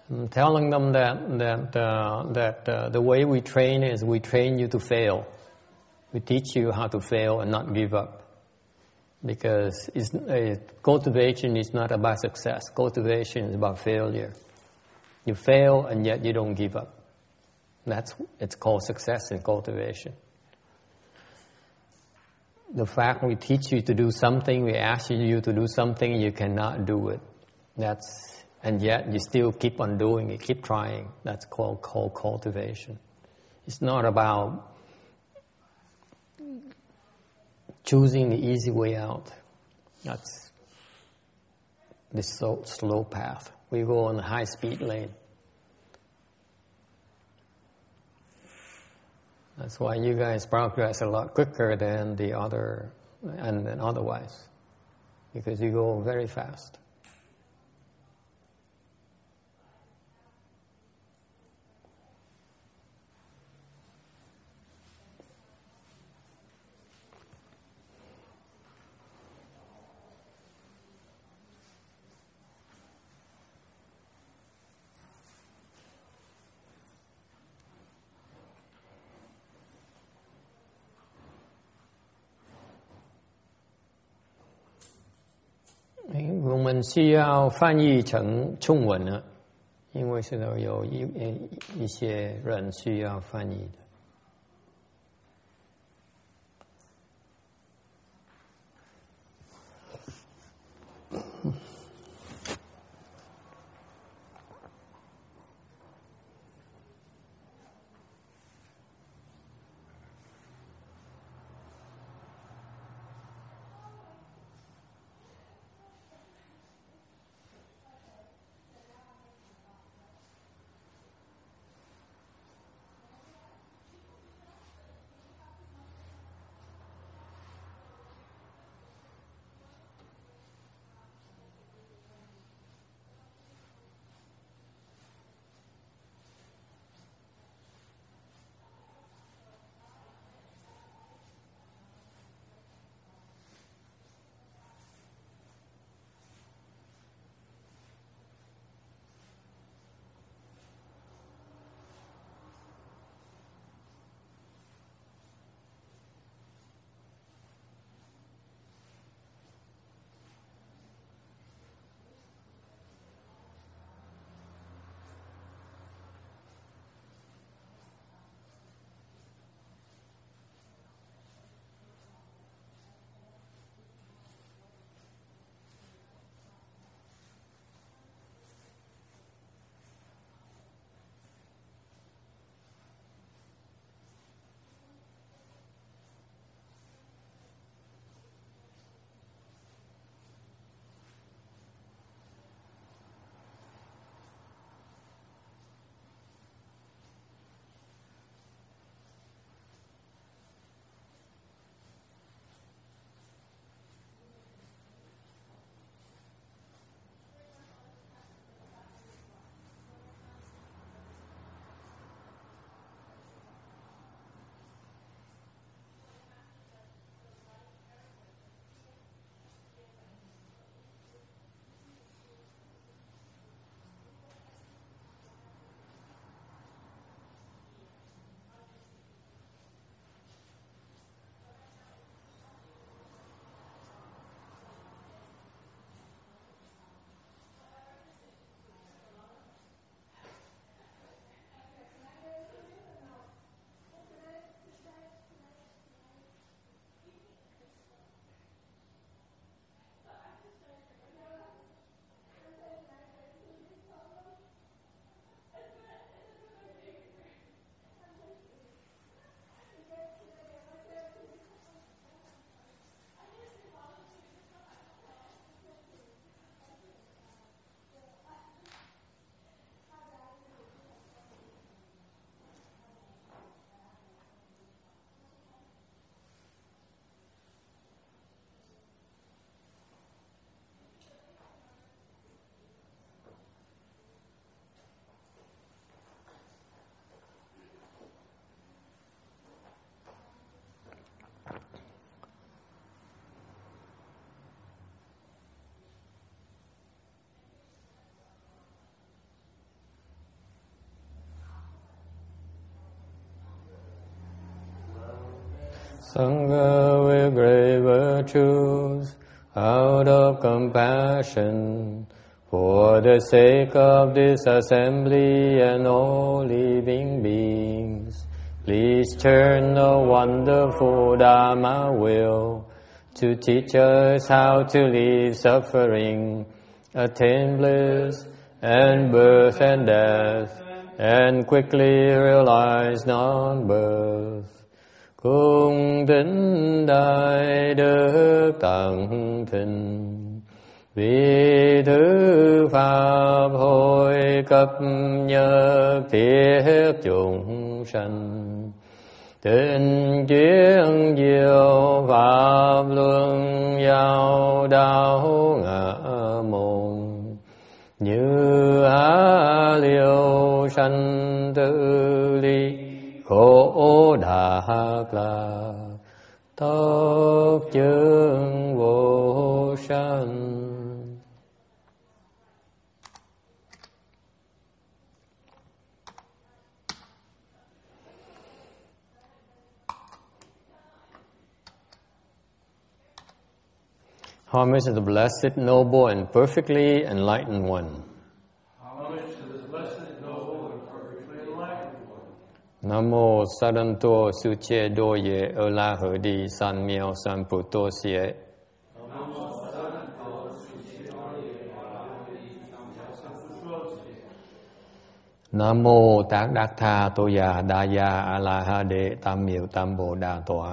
telling them that the way we train is we train you to fail. We teach you how to fail and not give up. Because cultivation is not about success. Cultivation is about failure. You fail and yet you don't give up. It's called success in cultivation. The fact we teach you to do something, we ask you to do something, you cannot do it. And yet you still keep on doing it, keep trying. That's called cultivation. It's not about choosing the easy way out. That's the slow path. We go on the high-speed lane. That's why you guys progress a lot quicker than the other, and than otherwise, because you go very fast. 我们需要翻译成中文了，因为现在有一些人需要翻译的。 Sangha with great virtues, out of compassion, for the sake of this assembly and all living beings, please turn the wonderful Dharma wheel to teach us how to leave suffering, attain bliss, and birth and death, and quickly realize non-birth. Cung kính đại đức tận thịnh, vì thứ pháp hội cấp nhất thiết chúng sanh, tình chuyên diệu pháp luân giao đạo ngã môn, như á liêu sanh tự ly khổ đạc là tốc chứng vô sanh. Homage to the blessed, noble, and perfectly enlightened one. Homage to the blessed, noble, and perfectly enlightened one. Namo Saranto Suche Doye Ola Hodi San Miao San Puto Sie. Namo Saranto Suche Doye Ola Hodi San Miao San Puto Sie. Namo Tát Đắc Tha Toya Daya Alaha De Tam Miệu Tam Bồ Đà Tọa.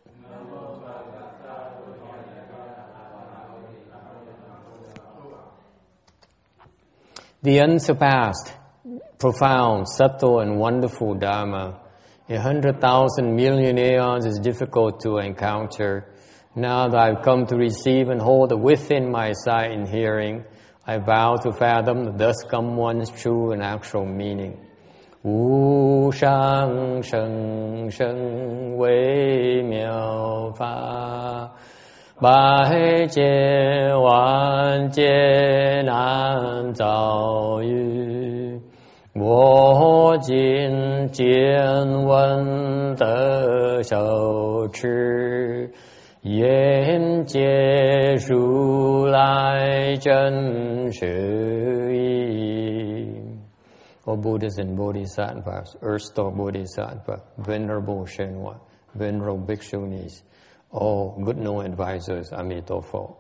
The unsurpassed, profound, subtle, and wonderful Dharma, 100,000 million aeons is difficult to encounter. Now that I've come to receive and hold within my sight and hearing, I vow to fathom the thus come one's true and actual meaning. Wu shang sheng sheng wei miao fa, Bái chế hoàn chế nan zào yu, Wo jin jian wen de shou chi, Yan jie Ru Lai zhen shi yi. O Buddhas and Bodhisattvas, Erstwhile Bodhisattva, Venerable Shenhua, Venerable Bhikshunis, all good known advisors, Amitabha.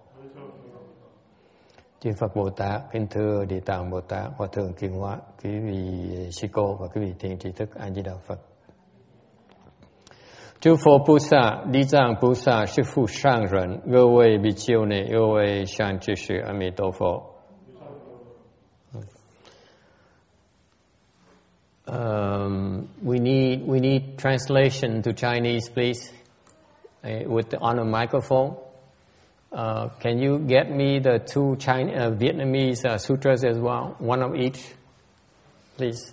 Chư Phật Bồ Tát, kính thưa Địa Tạng Bồ Tát, Hòa Thượng Kim Hóa, quý vị sư cô và quý vị thiện tri thức A Di Đà Phật. Chư Phật Bồ Tát, Địa Tạng Bồ Tát, sư phụ sang人,各位比丘尼，各位善知识，阿弥陀佛。We need translation to Chinese, please. On a microphone. Can you get me the two Vietnamese sutras as well? One of each, please.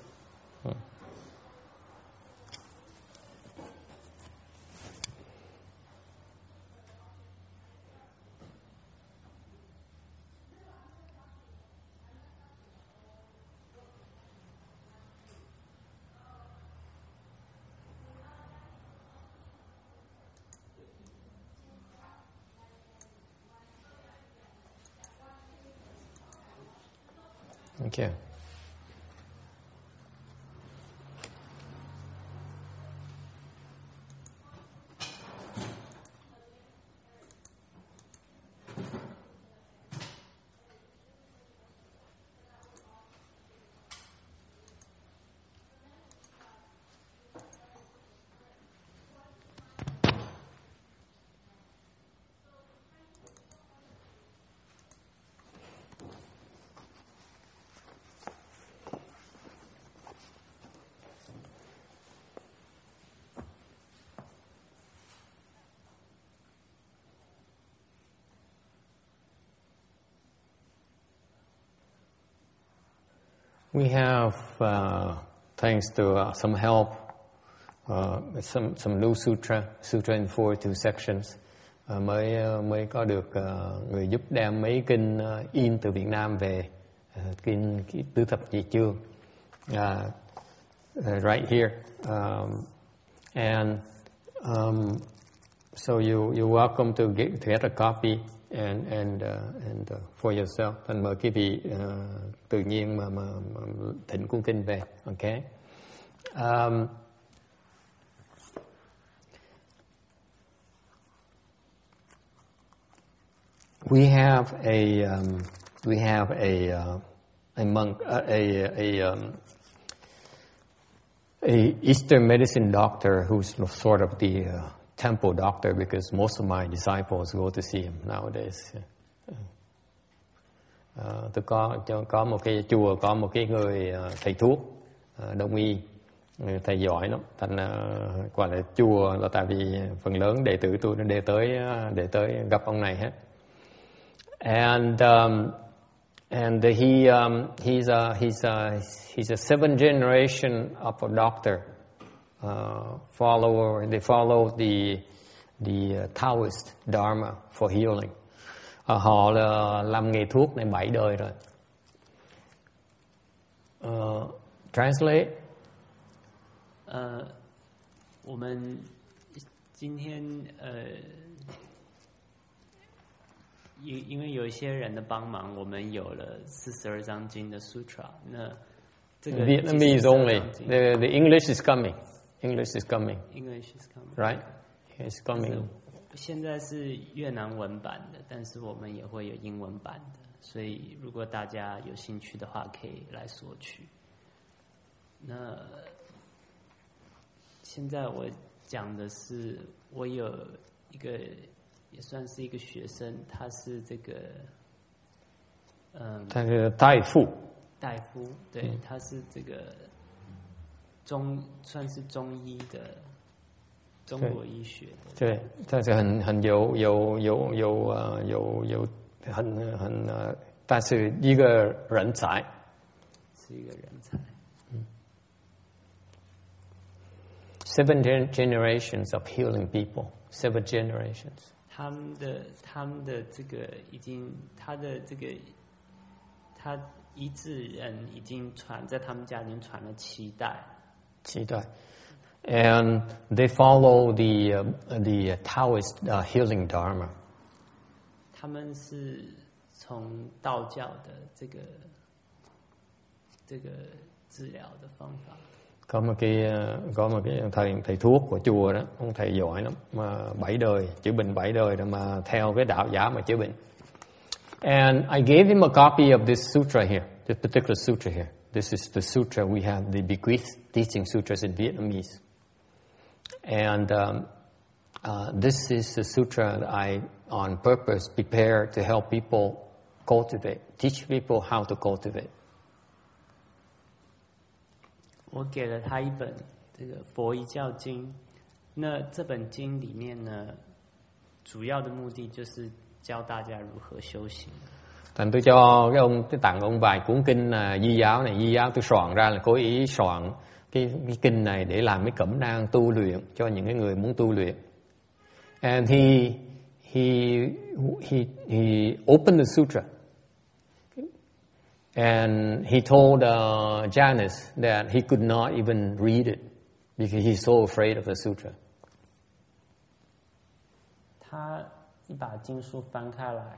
Thank you. We have, thanks to some help, some new sutra in 42 sections, mới có được người giúp đem mấy kinh in từ Việt Nam về, kinh tứ thập nhị chương, right here, and So you're welcome to get a copy and for yourself. Thành mời quý vị tự nhiên mà thỉnh cuốn kinh về. Okay. We have a monk, a Eastern medicine doctor who's sort of the temple doctor, because most of my disciples go to see him nowadays. Tôi có một cái chùa, có một cái người thầy thuốc đông y, thầy giỏi lắm. Thành gọi là chùa là tại vì phần lớn đệ tử tôi nó để tới gặp ông này hết. And he's a seventh generation of a doctor. Follower. They follow the Taoist Dharma for healing. Họ là làm nghề thuốc này 7 đời rồi. Translate. 我们今天因为有一些人的帮忙，我们有了42章经的 sutra。那这个 Vietnamese only. The English is coming. English is coming. English is coming. Right? It's coming. 现在是越南文版的，但是我们也会有英文版的，所以如果大家有兴趣的话，可以来索取。那现在我讲的是，我有一个也算是一个学生，他是这个， 他是大夫。 大夫，对，他是这个算是中医的。中国医学的， 对，他是很有但是一个人才， 是一个人才。 7 generations of healing people, 7 generations. 他们的这个已经，他医治人已经在他们家已经传了7代。 7代。And they follow the Taoist healing Dharma. 他们是从道教的这个治疗的方法。 Có một cái thầy thuốc của chùa đó, ông thầy giỏi lắm, mà 7 đời chữa bệnh 7 đời đó, mà theo cái đạo giả mà chữa bệnh. And I gave him a copy of this sutra here, this particular sutra here. This is the sutra we have, the bequeathed teaching sutras in Vietnamese. And this is the sutra that I, on purpose, prepare to help people cultivate, teach people how to cultivate. 我给了他一本这个佛遗教经，那这本经里面呢，主要的目的就是教大家如何修行。 Thành tôi tặng ông vài cuốn kinh Di giáo này, Di giáo tôi soạn ra là cố ý soạn cái kinh này để làm cái cẩm nang tu luyện cho những cái người muốn tu luyện. And he opened the sutra. And he told Janice that he could not even read it because he's so afraid of the sutra. 他一把经书翻开来，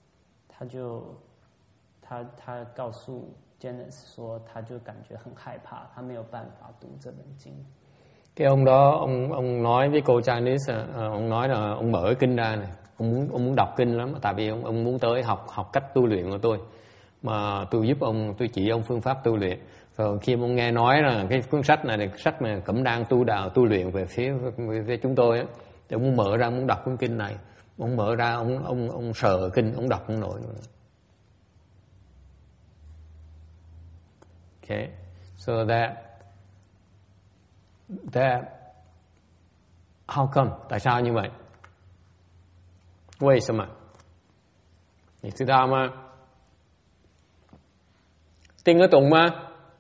他告诉 Janice 说，他就感觉很害怕，他没有办法读这本经。 Cái ông đó, ông nói với cô Janice, ông nói là ông mở kinh ra này, ông muốn đọc kinh lắm, tại vì ông muốn tới học cách tu luyện của tôi. Mà tôi giúp ông, tôi chỉ ông phương pháp tu luyện. Rồi khi ông nghe nói là cái cuốn sách này là sách mà cẩm nang tu luyện về phía chúng tôi á, thì ông mở ra, muốn đọc cuốn kinh này, ông mở ra, ông sờ kinh, ông đọc không nổi nữa. Okay, so that how come? Tại sao như vậy? 为什么？你知道吗？听得懂吗？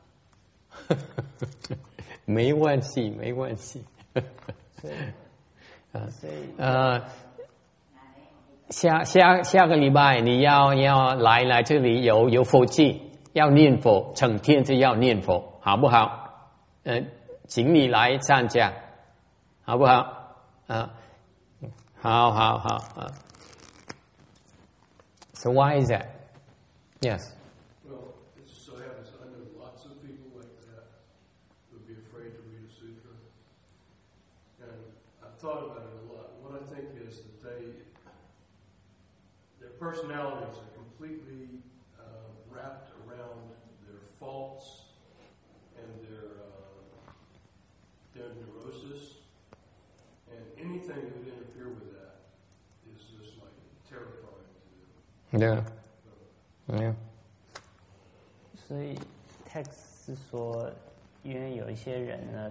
没关系，没关系。下个礼拜你要来这里有佛气，要念佛，整天就要念佛，好不好？请你来参加，好不好？ How? So why is that? Yes. Well, it just so happens I know lots of people like that who would be afraid to read a sutra. And I've thought about it a lot. What I think is that their personalities are completely wrapped around their faults and their neurosis. And anything that would interfere with that is just like terrifying to them. Yeah. 所以 Tex 是说，因为有一些人呢，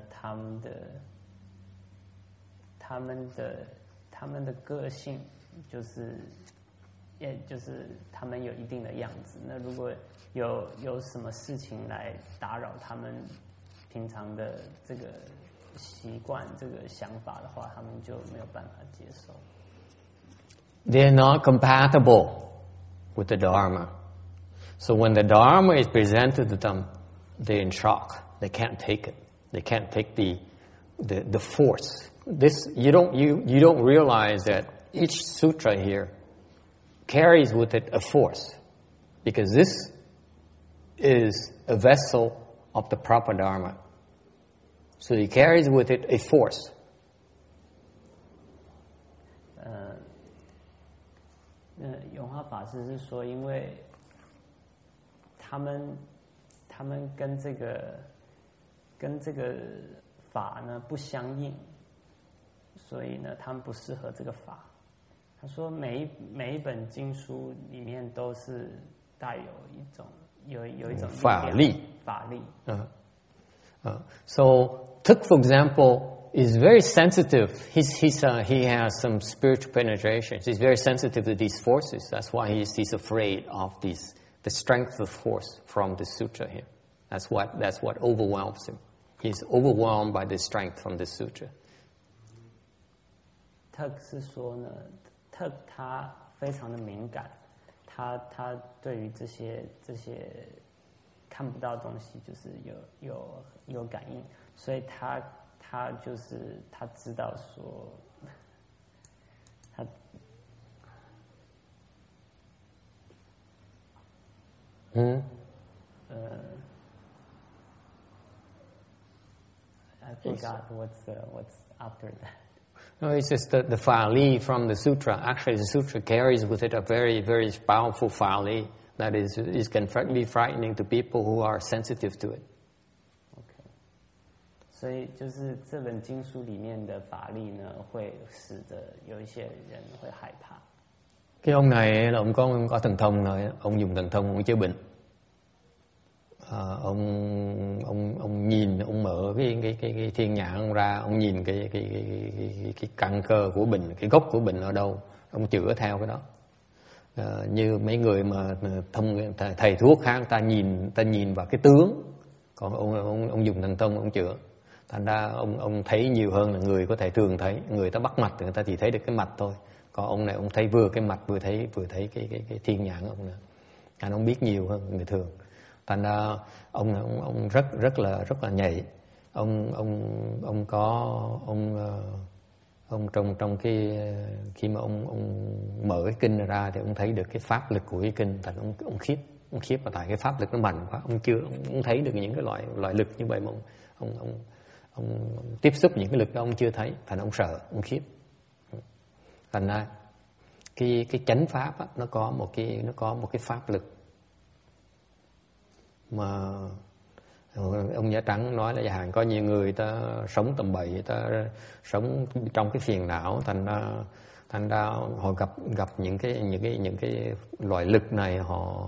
他们的个性就是，也就是他们有一定的样子。那如果有什么事情来打扰他们平常的这个习惯、这个想法的话，他们就没有办法接受。 They're not compatible with the Dharma. So when the Dharma is presented to them, they're in shock. They can't take it. They can't take the force. This you don't realize that each sutra here carries with it a force, because this is a vessel of the proper Dharma. So it carries with it a force. 永华法师是说，因为他们跟这个法呢不相应，所以呢他们不适合这个法。他说每一本经书里面都是带有一种法力。So Tuk, for example, is very sensitive. He has some spiritual penetration. He's very sensitive to these forces. That's why he's afraid of the strength of force from the sutra here. That's what overwhelms him. He's overwhelmed by the strength from the sutra. Tuk 是说呢 ，Tuk 他非常的敏感，他对于这些看不到的东西就是有感应，所以他就是他知道说他I forgot what's after that. No, it's just the Pali from the sutra. Actually, the sutra carries with it a very, very powerful Pali that is completely frightening to people who are sensitive to it. Okay. 所以就是这本经书里面的法力呢，会使得有一些人会害怕。 Cái ông này là ông có thần thông rồi, ông dùng thần thông ông chữa bệnh. Ông nhìn, ông mở cái thiên nhãn ông ra, ông nhìn cái căn cơ của bệnh, cái gốc của bệnh ở đâu, ông chữa theo cái đó. Như mấy người mà thầy thuốc khác, ta nhìn vào cái tướng, còn ông dùng thần thông ông chữa. Thành ra ông thấy nhiều hơn là người có thể thường thấy. Người ta bắt mạch thì người ta chỉ thấy được cái mạch thôi. Còn ông này ông thấy vừa cái mạch vừa thấy cái thiên nhãn ông nữa. Anh ông biết nhiều hơn người thường. Thành ra ông rất là nhạy. Ông trong cái khi mà ông mở cái kinh ra thì ông thấy được cái pháp lực của cái kinh. Thành ông khiếp và tại cái pháp lực nó mạnh quá, ông thấy được những cái loại lực như vậy mà ông tiếp xúc những cái lực đó ông chưa thấy, thành ông sợ, ông khiếp. Thành ra cái chánh pháp á, nó có một cái pháp lực mà ông Giá Trắng nói là chẳng hạn có nhiều người ta sống tầm bậy, ta sống trong cái phiền não, thành ra họ gặp những cái loại lực này họ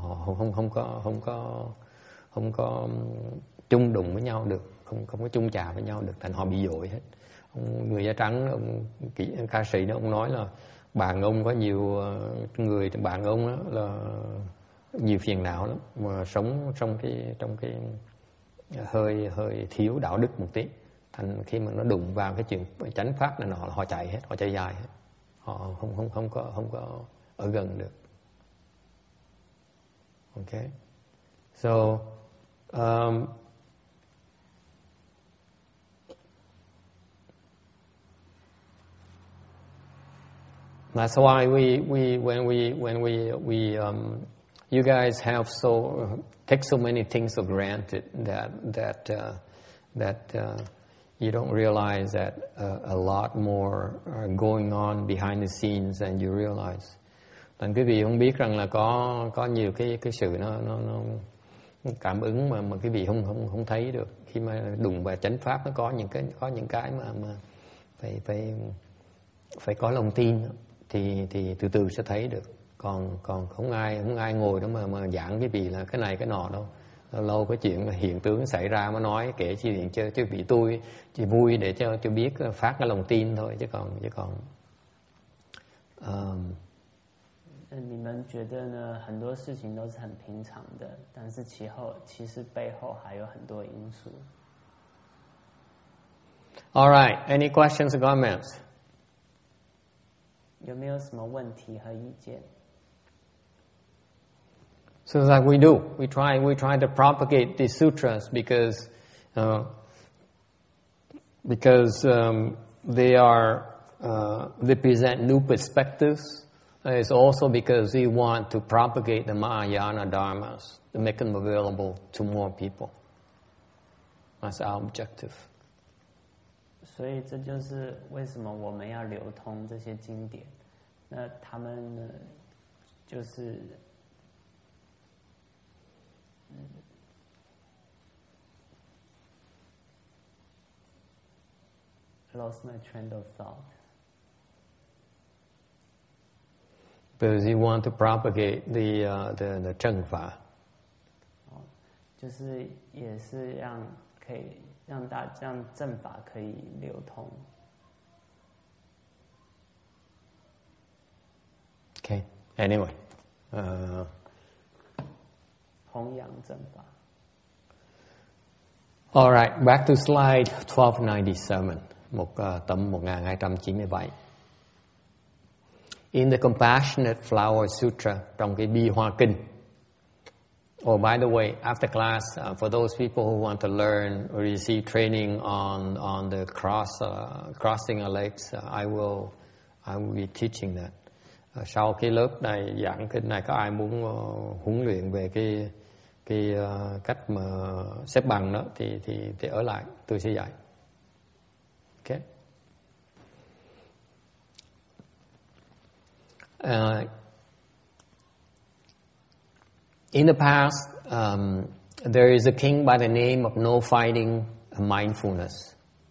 không có chung đụng với nhau được, không có chung chà với nhau được, thành họ bị dội hết. Người Da Trắng, ca sĩ đó, ông nói là bạn ông có nhiều người, bạn ông đó là nhiều phiền não lắm, mà sống trong cái hơi thiếu đạo đức một tí, thành khi mà nó đụng vào cái chuyện chánh pháp này họ chạy hết, họ chạy dài hết, họ không có ở gần được. Okay, so That's why you guys have take so many things for granted that you don't realize that a lot more are going on behind the scenes than you realize. Thành quý vị không biết rằng là có nhiều cái sự nó cảm ứng mà quý vị không thấy được. Khi mà đụng vào chánh pháp nó có những cái mà phải có lòng tin thì từ từ sẽ thấy được. Còn không ai ngồi đó mà giảng quý vị là cái này cái nọ đâu. Lâu có chuyện mà hiện tướng xảy ra mới nói, kể chi điện chơi chứ bị tôi chỉ vui để cho biết phát cái lòng tin thôi, chứ còn 你们觉得呢？很多事情都是很平常的，但是其实背后还有很多因素。 All right, any questions or comments? 有没有什么问题和意见？ So that we do. We try to propagate these sutras because they present new perspectives. It's also because we want to propagate the Mahayana dharmas, to make them available to more people. That's our objective. 所以这就是为什么我们要流通这些经典。那他们呢，就是lost my train of thought. Because you want to propagate the 正法。 就是也是可以让正法可以流通。 Okay. Anyway. 弘扬正法。 All right, back to slide 1297, tấm 1297. In the Compassionate Flower Sutra, trong cái Bi Hoa Kinh. Oh, by the way, after class, for those people who want to learn or receive training on the crossing of lakes, I will be teaching that. Sau cái lớp này giảng kinh này, có ai muốn huấn luyện về cái cách mà xếp bằng đó thì ở lại, tôi sẽ dạy. Okay. In the past, there is a king by the name of No Fighting Mindfulness.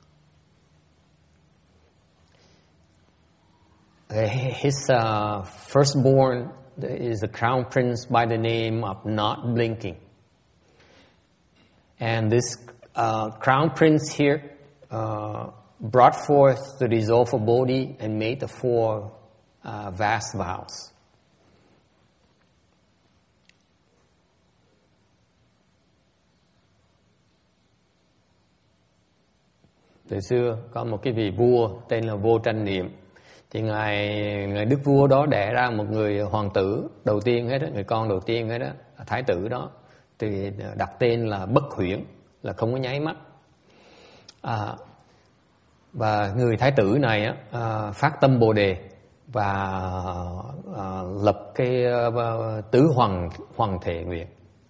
His firstborn is a crown prince by the name of Not Blinking. And this crown prince here brought forth the resolve of Bodhi and made the 4 vast vows. Từ xưa có một cái vị vua tên là Vô Tranh Niệm. Thì ngài đức vua đó đẻ ra một người hoàng tử đầu tiên hết đó, người con đầu tiên hết đó, thái tử đó. Thì đặt tên là Bất Huyễn, là không có nháy mắt. Và người thái tử này phát tâm Bồ đề và lập cái tứ hoàng thể nguyện.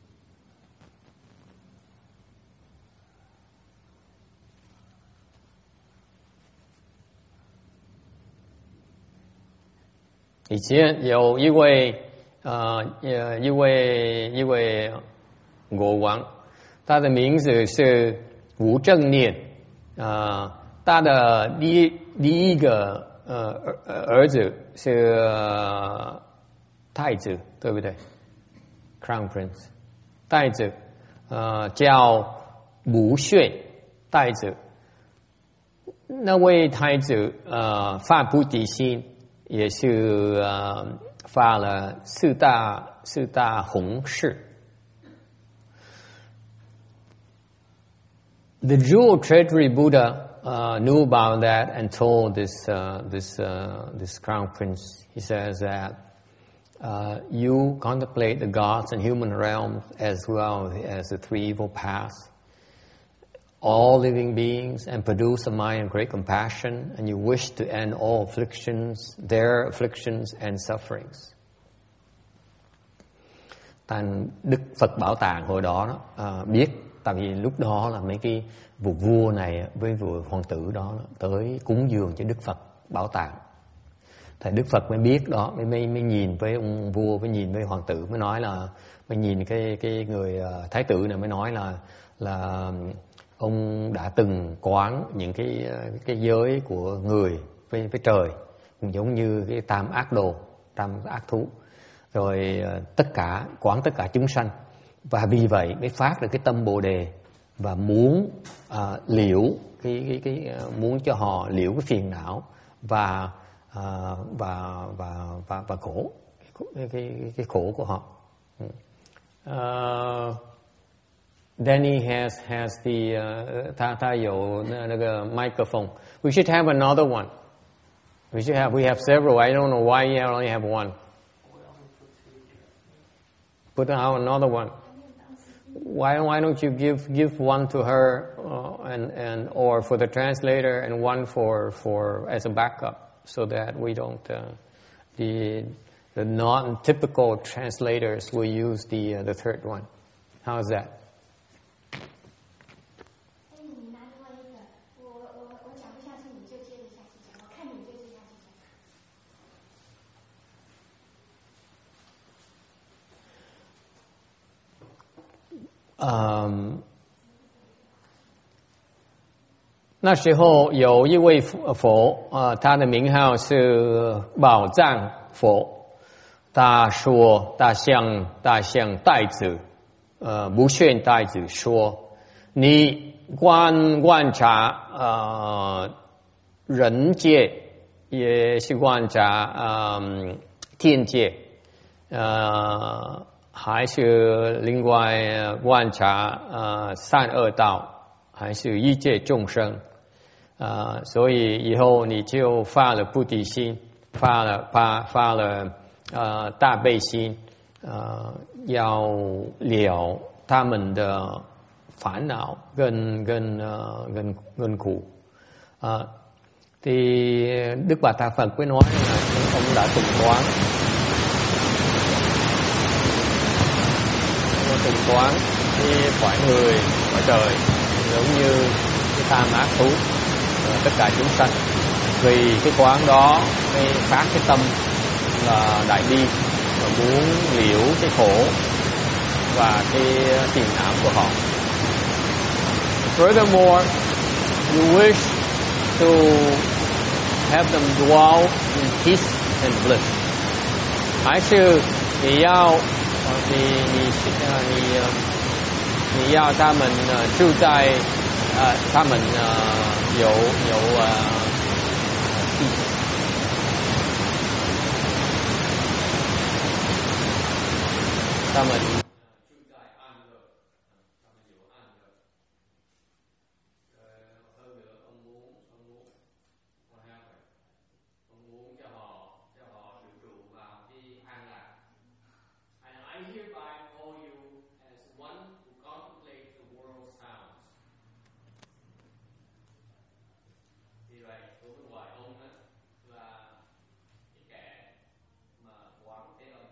以前有一位国王，他的名字是吴正念，他的第一个儿子是太子，对不对 ？Crown Prince， 太子叫吴穴太子，那位太子发菩提心。也是发了四大弘誓。The Jewel Treasury Buddha knew about that and told this crown prince. He says that you contemplate the gods and human realms as well as the 3 evil paths. all living beings and produce a mind of great compassion, and you wish to end all afflictions, their afflictions and sufferings. Thành Đức Phật Bảo Tàng hồi đó biết, tại vì lúc đó là mấy cái vị vua này với vị hoàng tử đó tới cúng dường cho Đức Phật Bảo Tàng. Thầy Đức Phật mới biết đó, mới nhìn với ông vua, mới nhìn với hoàng tử, mới nói là, mới nhìn cái người thái tử này mới nói là ông đã từng quán những cái giới của người với trời, cũng giống như cái tam ác đồ, tam ác thú, rồi quán tất cả chúng sanh, và vì vậy mới phát được cái tâm Bồ đề và muốn liễu muốn cho họ liễu cái phiền não và khổ, cái khổ của họ. Then he has the ta有那个 microphone. We should have another one. We have several. I don't know why you only have one. Put out another one. Why don't you give one to her and or for the translator and one for as a backup, so that we don't the non-typical translators will use the third one. How's that? 那时候有一位佛他的名号是宝藏佛，他说大象袋子不炫袋子说，你观察人界，也是观察天界，还是另外观察善恶道，还是一切众生，所以以后你就发了菩提心，发了大悲心，要了他们的烦恼跟苦. Thì Đức Bà Tà Phật mới nói là ông đã từng quán cái cõi người, cõi trời giống như cái tam ác thú, tất cả chúng sanh. Vì cái quán đó mới phát cái tâm là đại bi và muốn liễu cái khổ và cái phiền não của họ. Furthermore, you wish to have them dwell in peace and bliss. 还是你要他们住在他们有他们住在安乐，他们有安乐。hơn nữa ông muốn cho họ được trụ vào cái an lạc. And I hereby call you as one who contemplates the world sounds. Vì vậy, tôi mới gọi ông là cái kẻ mà quán thế âm.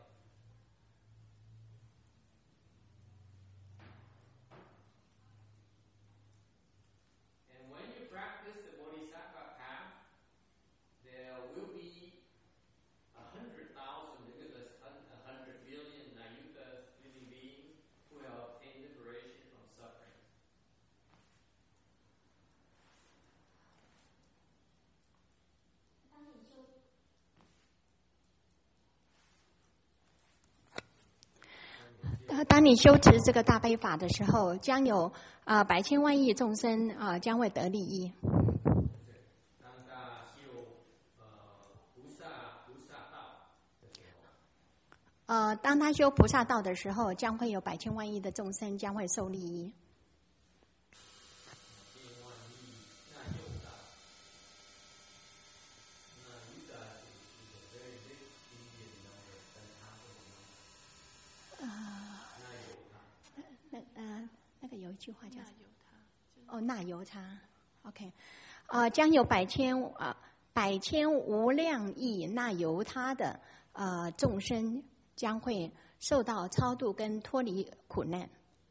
And when you practice the Bodhisattva path, there will be 100,000, because there's 100 billion Nayutas, living beings, who have obtained liberation from suffering. Tán 你修持这个大悲法的时候，将有百千万亿众生将会得利益。当他修菩萨道的时候，将会有百千万亿的众生将会受利益。那个有一句话叫什么？ 哦，那由他 ，OK， 将有百千无量亿那由他的众生将会受到超度跟脱离苦难。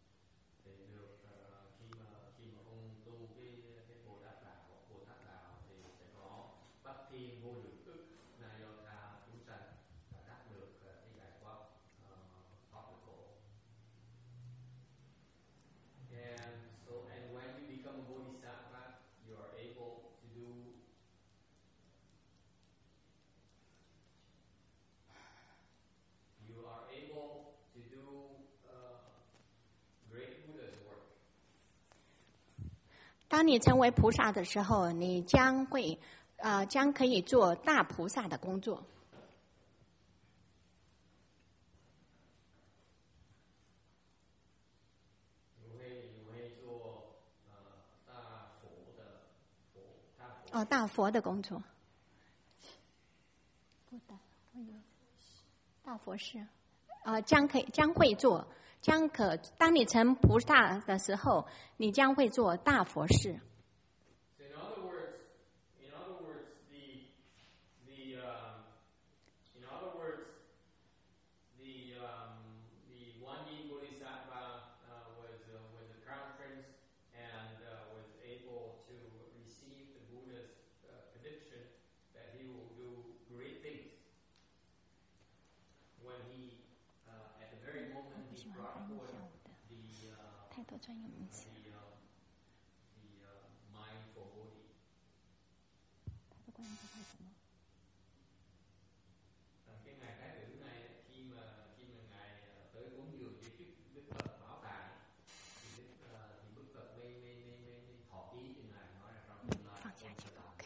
当你成为菩萨的时候，你将可以做大菩萨的工作。大佛的工作。大佛事，将会做。当你成菩萨的时候，你将会做大佛事。专有名词。他的观音菩萨什么？放下去不好看。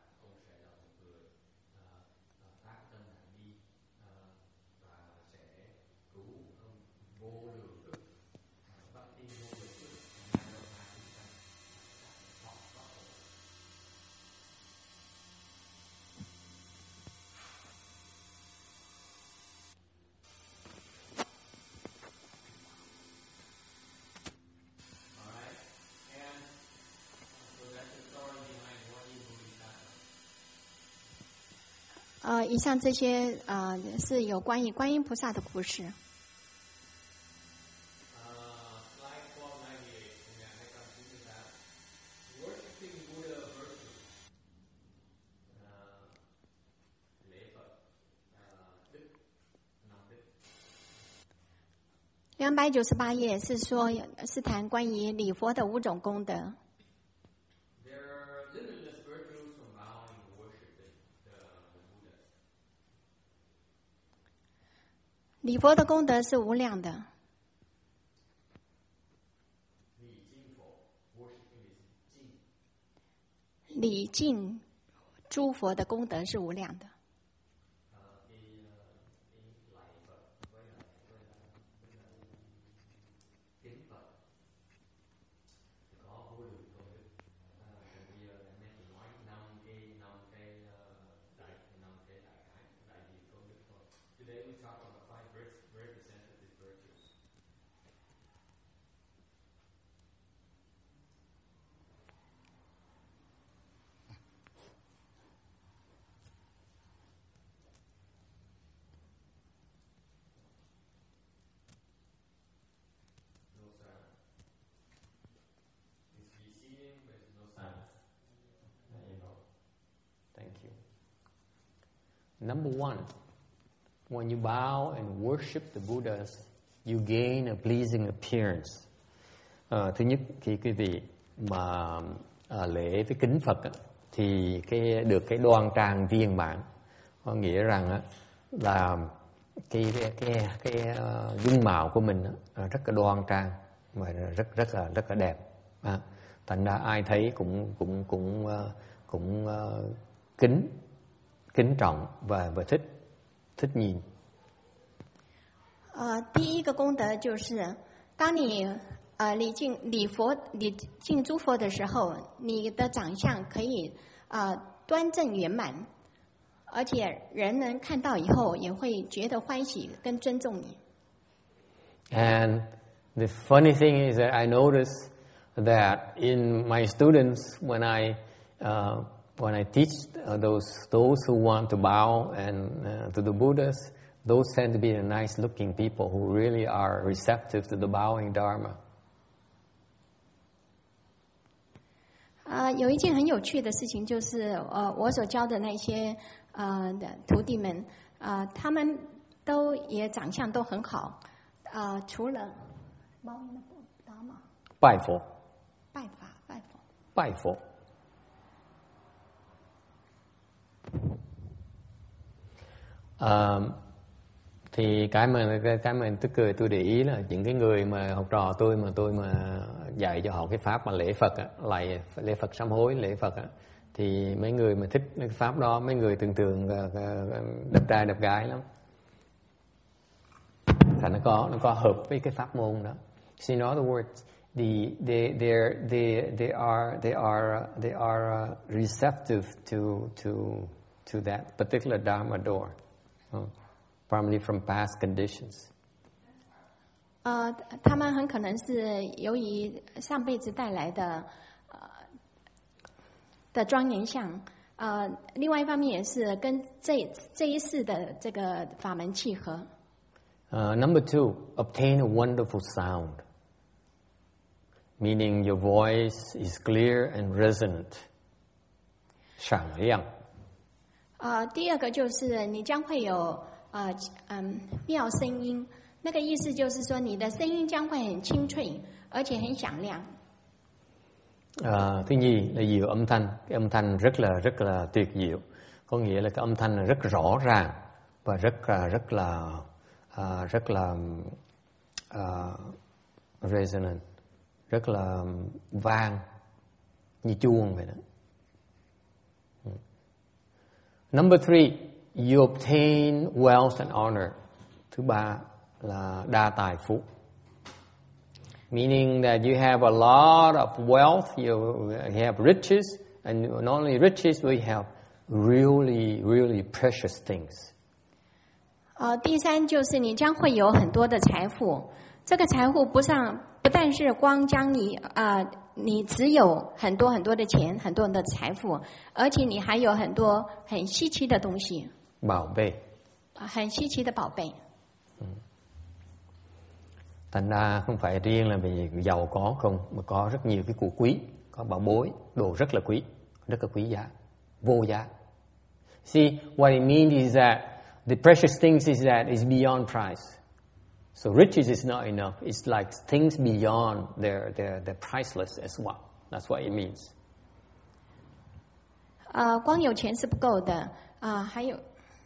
以上这些是有关于观音菩萨的故事。298页是谈关于礼佛的5种功德。礼佛的功德是无量的。礼敬诸佛的功德是无量的。 Number one, when you bow and worship the Buddhas, you gain a pleasing appearance. Thứ nhất, khi quý vị mà lễ với kính Phật thì được cái đoan trang viên mãn, có nghĩa rằng là cái dung mạo của mình rất là đoan trang và rất là đẹp. Thành ra ai thấy cũng kính trọng và thích nhìn. 第一个功德就是，当你礼敬诸佛的时候，你的长相可以端正圆满，而且人能看到以后也会觉得欢喜跟尊重你。 And the funny thing is that I notice that in my students, when I teach those who want to bow and to the Buddhas, those tend to be the nice-looking people who really are receptive to the bowing Dharma. 有一件很有趣的事情，就是我所教的那些的徒弟们，他们都也长相都很好，除了拜佛，拜佛。Thì cái mà tức cười tôi để ý là những cái người mà học trò tôi mà dạy cho họ cái pháp mà lễ Phật á, lễ Phật sám hối, lễ Phật á, thì mấy người mà thích cái pháp đó, mấy người thường đẹp trai đẹp gái lắm. Thì nó có hợp với cái pháp môn đó. So in other words, they are receptive to that particular Dharma door. Probably from past conditions. 他们很可能是由于上辈子带来的庄严相，另外一方面也是跟这一世的这个法门契合。 Number 2, obtain a wonderful sound, meaning your voice is clear and resonant. 响亮。 第二个就是你将会有妙声音，那个意思就是说你的声音将会很清脆，而且很响亮。 Thứ nhì là diệu âm thanh, cái âm thanh rất là tuyệt diệu, có nghĩa là cái âm thanh là rất rõ ràng và rất là resonant, rất là vang như chuông vậy đó. Number 3, you obtain wealth and honor. Thứ ba là đa tài phú. Meaning that you have a lot of wealth, you have riches, and not only riches, we have really precious things. 第三就是你将会有很多的财富，这个财富不但是光将你只有很多的钱，很多的财富，而且你还有很多很稀奇的东西。 Bảo vệ. 很稀奇的宝贝。 Thành ra không phải riêng là về giàu có không, mà có rất nhiều cái của quý, có bảo bối, đồ rất là quý giá, vô giá. See, what it means is that the precious things is that is beyond price. So riches is not enough. It's like things beyond they're priceless as well. That's what it means. 光有钱是不够的，还有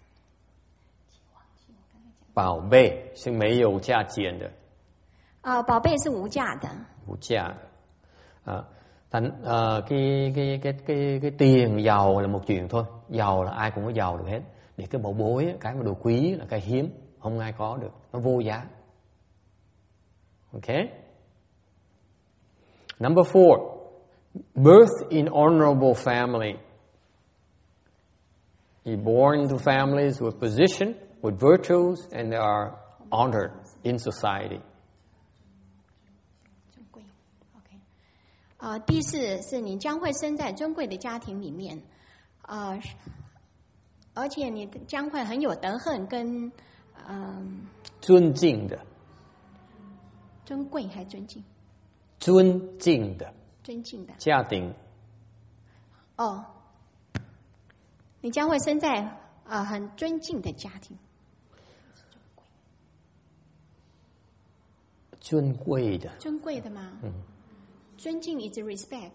宝贝是没有价钱的。 宝贝是无价的。 无价的。cái tiền giàu là một chuyện thôi, giàu là ai cũng có giàu được hết. Để cái bảo bối, cái mà đồ quý là cái hiếm, không ai có được, nó vô giá. Okay? Number 4, birth in honorable family. You're born into families with position, with virtues, and they are honored in society. 第四是你将会生在尊贵的家庭里面，而且你将会很有德行跟尊敬的。 尊贵还尊敬？ 尊敬的。 尊敬的。 家庭。 你将会生在很尊敬的家庭。 尊贵的。 尊贵的吗？尊敬 is respect.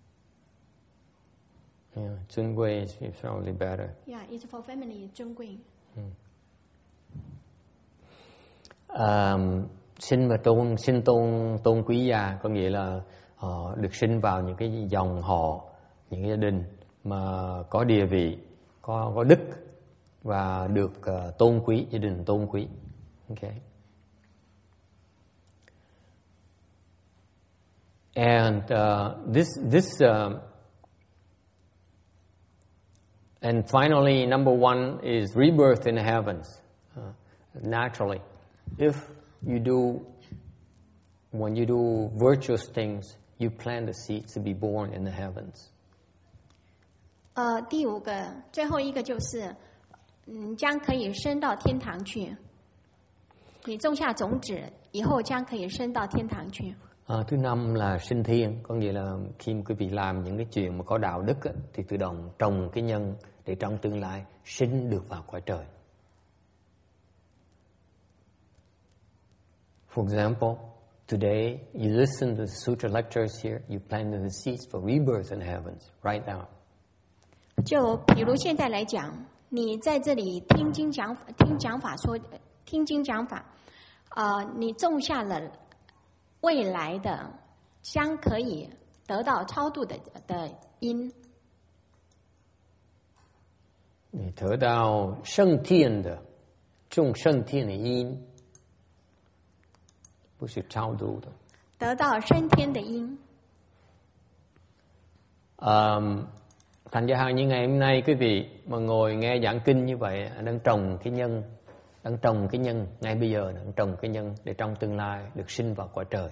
Yeah, 尊贵 is probably better. Yeah, it's for family. 尊贵. Xin tôn quý gia có nghĩa là được sinh vào những cái dòng họ, những cái gia đình mà có địa vị, có đức và được tôn quý, gia đình tôn quý. Okay. And and finally, number 1 is rebirth in the heavens. Naturally, when you do virtuous things, you plant the seeds to be born in the heavens. 第五个，最后一个就是，将可以升到天堂去。你种下种子以后，将可以升到天堂去。 Thứ năm là sinh thiên, có nghĩa là khi quý vị làm những cái chuyện mà có đạo đức ấy, thì tự động trồng cái nhân để trong tương lai sinh được vào cõi trời. For example, today you listen to the sutra lectures here, you planted the seeds for rebirth in heavens right now. 就比如现在来讲，你在这里听经讲法，你种下了未来的将可以得到超度的因。 你得到升天的，种升天的因，不是超度的。 得到升天的因。 Thành ra như ngày hôm nay quý vị mà ngồi nghe giảng kinh như vậy, đang trồng cái nhân ngay bây giờ, đang trồng cái nhân để trong tương lai được sinh vào cõi trời.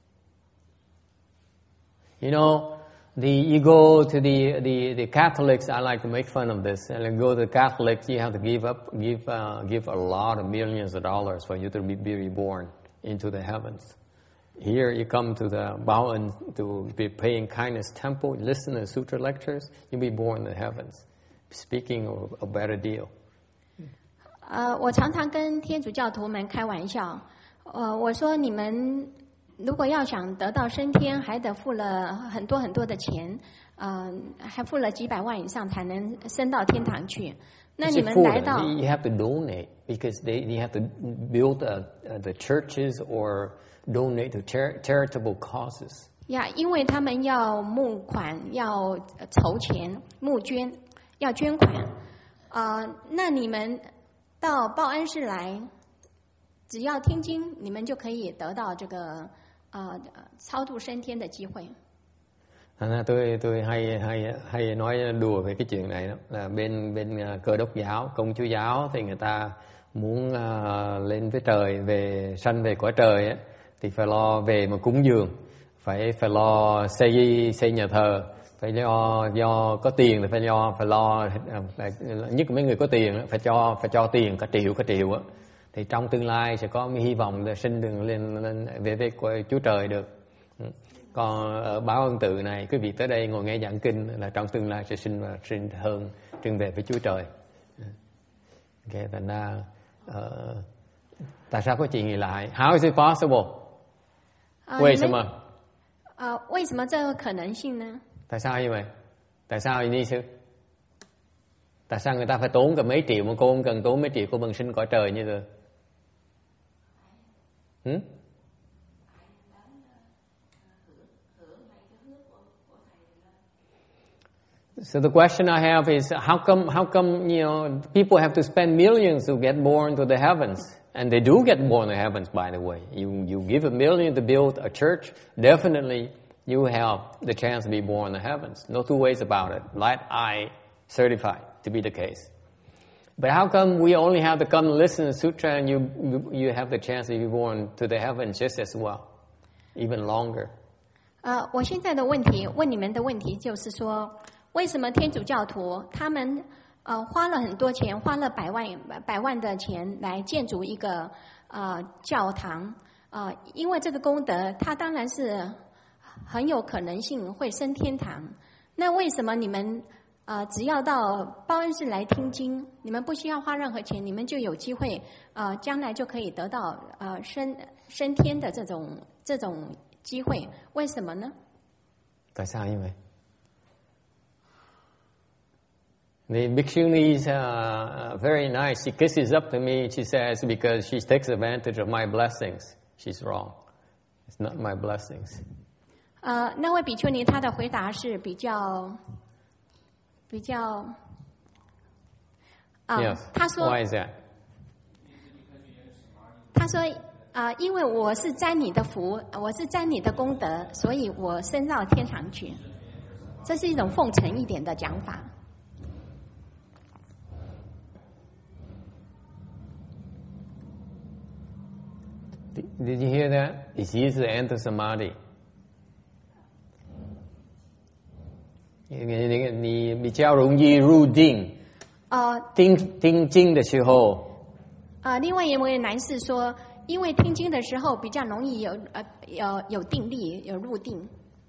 You know, you go to the Catholics. I like to make fun of this. And you go to the Catholics, you have to give a lot of millions of dollars for you to be reborn into the heavens. Here you come to the Bao to be paying kindness temple, listen to sutra lectures, you'll be born in the heavens. Speaking of a better deal. 我常常跟天主教徒们开玩笑，我说你们如果要想得到升天，还得付了很多很多的钱，还付了几百万以上才能升到天堂去。那你们来到 You have to donate because you have to build the churches or donate to charitable causes. 因为他们要募款，要筹钱、募捐，要捐款。那你们到报恩寺来，只要听经，你们就可以得到这个超度升天的机会。 Tôi hay nói đùa về cái chuyện này đó, là bên Cơ Đốc giáo, Công giáo giáo thì người ta muốn lên với trời, sanh về cõi trời ấy, thì phải lo về mà cúng dường, phải lo xây nhà thờ, phải do có tiền thì phải lo nhất là mấy người có tiền phải cho tiền cả triệu á, thì trong tương lai sẽ có hy vọng là sinh đường lên về Chúa trời được. Còn ở Báo Ân Tự này, quý vị tới đây ngồi nghe giảng kinh là trong tương lai sẽ sinh hơn trưng về với Chúa trời. Okay, thành ra tại sao có chuyện gì lại? How is it possible? 为什么？ 为什么这个可能性呢？ Tại sao như vậy? Tại sao như sư? Tại sao người ta phải tốn cả mấy triệu mà cô không cần tốn mấy triệu cô bằng sinh cõi trời như thế? So the question I have is how come people have to spend millions to get born to the heavens, and they do get born to the heavens, by the way. You give $1 million to build a church, definitely you have the chance to be born in the heavens. No two ways about it. Like I certify to be the case. But how come we only have to come and listen to sutra, and you have the chance to be born to the heavens just as well, even longer? 我现在的问题，问你们的问题就是说，为什么天主教徒他们花了很多钱，花了百万的钱来建筑一个教堂？因为这个功德，它当然是很有可能性会升天堂。那为什么你们只要到报恩寺来听经，你们不需要花任何钱，你们就有机会将来就可以得到升天的这种机会？为什么呢？ Tại sao như vậy? The Bhikshuni is very nice. She kisses up to me. She says because she takes advantage of my blessings. She's wrong. It's not my blessings. 那位比丘尼她的回答是比较 Yes. 她说 Why is that? 她说因为我是沾你的福，我是沾你的功德，所以我升到天堂去。这是一种奉承一点的讲法。 Did you hear that? It's easy to enter samadhi. 你比较容易入定。听经的时候。 另外一位男士说，因为听经的时候比较容易有定力，有入定。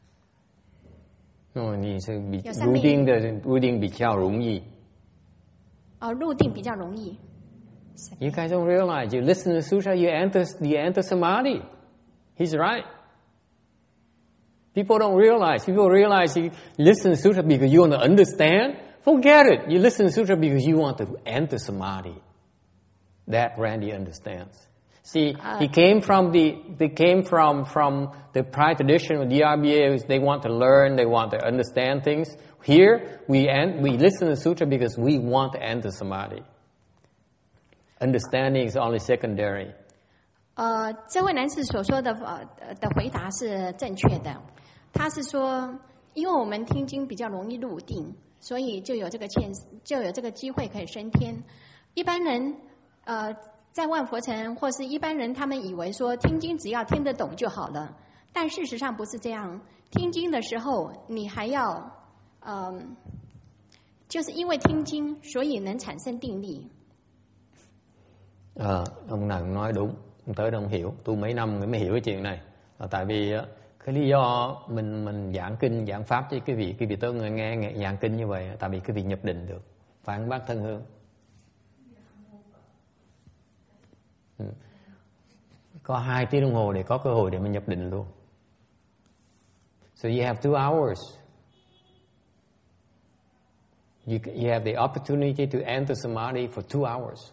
你是入定比较容易。 入定比较容易。 You guys don't realize you listen to sutra, you enter samadhi. He's right. People don't realize. People realize you listen to sutra because you want to understand. Forget it. You listen to sutra because you want to enter samadhi. That Randy understands. See, they came from the prior tradition of DRBA. They want to learn, they want to understand things. Here, we listen to sutra because we want to enter samadhi. Understanding is only secondary. 这位男士所说的回答是正确的。他是说，因为我们听经比较容易入定，所以就有这个机会可以升天。一般人在万佛城或是一般人，他们以为说听经只要听得懂就好了，但事实上不是这样。听经的时候，你还要就是因为听经，所以能产生定力。 ông nào cũng nói đúng, ông tới đâu không hiểu. Tôi mấy năm mới hiểu cái chuyện này. Tại vì cái lý do mình giảng kinh, giảng pháp với quý vị tới nghe giảng kinh như vậy, tại vì quý vị nhập định được. Phản bác thân hương. Có 2 tiếng đồng hồ để có cơ hội để mình nhập định luôn. So you have 2 hours. You have the opportunity to enter samadhi for 2 hours.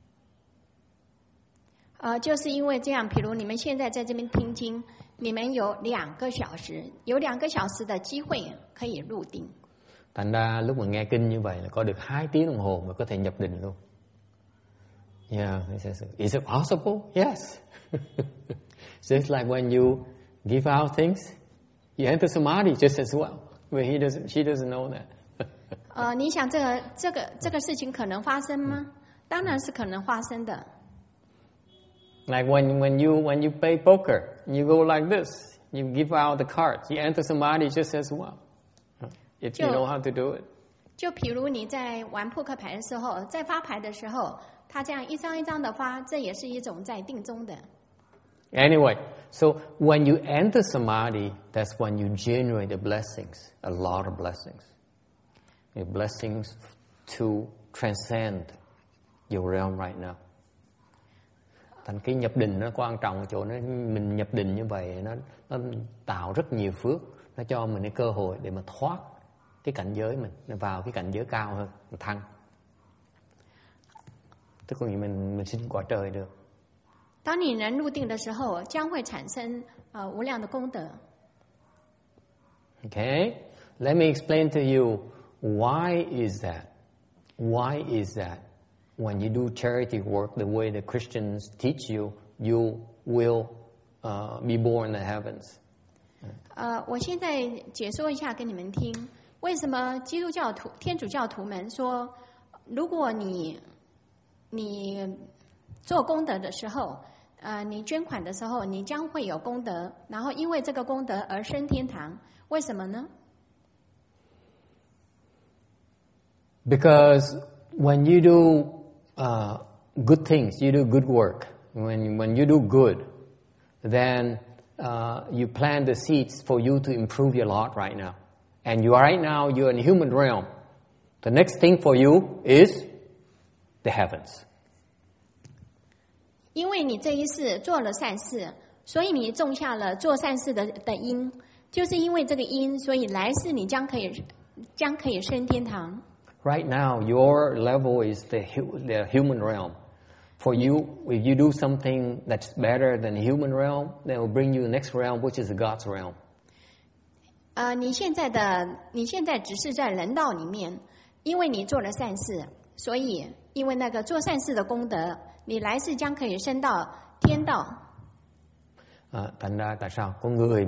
就是因为这样，比如你们现在在这边听经，你们有2个小时，有2个小時的機會可以入定。 Thành ra lúc mà nghe kinh như vậy là có được 2 tiếng đồng hồ mà có thể nhập định luôn. Yeah, is it possible? Yes. Just like when you give out things, you enter samadhi just as well. But she doesn't know that. 你想这个事情可能發生嗎？當然是可能發生的。 Like when you play poker, you go like this, you give out the cards, you enter samadhi just as well. If you know how to do it. 就比如你在玩扑克牌的時候，在發牌的時候，他這樣一張一張的發，這也是一種在定中的。 Anyway, so when you enter samadhi, that's when you generate the blessings, a lot of blessings. The blessings to transcend your realm right now. Thành cái nhập định nó quan trọng ở chỗ nó, mình nhập định như vậy nó tạo rất nhiều phước, nó cho mình cái cơ hội để mà thoát cái cảnh giới mình vào cái cảnh giới cao hơn, mình thăng. Tức là mình sinh quả trời được. 當你能入定的時候，將會產生無量的功德。 Okay, let me explain to you why is that. Why is that? When you do charity work, the way the Christians teach you, you will be born in the heavens. 我现在解说一下给你们听，为什么基督教徒、天主教徒们说，如果你做功德的时候，你捐款的时候，你将会有功德，然后因为这个功德而升天堂，为什么呢？ Because when you do good things, you do good work. When you do good, then you plant the seeds for you to improve your lot right now. And right now you're in the human realm. The next thing for you is the heavens. 因为你这一世做了善事，所以你种下了做善事的因，就是因为这个因，所以来世你将可以升天堂。 Right now, your level is the human realm. For you, if you do something that's better than the human realm, then it will bring you the next realm, which is the God's realm. 你现在只是在人道里面，因为你做了善事，所以因为那个做善事的功德，你来世将可以升到天道。 Thành ra tại sao con người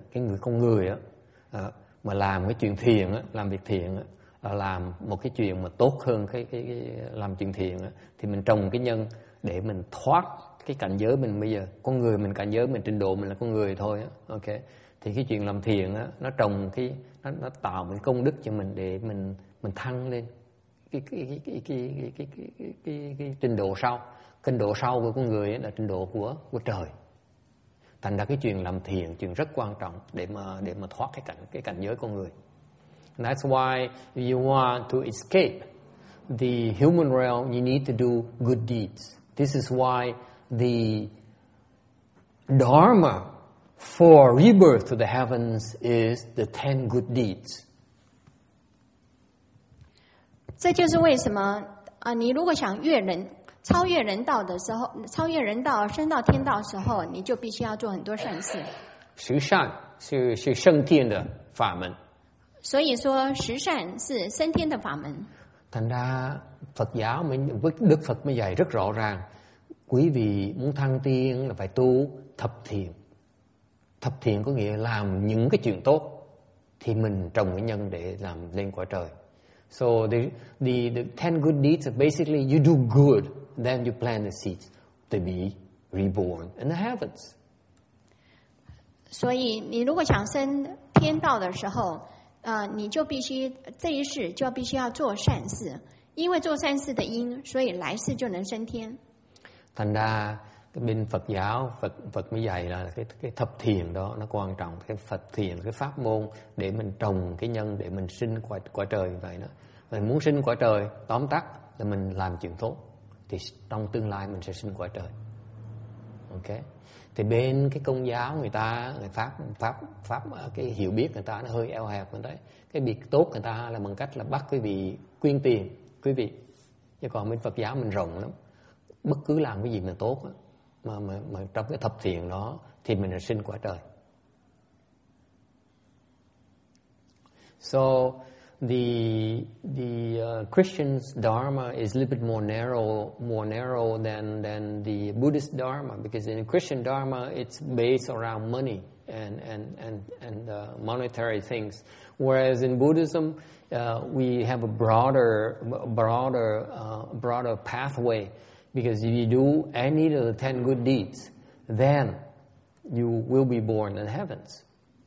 mà làm cái chuyện thiện á, làm việc thiện á, làm một cái chuyện mà tốt hơn cái làm chuyện thiện á, thì mình trồng cái nhân để mình thoát cái cảnh giới mình bây giờ. Con người mình cảnh giới mình trình độ mình là con người thôi á, ok. thì cái chuyện làm thiền á, nó trồng nó tạo một công đức cho mình để mình thăng lên cái trình độ sau. Trình độ sau của con người ấy là trình độ của trời. Thành ra cái chuyện làm thiền chuyện rất quan trọng để mà thoát cái cảnh giới con người. And that's why if you want to escape the human realm, you need to do good deeds. This is why the dharma for rebirth to the heavens is the 10 good deeds. 这就是为什么你如果想超越人道的时候，超越人道升到天道的时候，你就必须要做很多善事。 十善是升天的法门。 所以说，十善是升天的法门。 Thành ra Phật giáo Đức Phật mới dạy rất rõ ràng, quý vị muốn thăng tiên là phải tu thập thiện. Thập thiện có nghĩa làm những cái chuyện tốt thì mình trồng cái nhân để làm lên quả trời. So the 10 good deeds are basically you do good, then you plant the seeds to be reborn in the heavens. 所以你如果想升天道的时候，你就必须这一世就必须要做善事，因为做善事的因，所以来世就能升天。 Thành ra bên Phật giáo Phật mới dạy là cái thập thiện đó nó quan trọng, cái Phật thiện, cái pháp môn để mình trồng cái nhân để mình sinh quả trời vậy đó. Mình muốn sinh quả trời, tóm tắt là mình làm chuyện tốt thì trong tương lai mình sẽ sinh quả trời. Ok. Thì bên cái Công giáo người pháp cái hiểu biết người ta nó hơi eo hẹp hơn đấy. Cái việc tốt người ta là bằng cách là bắt quý vị quyên tiền, quý vị. Chứ còn bên Phật giáo mình rộng lắm. Bất cứ làm cái gì mà tốt đó, mà trong cái thập thiện đó thì mình là sinh quả trời. So the Christian's dharma is a little bit more narrow than the Buddhist dharma, because in the Christian dharma it's based around money and monetary things, whereas in Buddhism we have a broader pathway, because if you do any of the 10 good deeds, then you will be born in heavens.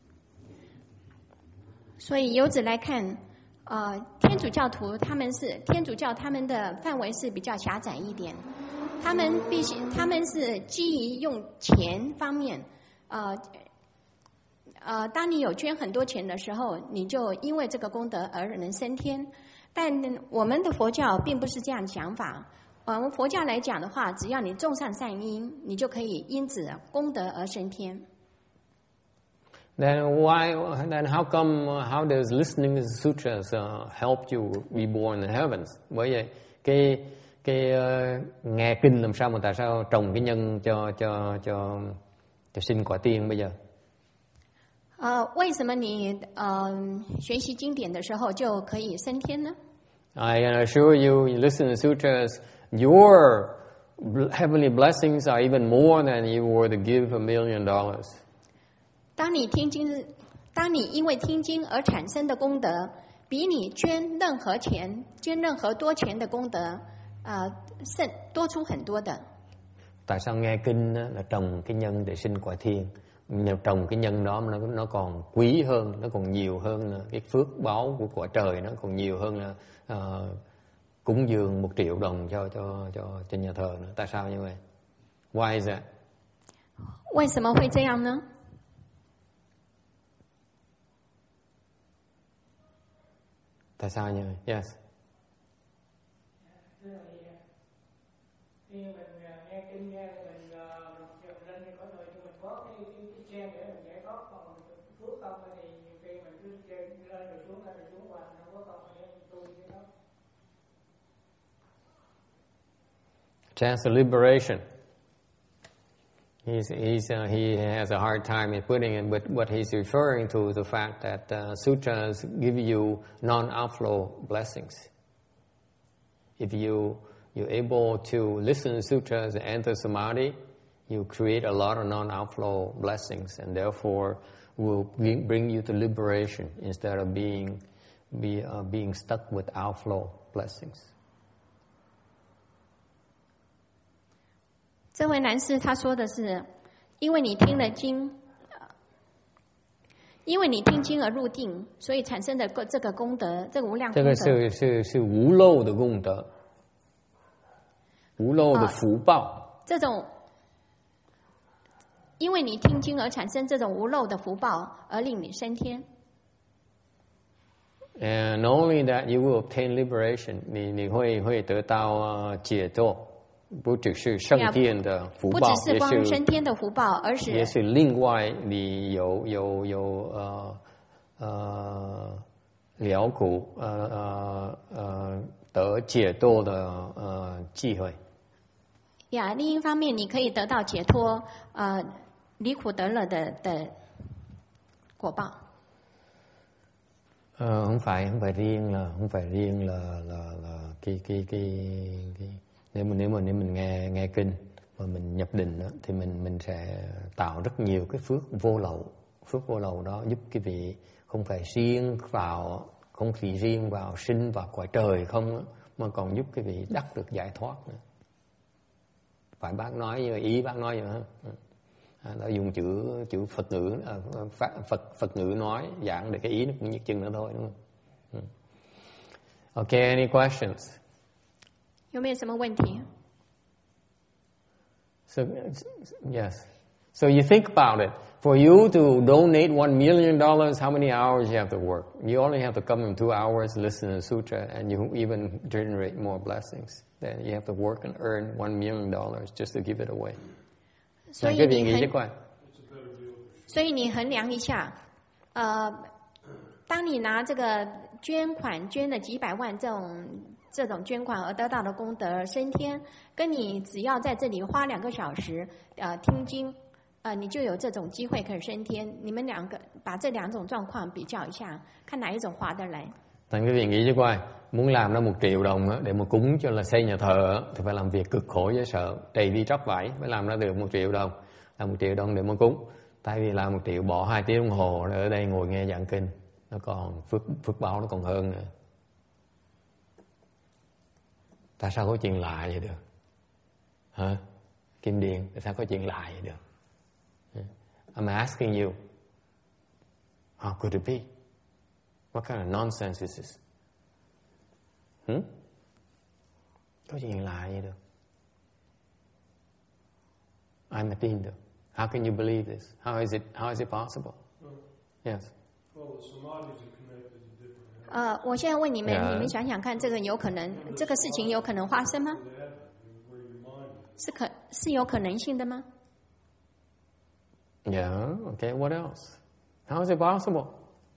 所以由此来看，天主教徒他们的范围是比较狭窄一点，他们是基于用钱方面，当你有捐很多钱的时候，你就因为这个功德而能升天。但我们的佛教并不是这样想法，我们佛教来讲的话，只要你种上善因，你就可以因此功德而升天。 Then how how does listening to the sutras help you be born in heavens? Bởi vậy cái nghe kinh làm sao mà tại sao trồng cái nhân cho sinh quả tiên bây giờ? 为什么你学习经典的时候就可以升天呢？ I can assure you, you listen to sutras, your heavenly blessings are even more than you were to give $1 million. 当你因为听经而产生的功德，比你捐任何多钱的功德，多出很多的。 Tại sao nghe kinh là trồng cái nhân để sinh quả thiên? Trồng cái nhân đó nó còn quý hơn, nó còn nhiều hơn là cái phước báu của quả trời, nó còn nhiều hơn là cúng dường $1 triệu cho nhà thờ nữa. Tại sao như vậy? Why is that? 为什么会这样呢？ Tại sao như vậy? Yes. Khi mình nghe kinh mình lên thì có thời thì mình có cái gen để mình giải thoát, còn phước không thì nhiều khi mình cứ lên rồi xuống hoài, không có công để tu cái đó. Chance of liberation. He has a hard time in putting it, but what he's referring to is the fact that sutras give you non-outflow blessings. If you're able to listen to sutras and enter samadhi, you create a lot of non-outflow blessings, and therefore will bring you to liberation instead of being stuck with outflow blessings. 这位男士他说的是，因为你听了经， 因为你听经而入定，所以产生的这个功德，这个无量功德。 这个是无漏的功德，无漏的福报。 这种，因为你听经而产生这种无漏的福报，而令你升天。 And not only that, you will obtain liberation. 你会得到解脱，不只是升天的福报， 不只是光升天的福报，而是也是另外你有了苦得解脱的机会。 呀，另一方面，你可以得到解脱，离苦得乐的果報。 Không phải riêng là nếu mình nghe kinh và mình nhập định đó, thì mình sẽ tạo rất nhiều cái phước vô lậu đó giúp quý vị không phải riêng vào sinh vào cõi trời không đó, mà còn giúp quý vị đắc được giải thoát nữa. Phải bác nói như ý bác nói vậy hả? Nó dùng chữ Phật ngữ, Phật ngữ nói giảng để cái ý nó cũng nhất chừng nữa thôi, đúng không? Okay, any questions? 有没有什么问题？ So yes. So you think about it. For you to donate $1 million, how many hours you have to work? You only have to come in 2 hours, listen to the sutra, and you even generate more blessings. Then you have to work and earn $1 million just to give it away. 所以你衡量一下，当你拿这个捐款捐了几百万这种捐款而得到的功德升天，跟你只要在这里花2个小時聽經，你就有這種機會可以升天。你們兩個把這兩種狀況比較一下，看哪一種划得來。 Thành quý vị nghĩ chứ coi, muốn làm ra $1 triệu để mà cúng cho là xây nhà thờ thì phải làm việc cực khổ dễ sợ, đầy đi tróc vải mới làm ra được $1 triệu. Làm $1 triệu để mà cúng. Tại vì làm $1 triệu bỏ 2 tiếng đồng hồ ở đây ngồi nghe giảng kinh, nó còn phước báo nó còn hơn nữa. Tại sao có chuyện lạ vậy được? Hả? Kim Điền, tại sao có chuyện lạ vậy được? I'm asking you, how could it be? What kind of nonsense is this? Có chuyện lạ vậy được? Ai mà tin được? How can you believe this? How is it possible? Yes. Well, the samadhis are connected to different. 我现在问你们，你们想想看，这个有可能，这个事情有可能发生吗？是有可能性的吗？ Yeah. Okay. What else? How is it possible?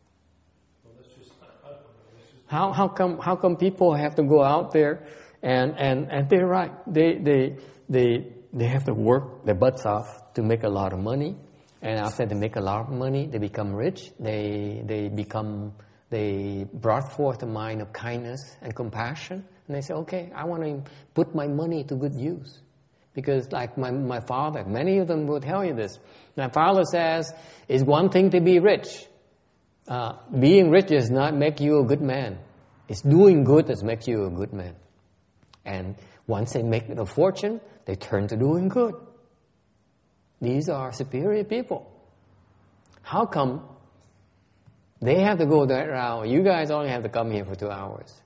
How come people have to go out there and they're right. They have to work their butts off to make a lot of money, and after they make a lot of money, they become rich. They brought forth a mind of kindness and compassion, and they say, okay, I want to put my money to good use. Because like my father, many of them will tell you this. My father says, it's one thing to be rich. Being rich does not make you a good man. It's doing good that makes you a good man. And once they make a fortune, they turn to doing good. These are superior people. How come they have to go that route? You guys only have to come here for 2 hours.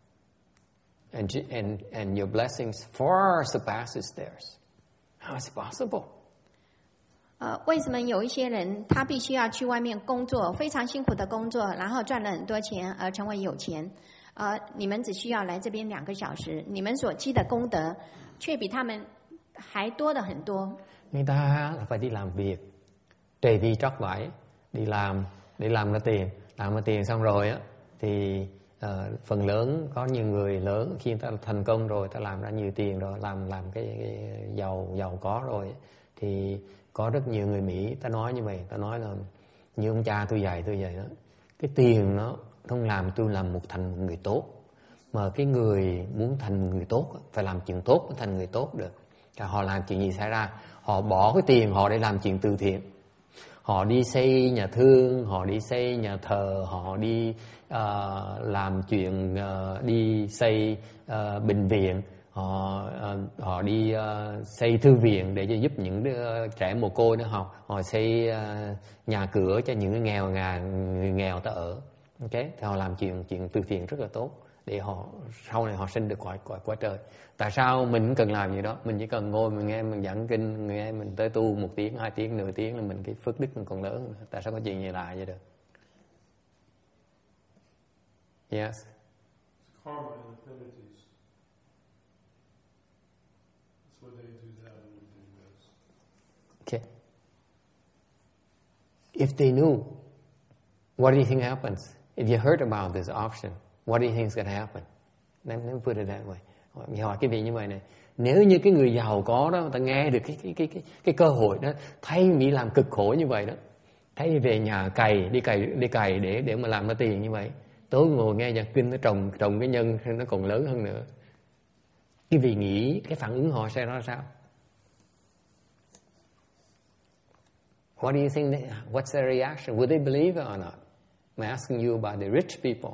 And your blessings far surpasses theirs. How is it possible? 为什么有一些人他必须要去外面工作，非常辛苦的工作，然后赚了很多钱而成为有钱？你们只需要来这边2个小時，你们所積的功德卻比他們還多得很多。 Người ta là phải đi làm việc, đầy đi trót vải, đi làm để làm ra tiền, làm ra tiền xong rồi á thì phần lớn có nhiều người lớn khi ta thành công rồi, ta làm ra nhiều tiền rồi, làm cái giàu có rồi thì có rất nhiều người Mỹ ta nói như vậy, ta nói là như ông cha tôi dạy đó, cái tiền nó không làm tôi thành một người tốt, mà cái người muốn thành một người tốt phải làm chuyện tốt mới thành người tốt được. Họ làm chuyện gì xảy ra? Họ bỏ cái tiền họ để làm chuyện từ thiện. Họ đi xây nhà thương, họ đi xây nhà thờ, họ đi làm chuyện đi xây bệnh viện, họ đi xây thư viện để cho giúp những đứa trẻ mồ côi nó học, họ xây nhà cửa cho những người nghèo ta ở. Ok, thì họ làm chuyện từ thiện rất là tốt để họ sau này họ sinh được quả trời. Tại sao mình cũng cần làm gì đó? Mình chỉ cần ngồi mình nghe mình giảng kinh, nghe mình tới tu 1 tiếng, 2 tiếng, nửa tiếng là mình cái phước đức mình còn lớn. Tại sao có chuyện gì lạ vậy được? Yes. Karma and affinities. That's why they do that and we do this. Okay. If they knew, what do you think happens? If you heard about this option, what do you think is going to happen? Let me put it that way. Mình hỏi cái vị như vậy này, nếu như cái người giàu có đó, người ta nghe được cái cơ hội đó, thay vì làm cực khổ như vậy đó, thay vì về nhà đi cày để mà làm ra tiền như vậy, tối ngồi nghe giảng kinh nó trồng cái nhân nó còn lớn hơn nữa. Cái vị nghĩ cái phản ứng họ sẽ ra sao? What do you think? What's their reaction? Would they believe it or not? I'm asking you about the rich people.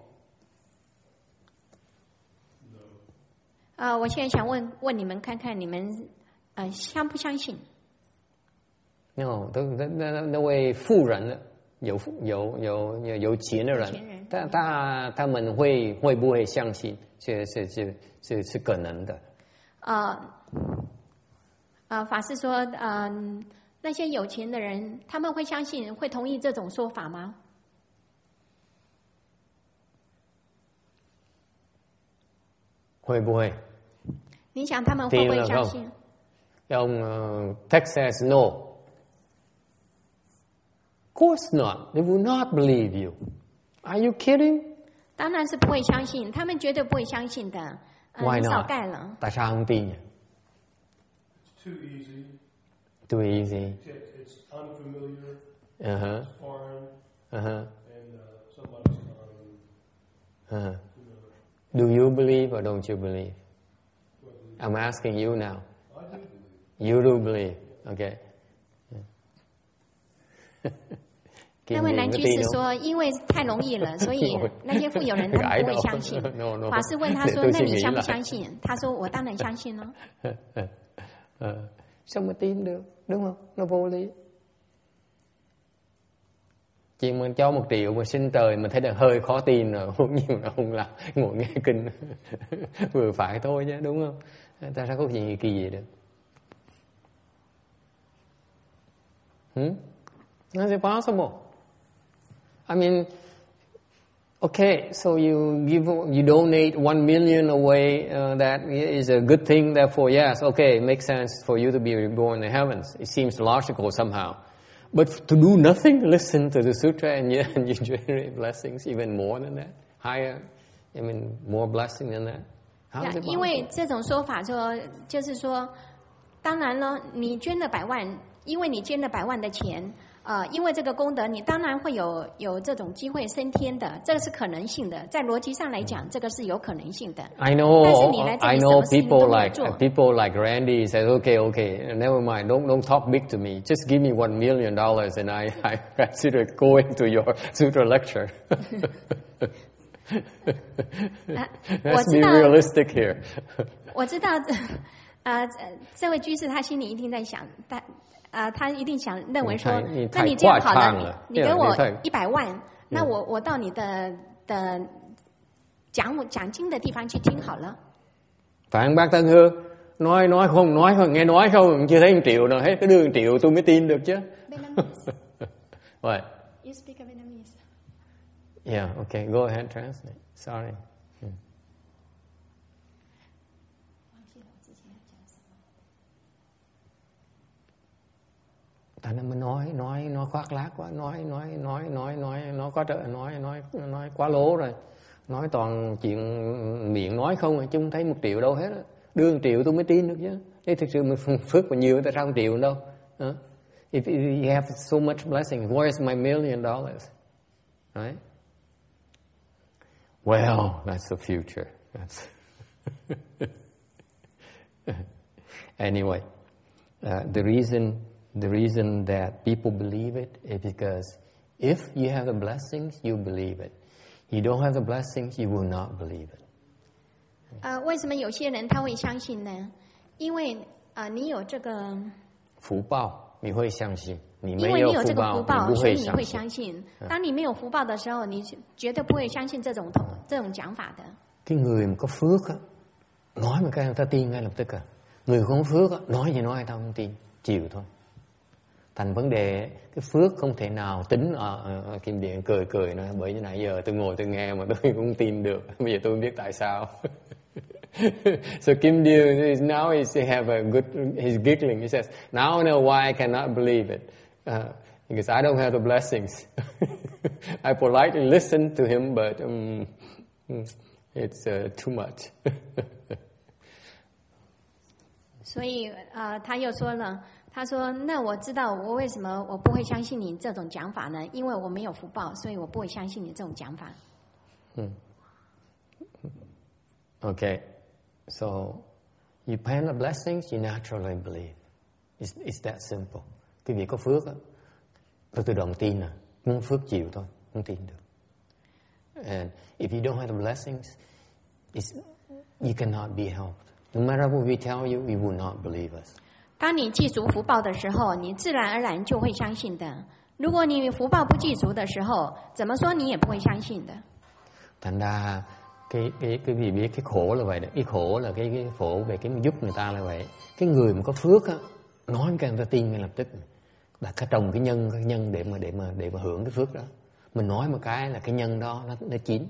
我现在想问你们，看看你们相不相信？ No, 那位富人，有钱的人，他们会不会相信？是可能的。 法师说，那些有钱的人，他们会相信，会同意这种说法吗？ 会不会？ 你想他们会不会相信？ Ông Tex says no. Of course not. They will not believe you. Are you kidding? 当然是不会相信，他们绝对不会相信的。 Why 你少 not? 盖了。 Tại sao không tin nhỉ? It's too easy. Too easy. It's unfamiliar. Uh-huh. It's foreign. Uh-huh. And somebody's lying. Uh-huh. Who knows? Do you believe or don't you believe? Do I believe? I'm asking you now. I do believe. You do believe. Okay. 那位男居士说：“因为太容易了，所以那些富有人他们不会相信。” 法师问他说：“那你相不相信？”他说：“我当然相信了。” Sao mà tin được, đúng không? Nó vô lý. Chuyện mình cho 1 triệu mà sinh trời mình thấy là hơi khó tin rồi, huống nhiều là không làm, ngồi nghe kinh vừa phải thôi chứ, đúng không? Ta sao có chuyện kỳ gì được? How's it possible? I mean, okay, so you donate 1 million away. That is a good thing. Therefore, yes, okay, it makes sense for you to be reborn in the heavens. It seems logical somehow. But to do nothing, listen to the sutra, and you generate blessings even more than that, higher. I mean, more blessing than that. How is it possible? 因为这种说法说，就是说，当然了，你捐了100万，因为你捐了100万的钱。因为这个功德，你当然会有这种机会升天的，这个是可能性的，在逻辑上来讲，这个是有可能性的。 I know people like Randy says, okay, never mind, don't talk big to me, just give me $1 million and I consider going to your sutra lecture. Let's be realistic here. 我知道，这位居士他心里一定在想，他一定想认为说，那你这样好了，你给我100万，那我到你的讲经的地方去听好了。 Phạn Bác Tân Hương nói không, nghe nói không, chưa thấy 1 triệu nào hết, cái đưa 1 triệu tôi mới tin được chứ. What? You speak Vietnamese. Yeah, okay, go ahead, translate. Sorry. Tại nó mới nói khoác lác quá, nói quá trời, nói quá lố rồi, nói toàn chuyện miệng nói không, chứ không thấy 1 triệu đâu hết. Đưa 1 triệu tôi mới tin được chứ. Thế thực sự mình phước mà nhiều, tại sao 1 triệu đâu? If you have so much blessing, where is my $1 million? Right? Well, that's the future. That's anyway, the reason that people believe it is because if you have the blessings, you believe it. You don't have the blessings, you will not believe it. 为什么有些人他会相信呢？因为你有这个福报，你会相信；你因为你有这个福报， 你不会所以你会相信。当你没有福报的时候，你绝对不会相信这种讲法的。 Cái người mà có phước á, nói một cái người ta tin ngay lập tức à. Người không có phước á, nói gì nói người ta không tin, chịu thôi. Thành vấn đề cái phước không thể nào tính Kim Điện cười nói bởi như nãy giờ tôi ngồi tôi nghe mà tôi cũng tin được. Bây giờ tôi không biết tại sao. So Kim Điện now he have a good, he's giggling. He says, now I know why I cannot believe it. Because I don't have the blessings. I politely listen to him, but it's too much. 所以他又说了，他说：“那我知道我为什么我不会相信你这种讲法呢？因为我没有福报，所以我不会相信你这种讲法。” Okay, so you plan the blessings, you naturally believe. It's that simple. Cái việc có phước á, tôi tự động tin muốn phước chịu thôi, không tin được. And if you don't have the blessings, you cannot be helped. No matter what we tell you, you will not believe us. 当你记足福报的时候，你自然而然就会相信的。如果你福報不記足的時候，怎麼說你也不會相信的。 Thành ra cái vì biết cái khổ là vậy đó, cái khổ là cái khổ về cái giúp người ta là vậy. Cái người mà có phước á, nói cái người ta tin ngay lập tức. Là cả trồng cái nhân để mà hưởng cái phước đó. Mình nói một cái là cái nhân đó nó chín.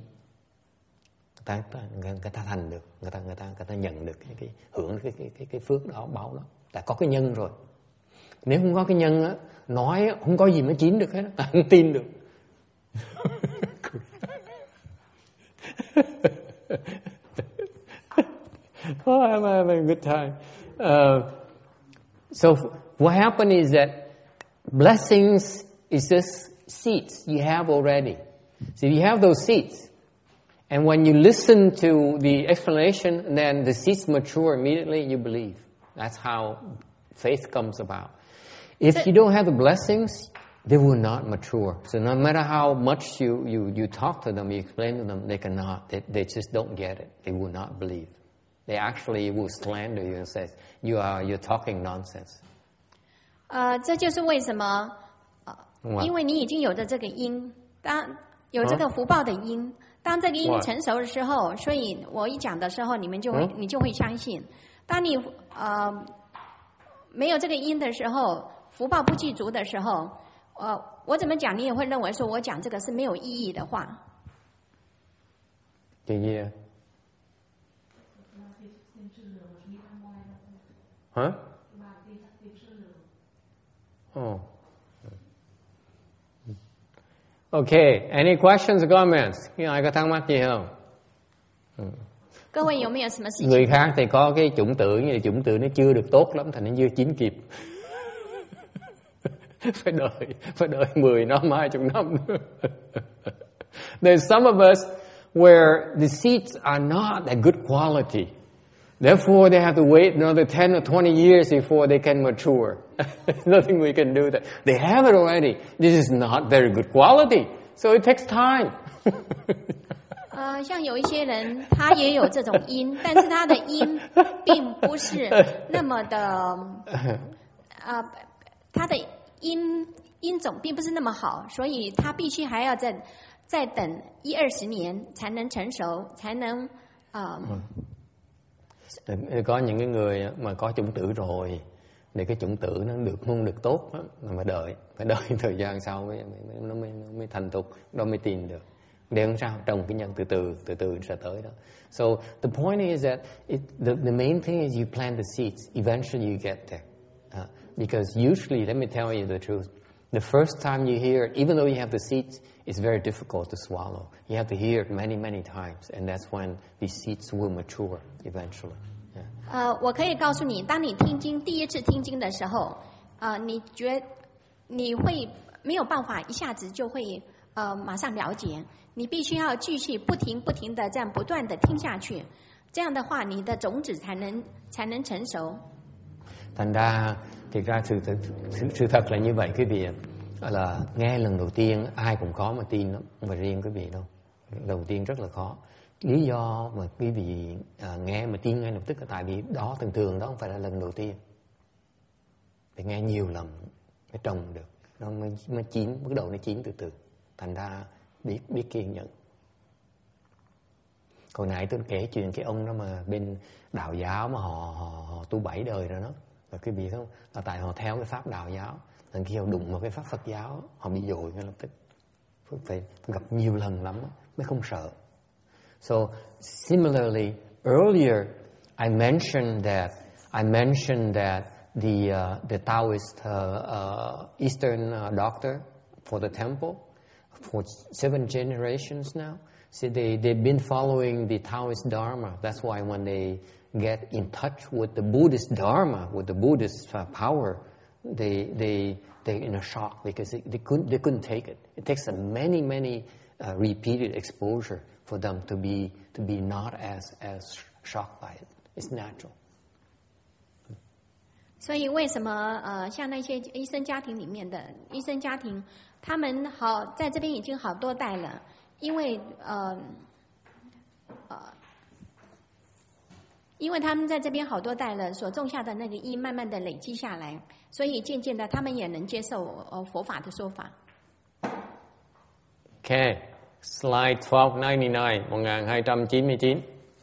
Người ta thành được, người ta nhận được cái hưởng cái phước đó, báo đó. Tại có cái nhân rồi. Nếu không có cái nhân á, nói không có gì mới chín được hết, ta không tin được. Oh, I'm having a good time. So what happened is that blessings is just seeds you have already. So you have those seeds. And when you listen to the explanation, then the seeds mature immediately, you believe. That's how faith comes about. If you don't have the blessings, they will not mature. So no matter how much you talk to them, you explain to them, they cannot. They just don't get it. They will not believe. They actually will slander you and say, you're talking nonsense. 这就是为什么，因为你已经有着这个因，当有这个福报的因，当这个因成熟的时候，所以我一讲的时候，你就会相信。当你没有这个因的时候，福报不具足的时候，我怎么讲，你也会认为说我讲这个是没有意义的话。 Cái gì à? Hả? Oh. Okay, any questions or comments? Ai có thắc mắc gì không? 各位有没有什么事情？ Người khác thì có cái chủng tử, nhưng mà chủng tử nó chưa được tốt lắm, thành nó chưa chín kịp. phải đợi 10 năm, 20 năm nữa. There's some of us where the seeds are not that good quality. Therefore, they have to wait another 10 or 20 years before they can mature. There's nothing we can do that. They have it already. This is not very good quality, so it takes time. 像有一些人，他也有这种因，但是他的因并不是那么的，他的因种并不是那么好，所以他必须还要再等10-20年才能成熟，才能 Có những cái người mà có chủng tử rồi, để cái chủng tử nó không được tốt đó, mà phải đợi thời gian sau nó mới thành thục, nó mới tìm được. Để làm sao trồng cái nhân từ từ sẽ tới đó. So the point is that the main thing is you plant the seeds. Eventually you get there. Because usually, let me tell you the truth, the first time you hear it, even though you have the seeds, it's very difficult to swallow. You have to hear it many, many times, and that's when these seeds will mature eventually. 我可以告诉你，当你听经第一次听经的时候，你会没有办法一下子就会马上了解，你必须要继续不停的这样不断的听下去，这样的话你的种子才能成熟。 Thành ra sự thật là như vậy quý vị, là nghe lần đầu tiên ai cũng khó mà tin lắm, không phải riêng quý vị đâu. Đầu tiên rất là khó. Lý do mà quý vị nghe mà tin ngay lập tức là tại vì đó thường đó không phải là lần đầu tiên. Phải nghe nhiều lần mới trồng được, nó mới chín, bắt đầu nó chín từ từ. Thành ra biết kiên nhẫn. Hồi nãy tôi kể chuyện cái ông đó mà bên đạo giáo mà họ tu 7 đời rồi đó. Và quý vị không, là tại họ theo cái pháp đạo giáo. Lần khi họ đụng vào cái pháp Phật giáo, họ bị dội ngay lập tức. Phải gặp nhiều lần lắm mới không sợ. So similarly, earlier I mentioned that the Taoist Eastern doctor for the temple for 7 generations now. See, they've been following the Taoist Dharma. That's why when they get in touch with the Buddhist Dharma, with the Buddhist power, they're in a shock because they couldn't take it. It takes many repeated exposure for them to be not as shocked by it. It's natural. 所以为什么像那些医生家庭里面的医生家庭，他们在这边已经好多代了，因为他们在这边好多代了，所种下的那个因慢慢的累积下来，所以渐渐的他们也能接受佛法的说法。 Okay, slide 1299, 1299.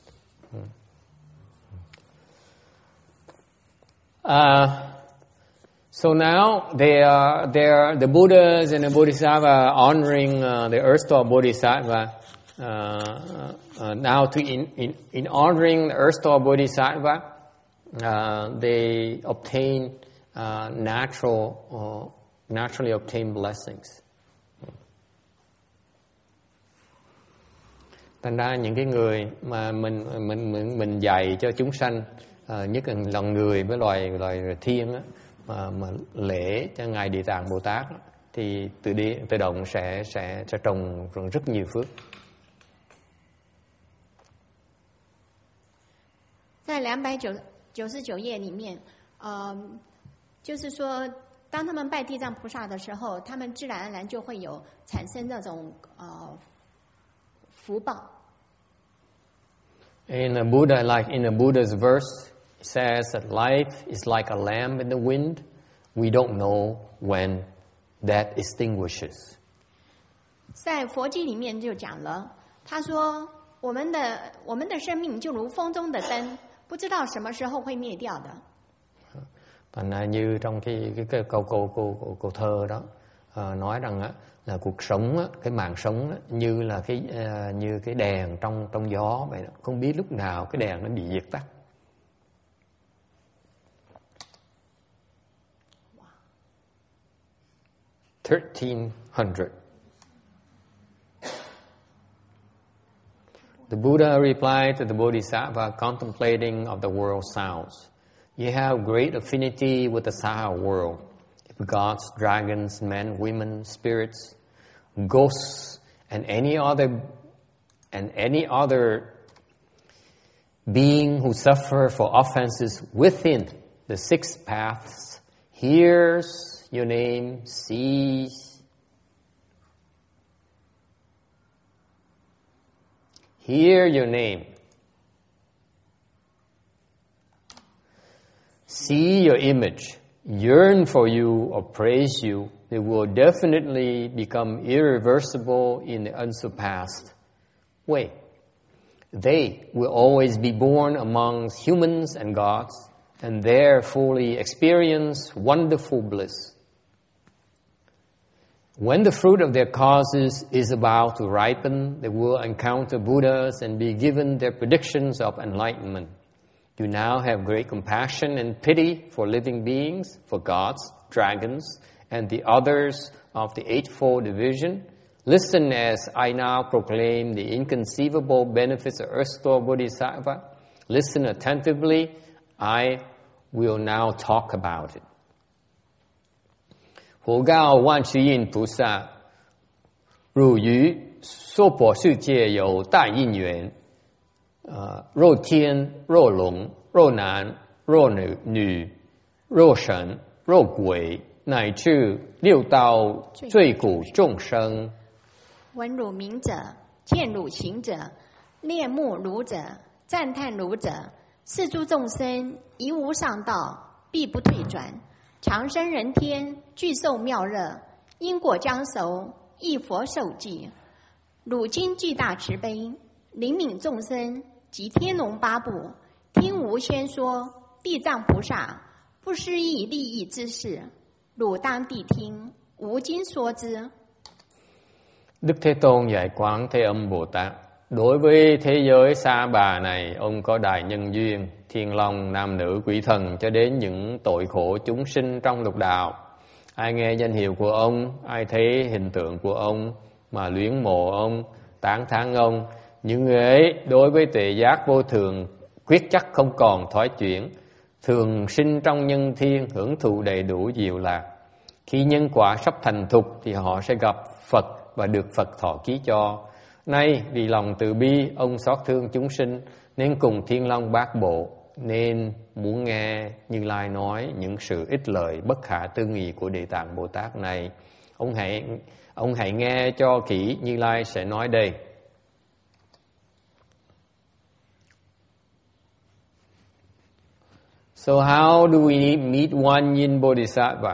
So now the Buddhas and the Bodhisattva honoring the erstwhile Bodhisattva. Now in honoring the erstwhile Bodhisattva, they obtain naturally obtain blessings. Thành ra những cái người mà mình dạy cho chúng sanh, nhất là lòng người với loài thiên á, mà lễ cho ngài Địa Tạng Bồ Tát á, thì tự động sẽ trồng rất nhiều phước. 在299页里面，就是说，当他们拜地藏菩萨的时候，他们自然而然就会有产生那种福报。 In the Buddha's verse, it says that life is like a lamp in the wind. We don't know when that extinguishes. 在佛经里面就讲了，他说我们的生命就如风中的灯，不知道什么时候会灭掉的。 Thành ra như trong cái câu thơ đó nói rằng á, là cuộc sống á, cái mạng sống á, như là cái đèn trong gió vậy đó. Không biết lúc nào cái đèn nó bị diệt tắt. Wow. 1300. The Buddha replied to the Bodhisattva contemplating of the world sounds. You have great affinity with the Saha world. Gods, dragons, men, women, spirits, ghosts, and any other being who suffer for offenses within the 6 paths hears your name, sees. Hear your name. See your image. Yearn for you or praise you, they will definitely become irreversible in the unsurpassed way. They will always be born amongst humans and gods, and there fully experience wonderful bliss. When the fruit of their causes is about to ripen, they will encounter Buddhas and be given their predictions of enlightenment. You now have great compassion and pity for living beings, for gods, dragons, and the others of the Eightfold Division. Listen as I now proclaim the inconceivable benefits of erstwhile Bodhisattva. Listen attentively. I will now talk about it. 佛告万世印菩萨，汝于娑婆世界有大因缘。若天若龙若男若女若神若鬼乃至6道罪苦众生， 闻汝名者，见汝行者， 恋慕汝者，赞叹汝者，是诸众生一无上道，必不退转，长生人天，具受妙乐，因果将熟，亦佛受记。汝今具大慈悲，灵悯众生及天龙八部，听无宣说，地藏菩萨不思议利益之事，汝当谛听，无经说之. Đức Thế Tôn dạy Quán Thế Âm Bồ Tát: đối với thế giới Sa Bà này, ông có đại nhân duyên, thiên long, nam nữ, quỷ thần cho đến những tội khổ chúng sinh trong lục đạo. Ai nghe danh hiệu của ông, ai thấy hình tượng của ông mà luyến mộ ông, tán thán ông, những người ấy đối với tuệ giác vô thường quyết chắc không còn thoái chuyển, thường sinh trong nhân thiên, hưởng thụ đầy đủ diệu lạc. Khi nhân quả sắp thành thục thì họ sẽ gặp Phật và được Phật thọ ký cho. Nay vì lòng từ bi, ông xót thương chúng sinh nên cùng Thiên Long Bát Bộ, nên muốn nghe Như Lai nói những sự ích lợi bất khả tư nghị của Địa Tạng Bồ Tát này. Ông hãy nghe cho kỹ, Như Lai sẽ nói đây. So how do we meet one Yin Bodhisattva?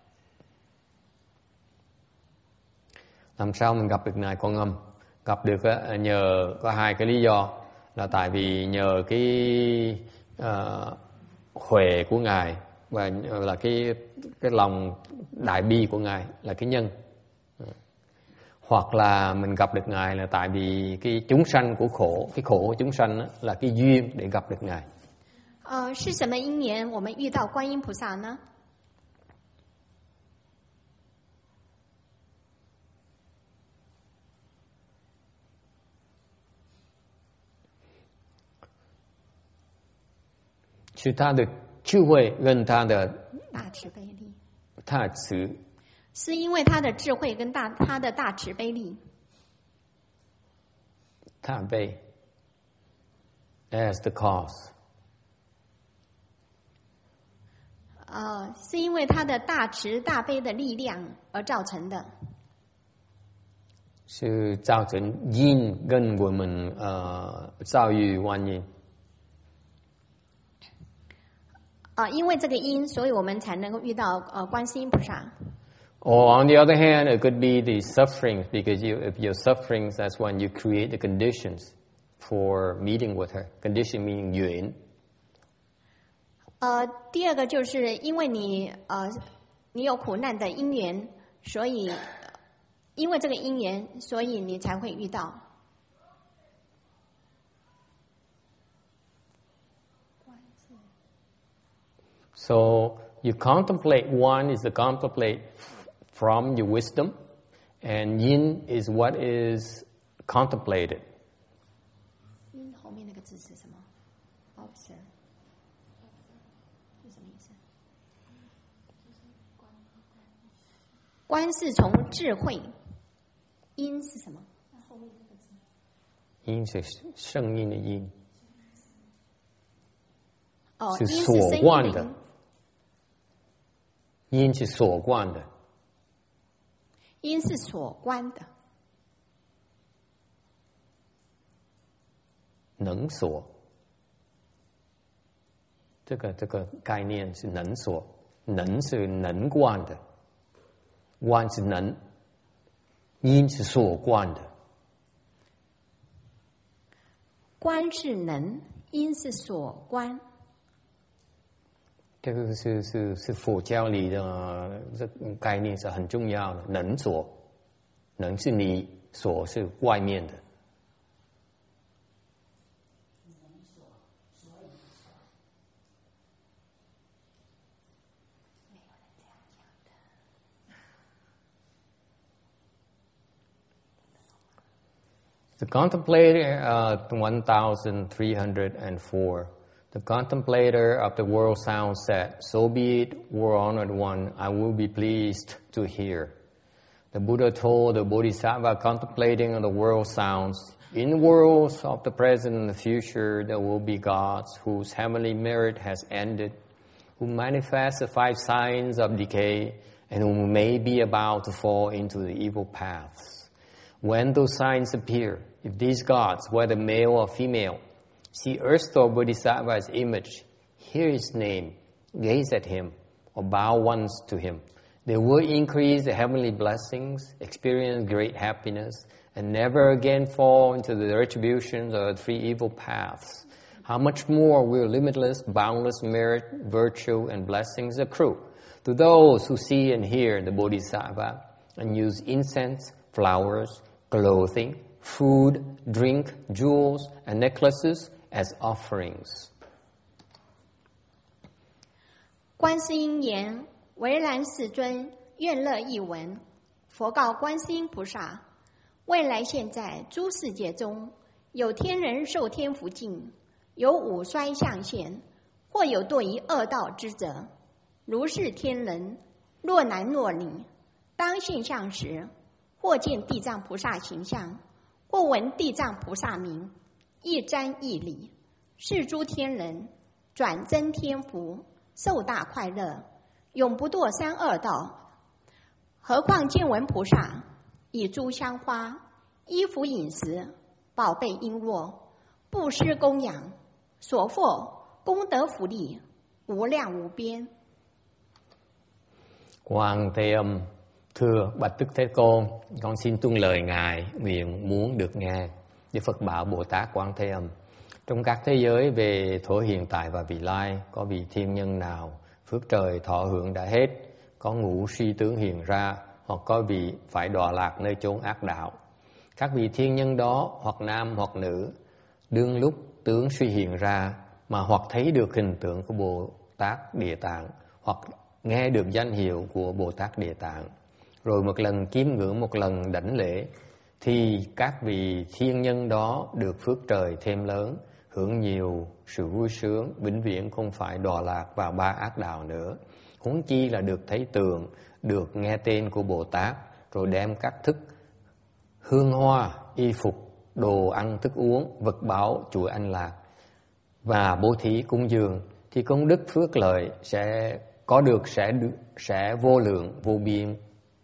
Làm sao mình gặp được Ngài Quan Âm? Gặp được nhờ có hai cái lý do, là tại vì nhờ cái huệ của Ngài và là cái lòng đại bi của Ngài là cái nhân, hoặc là mình gặp được Ngài là tại vì cái chúng sanh của khổ, cái khổ của chúng sanh là cái duyên để gặp được Ngài. 是什么因缘我们遇到观音菩萨呢？ 是他的智慧跟他的大慈悲力， 他慈， 是因为他的智慧跟他的大慈悲力。 他悲 as the cause， 是因为他的大慈大悲的力量而造成的。 是造成因跟我们遭遇万因。 因为这个因，所以我们才能够遇到观世音菩萨。 Or on the other hand, it could be the suffering, because if you're suffering, that's when you create the conditions for meeting with her. Condition meaning 缘。 第二个就是因为你有苦难的因缘，所以因为这个因缘，所以你才会遇到。 So you contemplate, one is to contemplate from your wisdom, and yin is what is contemplated. yin 后面那个字是什么 ？Observe 是什么意思？观是从智慧，因是什么？后面这个字。 因是圣音的因， 是所观的。因是所观的， 因是所观的， 能所。这个概念是能所，能是能观的，观是能，因是所观的。 观是能，因是所观。 这个是佛教里的这概念是很重要的，能所，能是你，所是外面的。The contemplator 1304. The contemplator of the world sound said, "So be it, world honored one, I will be pleased to hear." The Buddha told the Bodhisattva contemplating on the world sounds, "In the worlds of the present and the future, there will be gods whose heavenly merit has ended, who manifest the 5 signs of decay, and who may be about to fall into the evil paths. When those signs appear, if these gods, whether male or female, see Erstwhile Bodhisattva's image, hear his name, gaze at him, or bow once to him, they will increase the heavenly blessings, experience great happiness, and never again fall into the retributions or the three evil paths. How much more will limitless, boundless merit, virtue, and blessings accrue to those who see and hear the Bodhisattva and use incense, flowers, clothing, food, drink, jewels, and necklaces as offerings. 观世音言：唯然世尊，愿乐一闻。佛告观世音菩萨：未来现在诸世界中，有天人受天福境，有五衰相现，或有堕于恶道之者。如是天人，若男若女，当现相时，或见地藏菩萨形象，或闻地藏菩萨名，一瞻一礼，是诸天人转增天福，受大快乐，永不堕三恶道。何况见闻菩萨以诸香花、衣服、饮食、宝贝璎珞、布施供养，所获功德福利无量无边。 Quan Thế Âm: Thưa Bạch Đức Thế Tôn, con xin tuân lời Ngài, nguyện muốn được nghe. Đức Phật bảo Bồ Tát Quan Thế Âm: trong các thế giới về thuở hiện tại và vị lai, có vị thiên nhân nào phước trời thọ hưởng đã hết, có ngũ suy tướng hiện ra, hoặc có vị phải đọa lạc nơi chốn ác đạo. Các vị thiên nhân đó, hoặc nam hoặc nữ, đương lúc tướng suy hiện ra, mà hoặc thấy được hình tượng của Bồ Tát Địa Tạng, hoặc nghe được danh hiệu của Bồ Tát Địa Tạng, rồi một lần chiêm ngưỡng, một lần đảnh lễ, thì các vị thiên nhân đó được phước trời thêm lớn, hưởng nhiều sự vui sướng, vĩnh viễn không phải đọa lạc vào ba ác đạo nữa. Huống chi là được thấy tượng, được nghe tên của Bồ Tát, rồi đem các thức hương hoa, y phục, đồ ăn thức uống, vật báo, chuỗi anh lạc và bố thí cúng dường, thì công đức phước lợi sẽ có được sẽ vô lượng vô biên.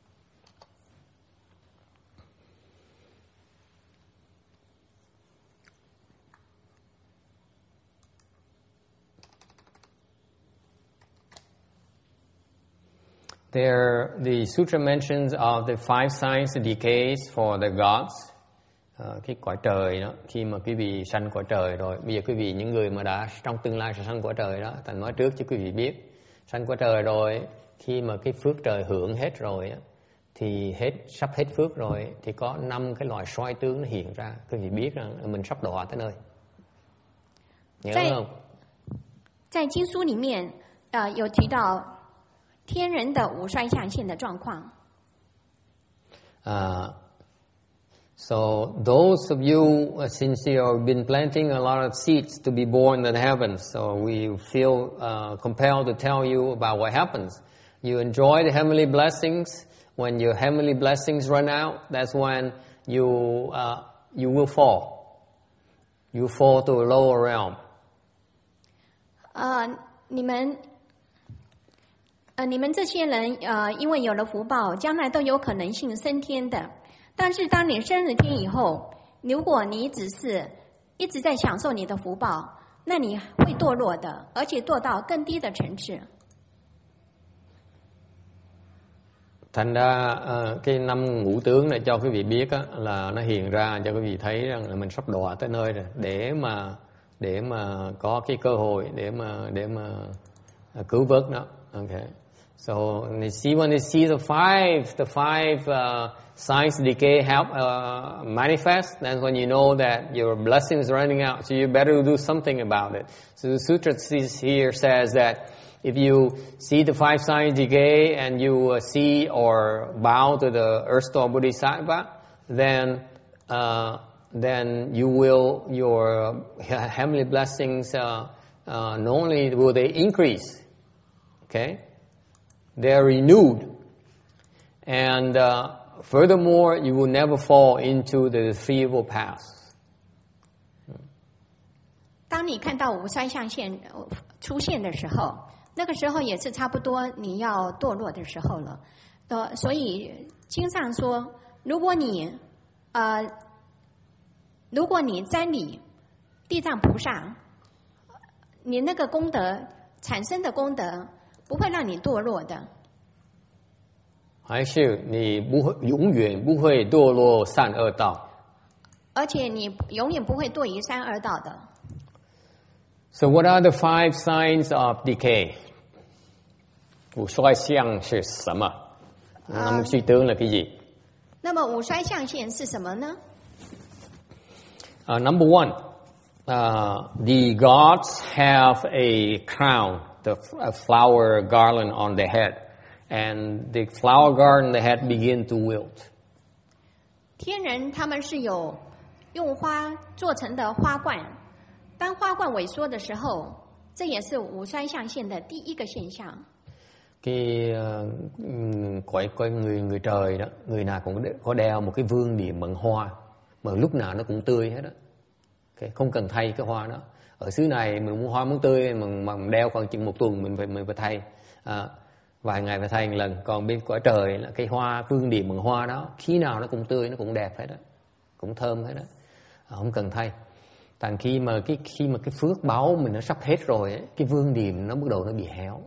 There, the sutra mentions of the five signs of decays for the gods. Cái cõi trời đó, khi mà quý vị sanh cõi trời rồi, bây giờ quý vị những người mà đã trong tương lai sẽ sanh cõi trời đó, Thành nói trước cho quý vị biết, sanh cõi trời rồi, khi mà cái phước trời hưởng hết rồi, thì sắp hết phước rồi, thì có 5 cái loại soi tướng nó hiện ra, quý vị biết rằng mình sắp đọa tới nơi. Nhớ không? 在经书里面，有提到天人的五衰相现的状况。 So those of you, since you have been planting a lot of seeds to be born in the heavens, so we feel compelled to tell you about what happens. You enjoy the heavenly blessings. When your heavenly blessings run out, that's when you will fall. You fall to a lower realm. 你们这些人，因为有了福报，将来都有可能性升天的。但是当你升了天以后，如果你只是一直在享受你的福报，那你会堕落的，而且堕到更低的层次。 Thành ra cái 5 ngũ tướng này cho quý vị biết á, là nó hiện ra cho quý vị thấy rằng là mình sắp đọa tới nơi rồi, để mà có cái cơ hội để mà cứu vớt nó. Okay. So when they see the five signs of decay manifest, that's when you know that your blessing is running out. So you better do something about it. So the sutra here says that if you see the 5 signs of decay and you see or bow to the erstwhile Bodhisattva, then your heavenly blessings not only will they increase, okay, they're renewed, and furthermore, you will never fall into the three evil paths. 当你看到五衰相现出现的时候，那个时候也是差不多你要堕落的时候了。所以经上说，如果你如果你瞻礼地藏菩萨，你那个功德产生的功德不会让你堕落的。 还是你永远不会堕落善恶道。 而且你永远不会堕于三恶道的。 So what are the 5 signs of decay? 五衰相是什么？那么suy tướng là cái gì? 那么五衰象限是什么呢 ？Number 1, the gods have a crown, a flower garland on their head, and the flower garland on the head begin to wilt. 天人他们是有用花做成的花冠，当花冠萎缩的时候，这也是五衰象限的第一个现象。 Coi người trời đó, người nào cũng có đeo một cái vương miện bằng hoa, mà lúc nào nó cũng tươi hết đó. Không cần thay cái hoa đó. Ở xứ này mình mua hoa muốn tươi mà đeo khoảng chừng 1 tuần mình phải thay, vài ngày phải thay một lần. Còn bên cõi trời là cái hoa vương miện bằng hoa đó, khi nào nó cũng tươi, nó cũng đẹp hết đó, cũng thơm hết đó, không cần thay. Tại khi mà cái phước báu mình nó sắp hết rồi ấy, cái vương điềm nó bắt đầu nó bị héo.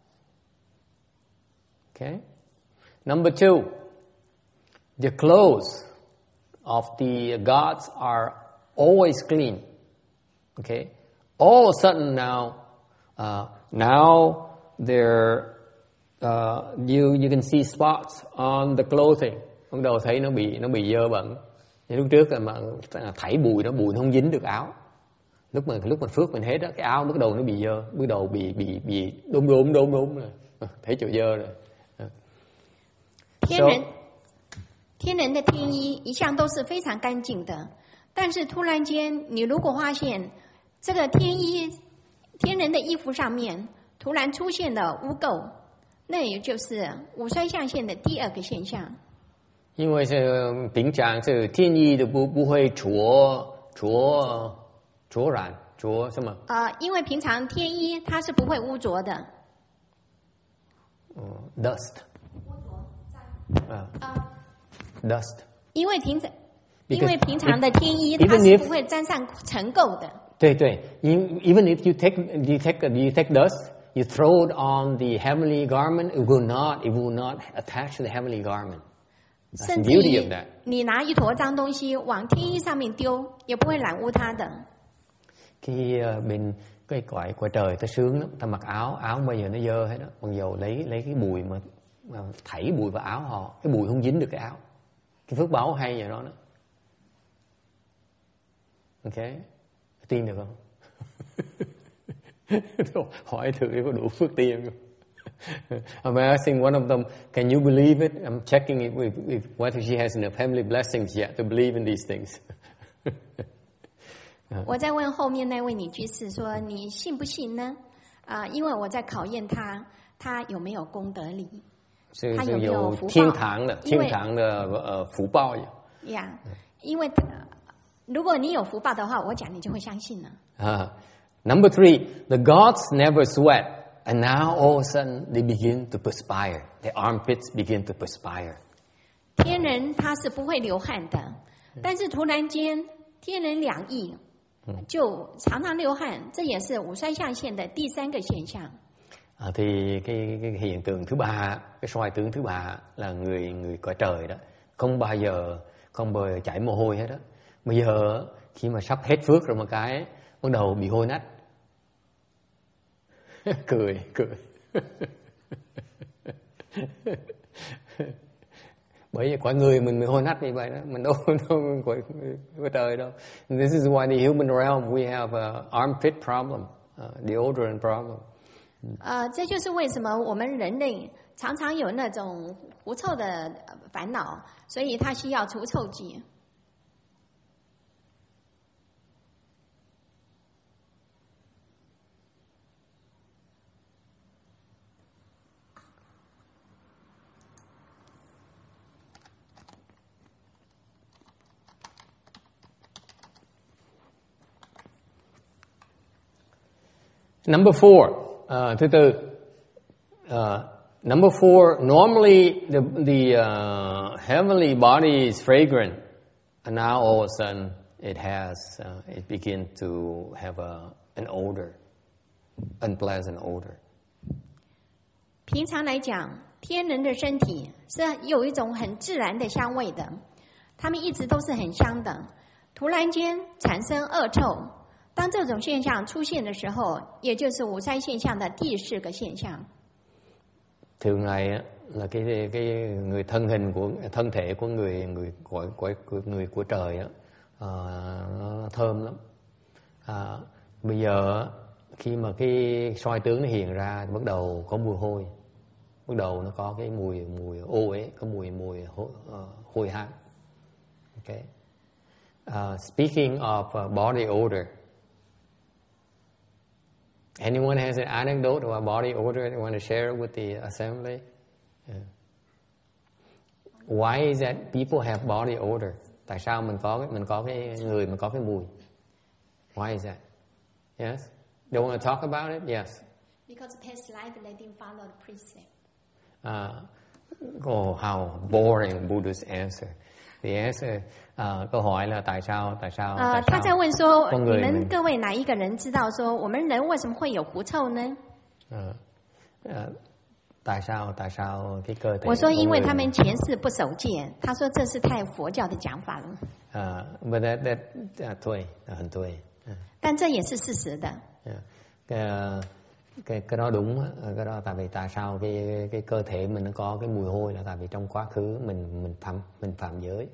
Okay. Number 2, the clothes of the gods are always clean. Okay. All of a sudden now they're you can see spots on the clothing. Bắt đầu thấy nó bị dơ bẩn. Lúc trước mà thảy bụi nó không dính được áo. Lúc mà phước mình hết đó, cái áo bắt đầu nó bị dơ, bắt đầu bị đốm rồi. Thấy chỗ dơ rồi. 天人的天衣一向都是非常干净的，但是突然间，你如果发现这个天人的衣服上面突然出现了污垢，那也就是五衰象限的第二个现象。 因为是平常是天衣都不会浊染浊什么？ 因为平常天衣它是不会污浊的。 dust。dust。因为平常的天衣它是不会沾上尘垢的。 对，even if you take dust, you throw it on the heavenly garment, it will not attach to the heavenly garment. 甚至于你拿一坨脏东西往天衣上面丢，也不会染污它的。 Bên cái cõi trời ta sướng lắm, ta mặc áo không bao giờ nó dơ hết đó, bằng dầu lấy cái bụi mà thảy bụi vào áo họ, cái bụi không dính được cái áo. Cái phước báo hay vậy đó. Ok, tin được không? Hỏi thử có đủ phước tin không? I'm asking one of them, can you believe it? I'm checking it with whether she has enough heavenly blessings yet to believe in these things. 我在问后面那位女居士说，你信不信呢？因为我在考验她有没有功德力，她有没有福报？ 天堂的福报呀。因为如果你有福报的话，我讲你就会相信了。 Number 3, the gods never sweat, and now all of a sudden they begin to perspire. Their armpits begin to perspire. 天人他是不会流汗的，但是突然間天人2億就常常流汗，这也是五衰象限的第3個現象。 Thì cái hiện tượng thứ 3, cái soi tướng thứ 3 là người cõi trời đó, không bao giờ chảy mồ hôi hết đó. Bây giờ khi mà sắp hết phước rồi một cái bắt đầu bị hôi nách. cười bởi vì quả người mình hôi nách như vậy đó, mình đâu có trời đâu. This is why the human realm we have an armpit problem, deodorant problem. 这就是为什么我们人类常常有那种狐臭的烦恼，所以他需要除臭剂。 Number 4, thứ tư. Number 4, normally the heavenly body is fragrant, And now all of a sudden it begins to have an odor, unpleasant odor. 平常来讲，天人的身体是有一种很自然的香味的，它们一直都是很香的。突然间产生恶臭，当这种现象出现的时候，也就是五灾现象的第4个现象。 Thường ngày là cái người thân thể của người của trời á, nó thơm lắm. Bây giờ khi mà cái soi tướng nó hiện ra, bắt đầu có mùi hôi, bắt đầu nó có cái mùi ô ấy, có mùi hôi hám. Okay. Speaking of body odor, anyone has an anecdote about body odor they want to share with the assembly? Yeah. Why is that people have body odor? Tại sao mình có cái người mình có cái mùi? Why is that? Yes. Don't want to talk about it? Yes. Because past life they didn't follow the precept. Oh, how boring Buddha's answer. The answer, câu hỏi là tại sao? 他在问说，你们各位哪一个人知道说，我们人为什么会有狐臭呢？ tại sao cái cơ thể? 我说，因为他们前世不守戒。他说这是太佛教的讲法了。 But that 对，很对。 但这也是事實的。 Cái đó đúng, cái đó tại vì tại sao cái cơ thể mình nó có cái mùi hôi là tại vì trong quá khứ mình phạm giới,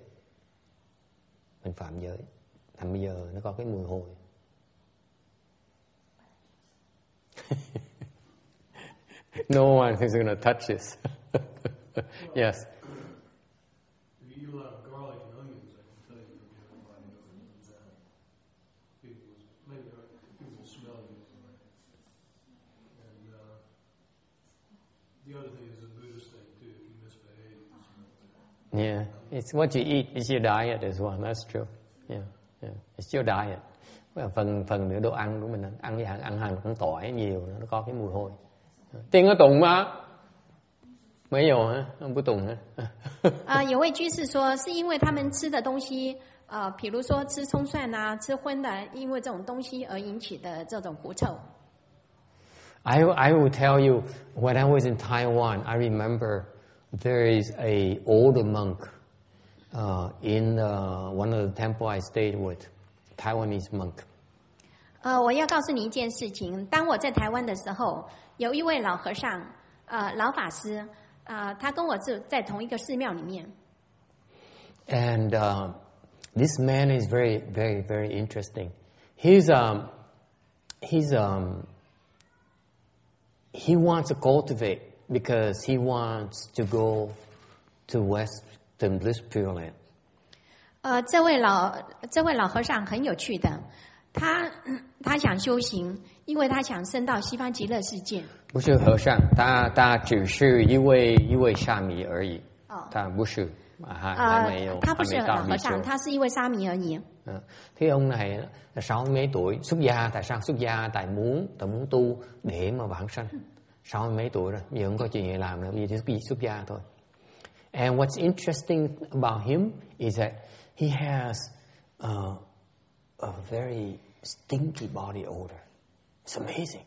thành bây giờ nó có cái mùi hôi. No one is going to touch this. Yes. Yeah, it's what you eat. It's your diet as well. That's true. Yeah. It's your diet. Phần nữa đồ ăn của mình ăn hành cũng tỏi nhiều, nó có cái mùi hôi. Tiên có tùng吗？没有啊，不懂啊。 有位居士说，是因为他们吃的东西，比如说吃葱蒜啊，吃荤的，因为这种东西而引起的这种狐臭。 I will tell you, when I was in Taiwan, I remember there is a older monk in one of the temple I stayed with, Taiwanese monk. 我要告诉你一件事情，当我在台湾的时候，有一位老和尚，老法师，他跟我是在同一个寺庙里面。 And this man is very, very, very interesting. He wants to cultivate because he wants to go to Western Bliss Pure Land. 这位老和尚很有趣的，他想修行，因为他想升到西方极乐世界。 不是和尚，他只是一位沙弥而已。他不是，还没有， 他不是还没到老和尚，他是一位沙弥而已。 Thế ông này là 60 mấy tuổi, xuất gia. Tại sao xuất gia? Tại muốn tu để mà vãng sanh. 60 mấy tuổi rồi, giờ không có chuyện gì làm nữa, bây giờ chỉ xuất gia thôi. And what's interesting about him is that he has a very stinky body odor. It's amazing.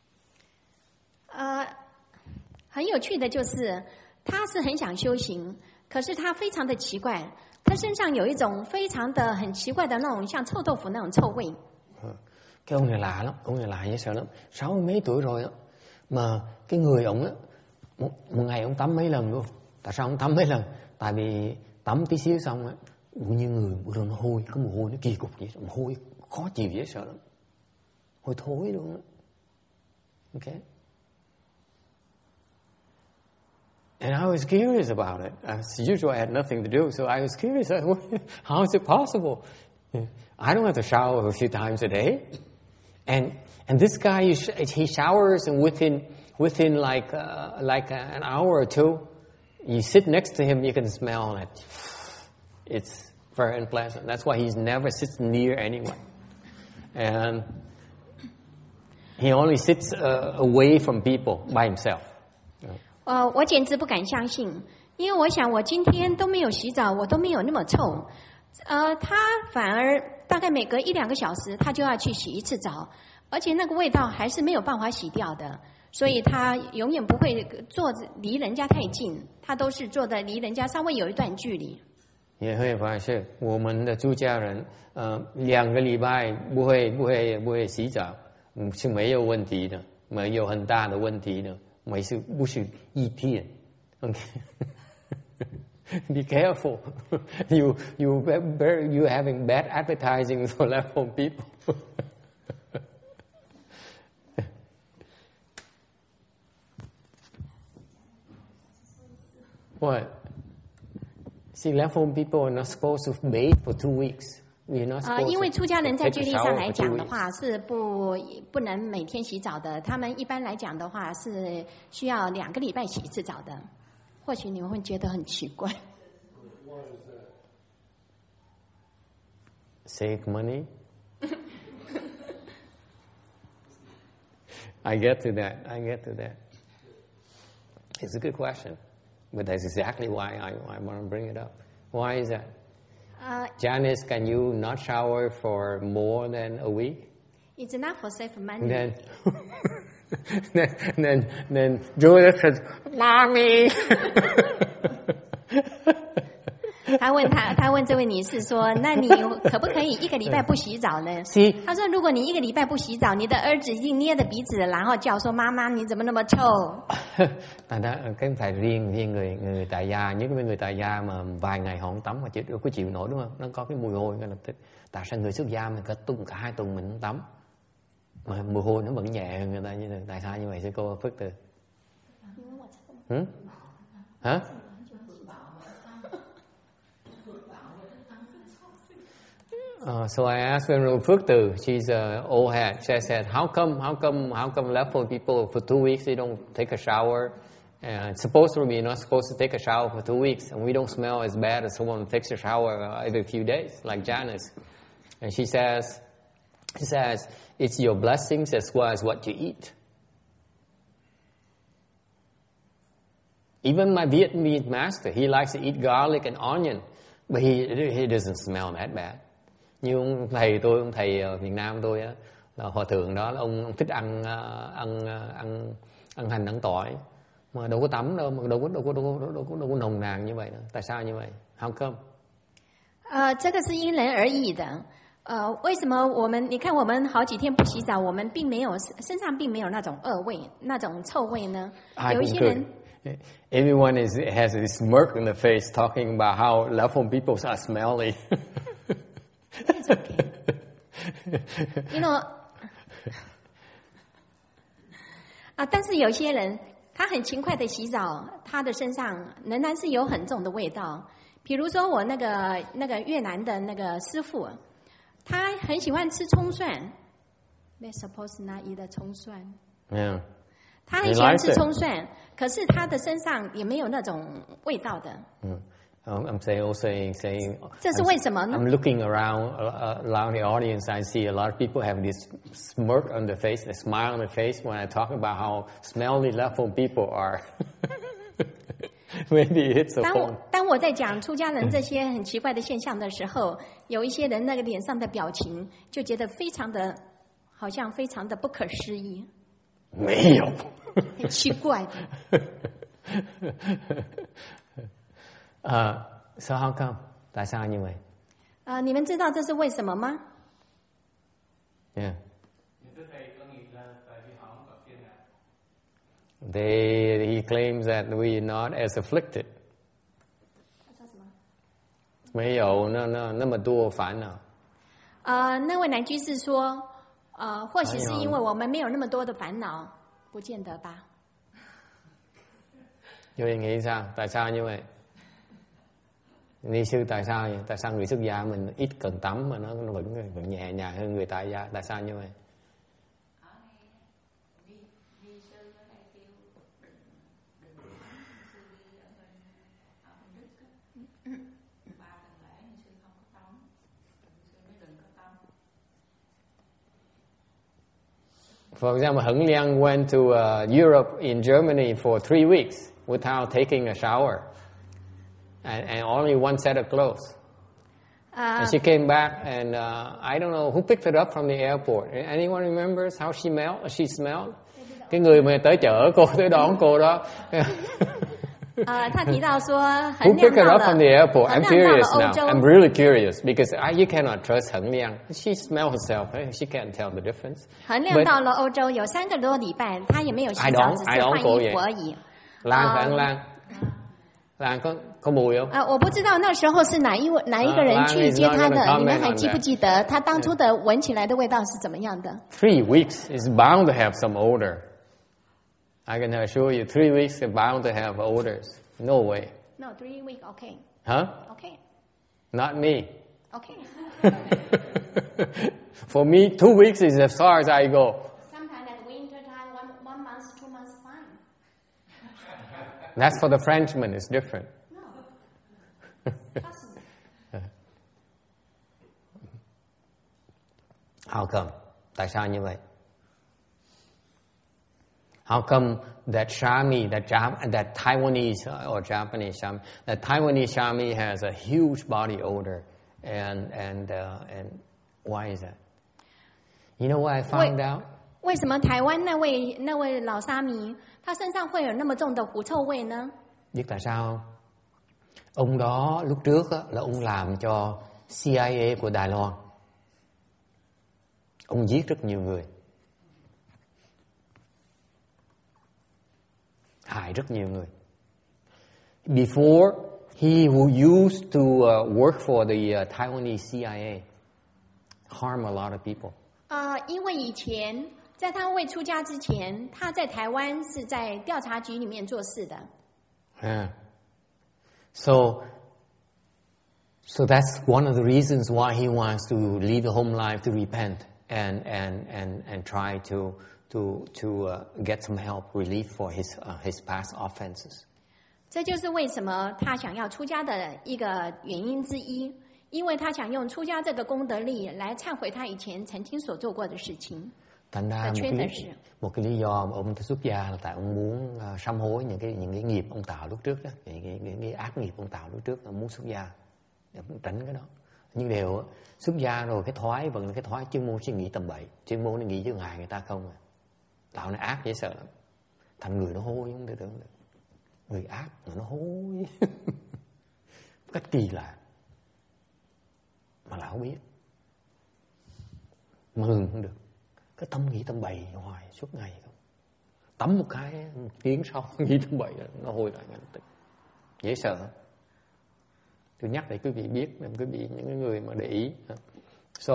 很有趣的就是，他是很想修行，可是他非常的奇怪，他身上有一种非常的很奇怪的那种像臭豆腐那种臭味。 Cái ông này lạ lắm, ông này lạ dễ sợ lắm. 60 mấy tuổi rồi á, mà cái người ông á, một ngày ông tắm mấy lần luôn. Tại sao ông tắm mấy lần? Tại vì tắm tí xíu xong á, như người nó hôi, có mùi hôi nó kỳ cục vậy, mùi hôi khó chịu dễ sợ lắm, hôi thối luôn á. Okay. And I was curious about it. As usual, I had nothing to do, so I was curious. How is it possible? I don't have to shower a few times a day, and this guy, he showers, and within like an hour or two, you sit next to him, you can smell it. It's very unpleasant. That's why he's never sits near anyone, and he only sits away from people by himself. 我简直不敢相信，因为我想我今天都没有洗澡，我都没有那么臭， 他反而大概每隔1-2个小时，他就要去洗一次澡，而且那个味道还是没有办法洗掉的，所以他永远不会坐离人家太近，他都是坐的离人家稍微有一段距离。 也会发现我们的出家人2个礼拜不会洗澡，是没有问题的，没有很大的问题的，不是1天。Okay. Be careful. You having bad advertising for left home people. What? See, left home people are not supposed to bathe for 2 weeks. We're not supposed 因为出家人在 to 戒 take 律 a 上 shower 来 for 2 讲的 weeks. 话是不能每天洗澡的，他们一般来讲的话是需要2个礼拜洗一次澡的。或许你们会觉得很奇怪。 Save money? I get to that. It's a good question. But that's exactly why I want to bring it up. Why is that? Janice, can you not shower for more than a week? It's not for save money. Then Joseph says, "Mommy." 他问这位女士说：“那你可不可以1个礼拜不洗澡呢？”他说：“如果你1个礼拜不洗澡，你的儿子已经捏着鼻子，然后叫说妈妈你怎么那么臭？” Cái phải riêng người tại gia, những người tại gia mà vài ngày họ không tắm mà đâu có chịu nổi đúng không? Nó có cái mùi hôi ngay lập tức. Tại sao người xuất gia mình cả 2 tuần mình không tắm mà mùi hôi nó vẫn nhẹ hơn người ta như thế? Tại sao như vậy sư cô Phước Từ? Hả? So I asked Venerable Phước Từ, she's an old hat. She said, how come left home people for 2 weeks they don't take a shower? Supposed to be you're not supposed to take a shower for 2 weeks, and we don't smell as bad as someone who takes a shower every few days, like Janice. And she says, it's your blessings as well as what you eat. Even my Vietnamese master, he likes to eat garlic and onion, but he doesn't smell that bad. Như ông thầy ở Việt Nam tôi á, là hòa thượng đó, là ông thích ăn hành ăn tỏi, mà đâu có tắm đâu, mà đâu có nồng nàn như vậy đâu. Tại sao như vậy? How come? 这个是因人而异的。为什么你看我们好几天不洗澡，我们身上并没有那种恶味、那种臭味呢？有一些人。 Everyone has this smirk on the face talking about how left home people are smelly. It's okay. You know, 但是有些人他很勤快的洗澡，他的身上仍然是有很重的味道。比如说我那个越南的那个师傅，他很喜欢吃葱蒜。They're supposed not eat the 葱蒜。 Yeah. 他很喜欢吃葱蒜，可是他的身上也没有那种味道的。 I'm saying. 这是为什么呢？ I'm looking around the audience. I see a lot of people have this smirk on their face, a smile on their face when I talk about how smelly left home people are. Maybe it's a home. 当我在讲出家人这些很奇怪的现象的时候，有一些人那个脸上的表情就觉得好像非常的不可思议。 没有。 很奇怪的。 So how come? tại sao như vậy? 你们知道这是为什么吗？ Yeah. He claims that we are not as afflicted. 没有那么多烦恼。 那位男居士说，或许是因为我们没有那么多的烦恼，不见得吧。 Tôi nghĩ sao? Tại sao như vậy? Ni sư tại sao vậy? Tại sao người xuất gia mình ít cần tắm mà nó vẫn nhẹ nhàng hơn người tại gia? Tại sao như vậy? For example, Heng Liang went to Europe in Germany for 3 weeks without taking a shower and only one set of clothes. And she came back, and I don't know who picked it up from the airport. Anyone remembers how she smelled? Cái người mà tới chở cô, tới đón cô đó. 他提到说 Who 恒亮 picked 到 it up 了 from the airport? I'm 恒亮到 curious 了欧 now. 洲 I'm really curious because you cannot trust 恒亮. She smells herself. She can't tell the difference. 恒亮到了欧洲有3个多礼拜，他也没有洗澡，只是换衣服而已。 Lan phải không Lan? Lan có mùi không? 我不知道那时候是哪一个人去接他的，你们还记不记得他当初的闻起来的味道是怎么样的？ 3 weeks is bound to have some odor. I can assure you, 3 weeks is bound to have odors. No way. No, 3 weeks, okay. Huh? Okay. Not me. Okay. For me, 2 weeks is as far as I go. Sometimes at winter time, 1 month, 2 months, fine. That's for the Frenchman. It's different. No. Possible. How come? Tại sao như vậy? How come that Shami, that Taiwanese or Japanese Shami, that Taiwanese Shami has a huge body odor, and why is that? You know what I found out? 为什么台湾那位老沙弥他身上会有那么重的狐臭味呢？ Biết tại sao không? Ông đó lúc trước á, là ông làm cho CIA của Đài Loan. Ông giết rất nhiều người, hại rất nhiều người. Before, he used to work for the Taiwanese CIA, harm a lot of people. 因为以前在他未出家之前，他在台湾是在调查局里面做事的。 Yeah. So that's one of the reasons why he wants to leave the home life to repent and try to get some help, relief for his past offenses. 这就是为什么他想要出家的一个原因之一，因为他想用出家这个功德力来忏悔他以前曾经所做过的事情。 Thành ra một cái lý do mà ông xuất gia là tại ông muốn sám hối những cái nghiệp ông tạo lúc trước đó, những cái ác nghiệp ông tạo lúc trước, ông muốn xuất gia để tránh cái đó. Nhưng đều xuất gia rồi cái thoái vẫn là cái thoái chuyên môn suy nghĩ tầm bậy, chuyên môn nó nghĩ chứ hại người ta không à. Tạo nó ác dễ sợ lắm. Thành người nó hôi không thể tưởng được. Người ác mà nó hôi cách kỳ lạ mà là không biết, mừng không được. Cái tâm nghĩ tâm bậy hoài suốt ngày không. Tắm một cái một tiếng sau nghĩ tâm bậy nó hôi lại ngay lập tức. Dễ sợ. Tôi nhắc để quý vị biết, để quý vị những người mà để ý. So,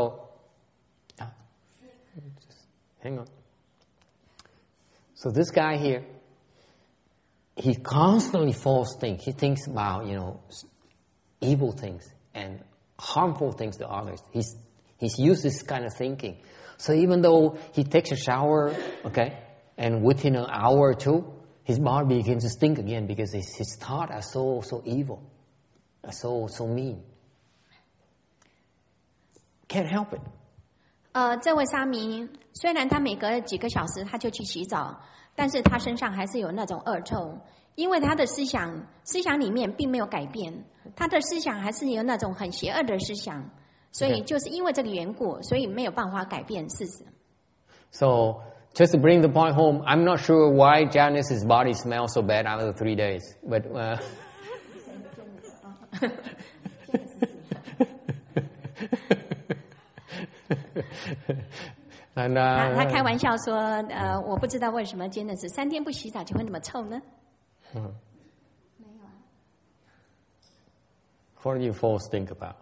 hang on. So this guy here, he constantly false thinks. He thinks about, evil things and harmful things to others. He's used this kind of thinking. So even though he takes a shower, okay, and within an hour or two, his body begins to stink again because his thoughts are so evil, so mean. Can't help it. 这位沙弥虽然他每隔几个小时他就去洗澡，但是他身上还是有那种恶臭，因为他的思想里面并没有改变，他的思想还是有那种很邪恶的思想。 所以就是因为这个缘故，所以没有办法改变事实。 So just to bring the point home, I'm not sure why Janice's body smells so bad after 3 days, but 他开玩笑说，我不知道为什么Janice3天不洗澡就会那么臭呢？没有啊。 What do you folks think about?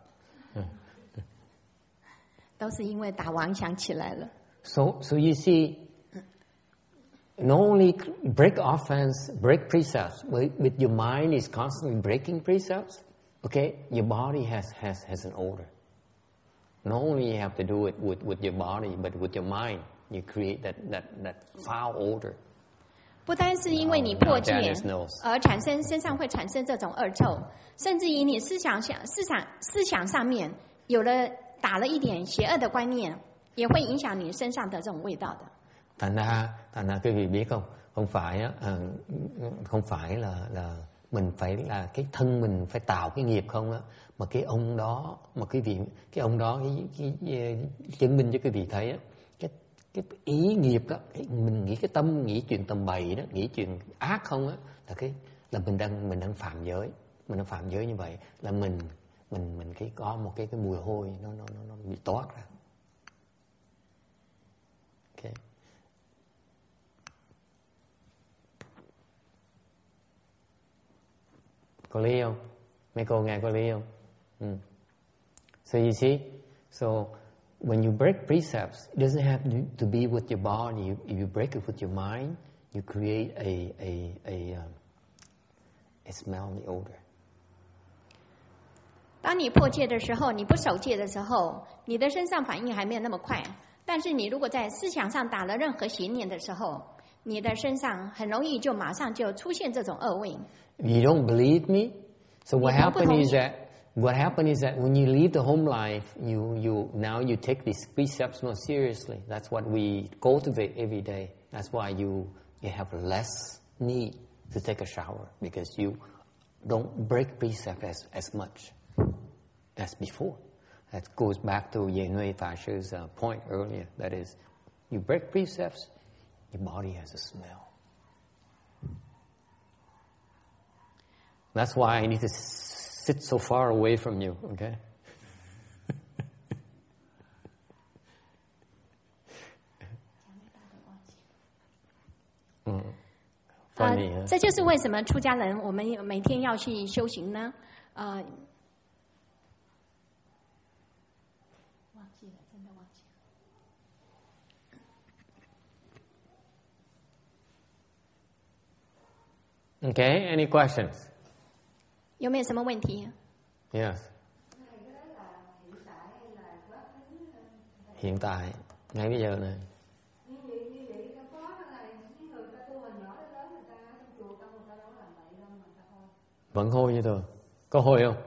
都是因为打妄想起来了。 So you see, not only break offense, break precepts, with your mind is constantly breaking precepts. Okay, your body has an odor. Not only you have to do it with your body, but with your mind, you create that foul odor. 不单是因为你破戒而产生身上会产生这种恶臭，甚至于你思想上面有了。 打了一点邪恶的观念，也会影响你身上的这种味道的。Thành ra quý vị biết không? Không phải là mình phải là cái thân mình phải tạo cái nghiệp không á, mà cái ông đó, mà cái ông đó cái chứng minh cho cái vị thấy á, cái ý nghiệp đó, mình nghĩ cái tâm nghĩ chuyện tầm bậy đó, nghĩ chuyện ác không á, là mình đang phạm giới, mình đang phạm giới như vậy là mình cái có một cái mùi hôi nó bị toát ra. Okay. Có lý không? Mấy cô nghe có lý không? So you see, so when you break precepts, it doesn't have to be with your body. If you break it with your mind, you create a smell, the odor. 当你破戒的时候，你不守戒的时候，你的身上反应还没有那么快。但是你如果在思想上打了任何邪念的时候，你的身上很容易就马上就出现这种恶味。 You don't believe me? So what happened is that when you leave the home life, you take these precepts more seriously. That's what we cultivate every day. That's why you have less need to take a shower, because you don't break precepts as much as before. That goes back to Yenhui Fasher's point earlier. That is, you break precepts, your body has a smell. That's why I need to sit so far away from you, okay? Funny, huh? 这就是为什么出家人我们每天要去修行呢？忘记了，真的忘记了。Okay, any questions? 有没有什么问题 Yes. hiện tại, ngay bây giờ này. Vẫn hôi như thường. Có hôi không?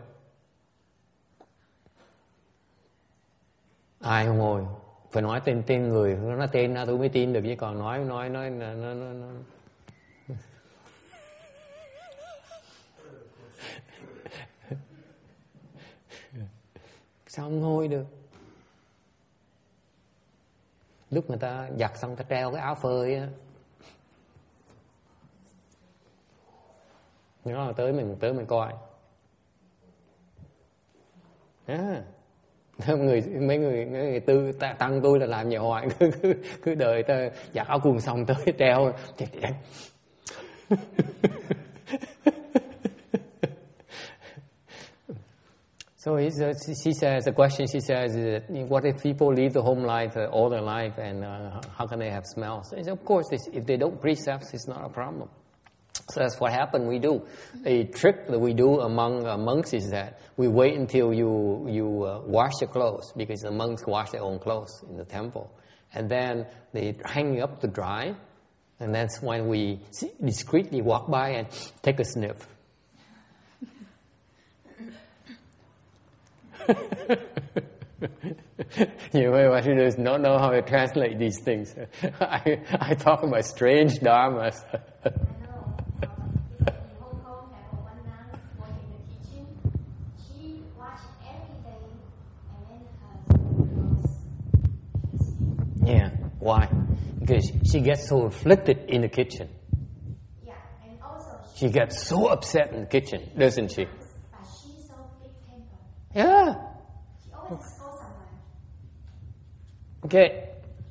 Ai không hôi? Phải nói tên người, nó nói tên ra tôi mới tin được, chứ còn nói nó sao không hôi được? Lúc người ta giặt xong ta treo cái áo phơi á, nó là tới mình coi. Mấy người tăng tôi là làm nhiều hoài, cứ đợi ta giặt áo quần xong tới treo. So she says, the question she says is, what if people leave the home life all their life, and how can they have smells? And of course, if they don't precepts, it's not a problem. So that's what happened. We do a trick that we do among monks is that we wait until you wash your clothes, because the monks wash their own clothes in the temple, and then they hang up to dry, and that's when we discreetly walk by and take a sniff. You know, what she does not know how to translate these things. I talk about strange dharmas. Yeah, why? Because she gets so afflicted in the kitchen. Yeah, and also she gets so upset in the kitchen, doesn't she? But she's so big-tempered. Yeah. She always goes somewhere. Okay.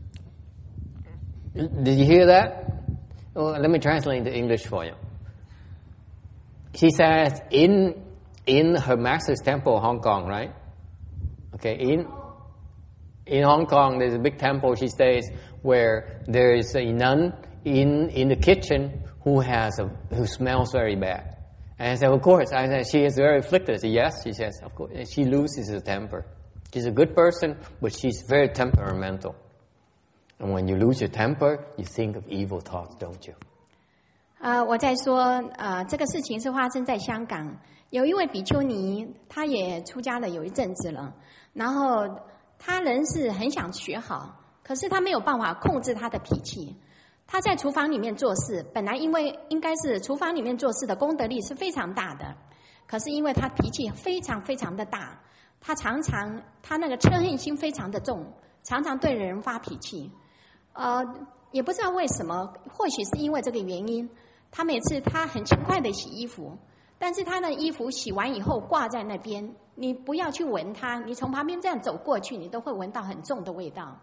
Did you hear that? Well, let me translate into English for you. She says in her master's temple, Hong Kong, right? Okay, in Hong Kong, there's a big temple she stays where there is a nun in the kitchen who smells very bad. And I said, of course. I said, she is very afflicted. I said, yes, she says, of course. And she loses her temper. She's a good person, but she's very temperamental. And when you lose your temper, you think of evil thoughts, don't you? 我在说这个事情是发生在香港，有一位比丘尼，她也出家了有一阵子了，然后她人是很想学好，可是她没有办法控制她的脾气。 他在厨房里面做事，本来因为应该是厨房里面做事的功德力是非常大的，可是因为他脾气非常非常的大，他那个嗔恨心非常的重，常常对人发脾气。也不知道为什么，或许是因为这个原因，他每次他很勤快的洗衣服，但是他的衣服洗完以后挂在那边，你不要去闻它，你从旁边这样走过去，你都会闻到很重的味道。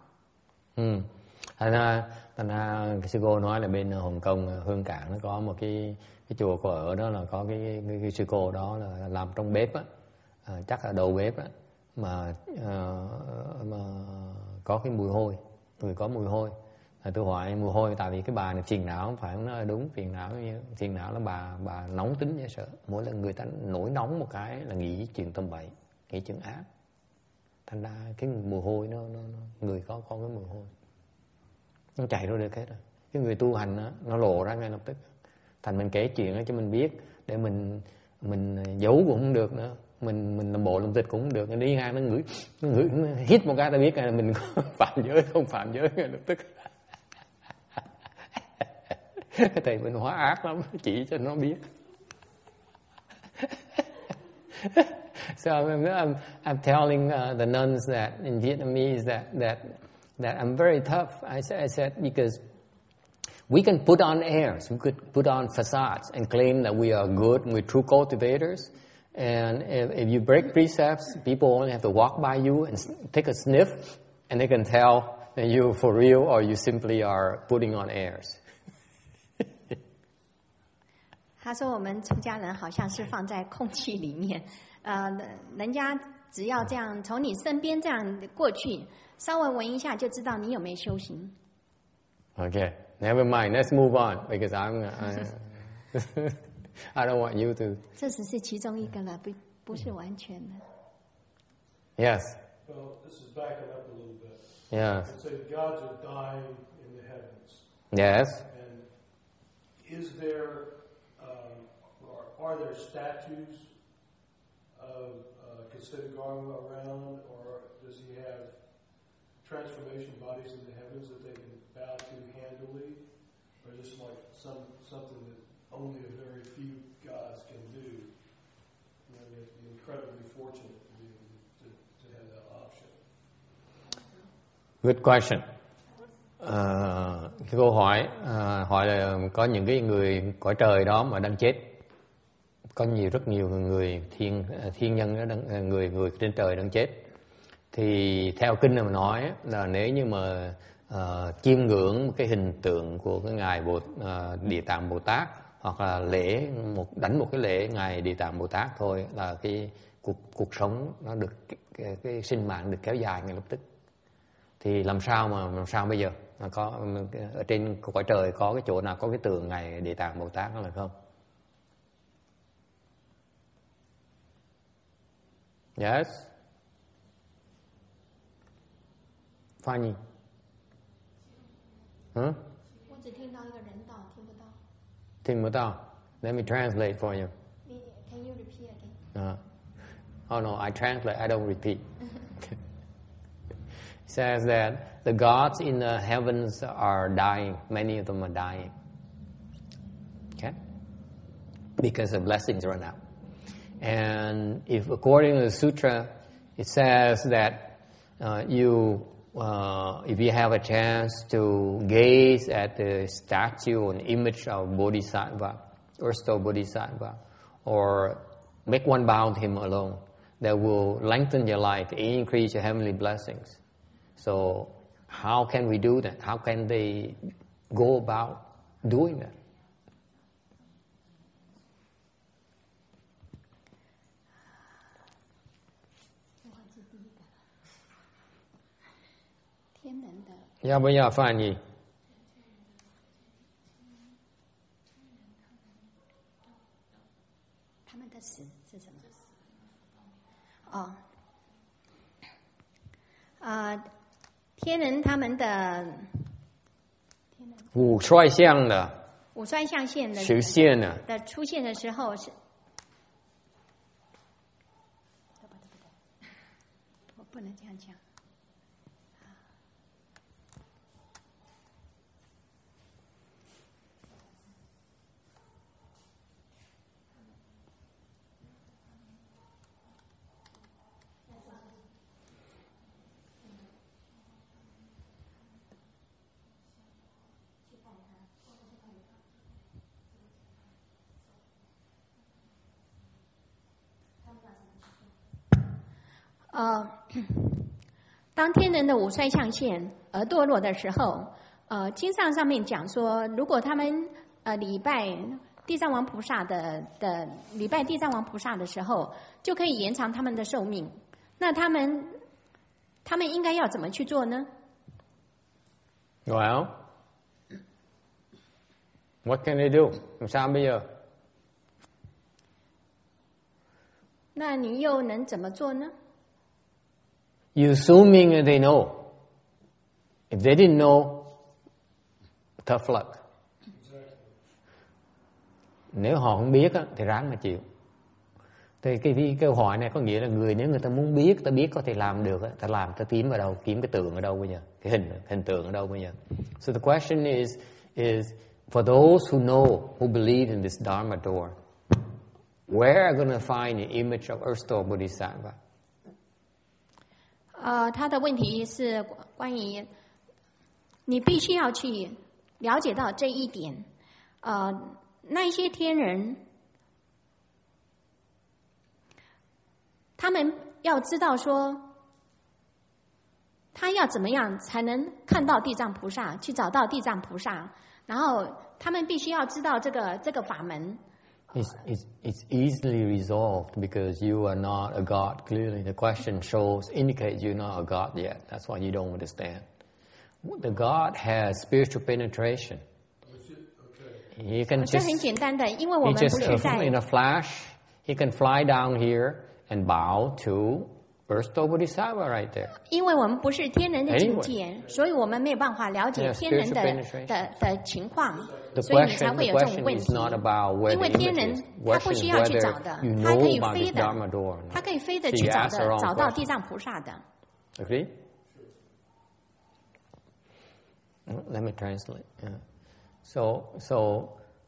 Thành ra sư cô nói là bên Hồng Kông, Hương Cảng nó có một cái chùa cô ở đó là có cái sư cô đó là làm trong bếp á, chắc là đầu bếp á, mà có cái mùi hôi, người có mùi hôi. Tôi hỏi mùi hôi tại vì cái bà này phiền não, không phải nó là đúng, phiền não là bà nóng tính dễ sợ, mỗi lần người ta nổi nóng một cái là nghĩ chuyện tầm bậy, nghĩ chuyện ác. Thành ra cái mùi hôi nó người có cái mùi hôi nó chạy ra được hết rồi. Cái người tu hành đó, nó lộ ra ngay lập tức. Thành mình kể chuyện đó cho mình biết, để mình giấu cũng không được nữa, mình làm bộ làm tịch cũng không được. Đi ngang nó ngửi nó hít một cái ta biết là mình có phạm giới không phạm giới ngay lập tức. Thầy mình hóa ác lắm, chỉ cho nó biết. So I'm telling the nuns that in Vietnamese that I'm very tough. I said because we can put on airs, we could put on facades and claim that we are good and we're true cultivators. And if you break precepts, people only have to walk by you and take a sniff, and they can tell that you're for real or you simply are putting on airs. 他说我们出家人好像是放在空气里面，人家只要这样从你身边这样过去，稍微闻一下就知道你有没有修行。 Okay, never mind. Let's move on because I don't want you to. 这只是其中一个了，不是完全的。 Yes. Well, this is backing up a little bit. Yes. It says gods are dying in the heavens. Yes. And is there, are there statues of Ksetigarma around, or does he have transformation bodies in the heavens that they can bow to handily, or just like something that only a very few gods can do? You know, you have to be incredibly fortunate to have that option. Good question. Cái câu hỏi là có những cái người cõi trời đó mà đang chết, có rất nhiều người thiên nhân đó người trên trời đang chết, thì theo kinh này mà nói là nếu như mà chiêm ngưỡng một cái hình tượng của cái ngài Địa Tạng Bồ Tát, hoặc là đánh một cái lễ ngài Địa Tạng Bồ Tát thôi, là cái cuộc sống nó được cái sinh mạng được kéo dài ngay lập tức. Thì làm sao bây giờ có ở trên cõi trời có cái chỗ nào có cái tượng ngài Địa Tạng Bồ Tát đó là không? Yes. Funny. Huh? 我只听到一个人道，听不到。 听不到。Let me translate for you. Can you repeat again? Oh no, I translate. I don't repeat. It says that the gods in the heavens are dying. Many of them are dying. Okay? Because the blessings run out. And if according to the sutra, it says that if you have a chance to gaze at the statue and image of Bodhisattva, Ursto Bodhisattva, or make one bow to him alone, that will lengthen your life, increase your heavenly blessings. So how can we do that? How can they go about doing that? Dạ, bây giờ phải gì? Ờ, 天人他们的五衰相的五衰相现的实现呢的出现的时候是，我不能这样讲。 当天人的五衰象现而堕落的时候，经上面讲说，如果他们礼拜地藏王菩萨礼拜地藏王菩萨的时候，就可以延长他们的寿命。那他们应该要怎么去做呢？ Well, what can they do? Làm sao bây giờ? 那你又能怎么做呢？ You assuming that they know. If they didn't know, tough luck. Nếu họ không biết á, thì ráng mà chịu. Thì cái câu hỏi này có nghĩa là nếu người ta muốn biết, ta biết có thể làm được, ta làm, ta kiếm ở đâu, kiếm cái tượng ở đâu bây giờ, cái hình tượng ở đâu bây giờ. So the question is for those who know, who believe in this Dharma door, where are going to find the image of Ersto Bodhisattva? 他的问题是关于你必须要去了解到这一点。那些天人，他们要知道说，他要怎么样才能看到地藏菩萨，去找到地藏菩萨，然后他们必须要知道这个法门。 It's easily resolved because you are not a God. Clearly, the question indicates you're not a God yet. That's why you don't understand. The God has spiritual penetration. He can 这很简单的，因为我们不是在 in a flash. He can fly down here and bow to Ersto Bodhisattva right there. 因为我们不是天人的境界，所以我们没有办法了解天人的情况，所以你才会有这种问题。因为天人他不需要去找的，他可以飞的，他可以飞的去找到地藏菩萨的。 Agree? Let me translate. So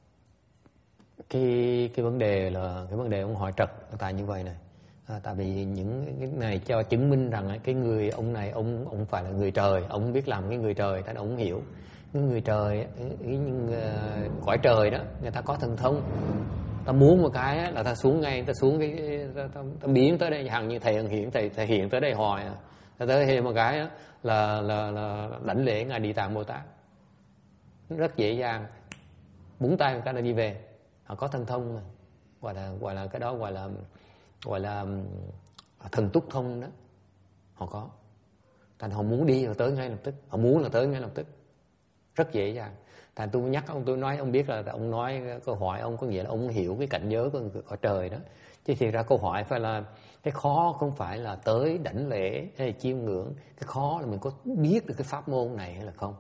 cái vấn đề ông hỏi trật tại như vậy này. Tại vì những cái này cho chứng minh rằng cái người ông này ông phải là người trời, ông biết làm cái người trời, ta ông hiểu cái người trời, cõi trời đó người ta có thần thông, ta muốn một cái là ta xuống ngay, ta xuống ta biến tới đây, hằng như thầy hiện tới đây hoài, ta tới thêm một cái là đảnh lễ ngài Địa Tạng Bồ Tát, rất dễ dàng, búng tay một cái là đi về, họ có thần thông mà, gọi là cái đó gọi là thần túc thông đó, họ có, thành họ muốn đi họ tới ngay lập tức, họ muốn là tới ngay lập tức, rất dễ dàng. Thành tôi nhắc ông, tôi nói ông biết là ông nói câu hỏi ông có nghĩa là ông hiểu cái cảnh giới của trời đó, chứ thiệt ra câu hỏi phải là cái khó không phải là tới đảnh lễ hay là chiêm ngưỡng, cái khó là mình có biết được cái pháp môn này hay là không.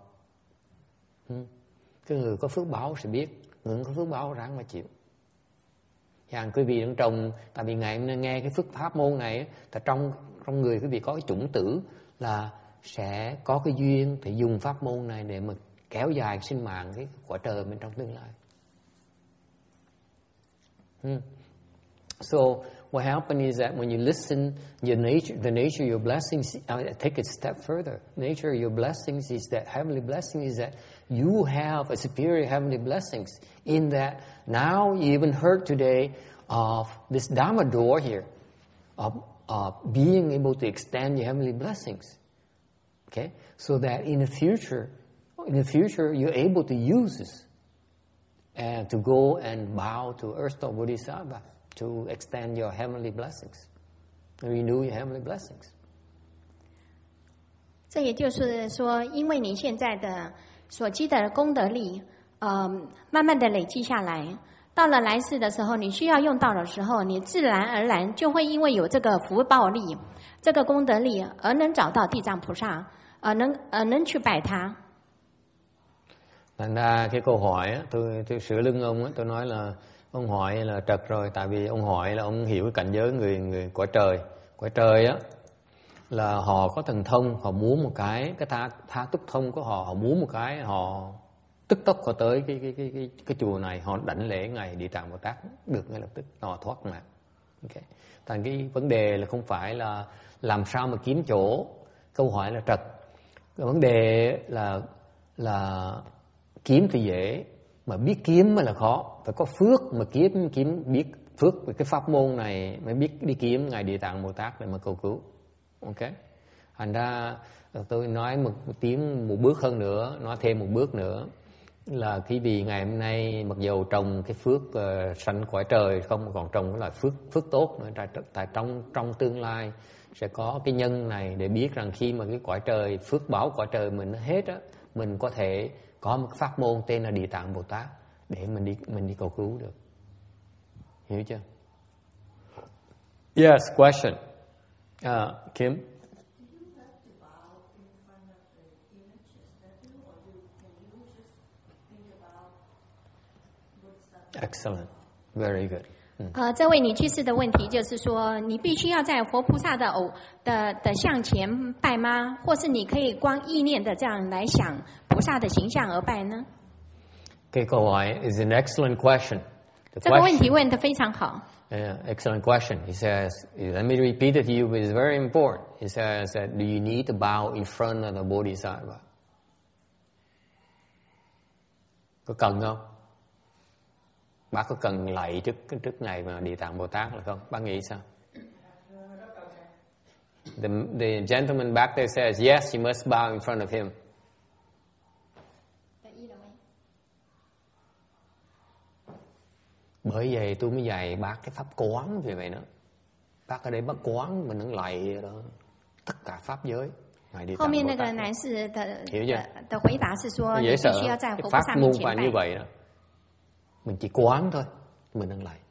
Cái người có phước báo sẽ biết, người có phước báo ráng mà chịu. Quý vị đang trồng, tại vì ngày hôm nay nghe cái phước pháp môn này, trong người quý vị có cái chủng tử là sẽ có cái duyên thì dùng pháp môn này để mà kéo dài sinh mạng cái quả trời bên trong tương lai. So what happens is that when you listen, the nature of your blessings, take it a step further. Nature of your blessings is that heavenly blessing is that you have a superior heavenly blessings in that now you even heard today of this Dharma door here, of being able to extend your heavenly blessings. Okay, so that in the future you're able to use this and to go and bow to Ersto Bodhisattva to extend your heavenly blessings, renew your heavenly blessings. 这也就是说，因为你现在的所积的功德力，慢慢的累积下来，到了来世的时候，你需要用到的时候，你自然而然就会因为有这个福报力、这个功德力，而能找到地藏菩萨，能去拜他。 Thành ra cái câu hỏi á, tôi sửa lưng ông á, tôi nói là ông hỏi là trật rồi, tại vì ông hỏi là ông hiểu cái cảnh giới người quả trời á là họ có thần thông, họ muốn một cái tha túc thông của họ muốn một cái họ tức tốc họ tới cái chùa này, họ đảnh lễ ngài Địa Tạng Bồ Tát được ngay lập tức, họ thoát mạng. Okay. Thành cái vấn đề là không phải là làm sao mà kiếm chỗ, câu hỏi là trật. Cái vấn đề là kiếm thì dễ, mà biết kiếm mới là khó, phải có phước mà kiếm biết phước về cái pháp môn này mới biết đi kiếm ngài Địa Tạng Bồ Tát để mà cầu cứu. Ok, thành ra tôi nói một bước hơn nữa, nói thêm một bước nữa là quý vị ngày hôm nay mặc dù trồng cái phước sanh cõi trời không, còn trồng cái loại phước tốt nữa, tại trong tương lai sẽ có cái nhân này để biết rằng khi mà cái cõi trời, phước báo cõi trời mình nó hết á, mình có thể có một pháp môn tên là Địa Tạng Bồ Tát để mình đi cầu cứu được. Hiểu chưa? Yes, question. Kim. Excellent, very good. 这位女居士的问题就是说，你必须要在佛菩萨的像前拜吗？或是你可以光意念的这样来想菩萨的形象而拜呢？ cái câu hỏi is an excellent question. 这个问题问得非常好。 Excellent question. He says, let me repeat it to you, it's very important. He says that do you need to bow in front of the Bodhisattva? Có cần không? Bác có cần lạy trước ngày mà Địa Tạng Bồ Tát là không? Bác nghĩ sao? The gentleman back there says, yes, you must bow in front of him. Bởi vậy tôi mới dạy bác cái pháp quán về vậy nữa. Bác ở đây bác quán mình能lạy đó tất cả pháp giới. 后面那个男士的回答是说，你必须要在佛菩萨面前拜。 như vậy đó. Mình chỉ quán thôi, mình nâng lại.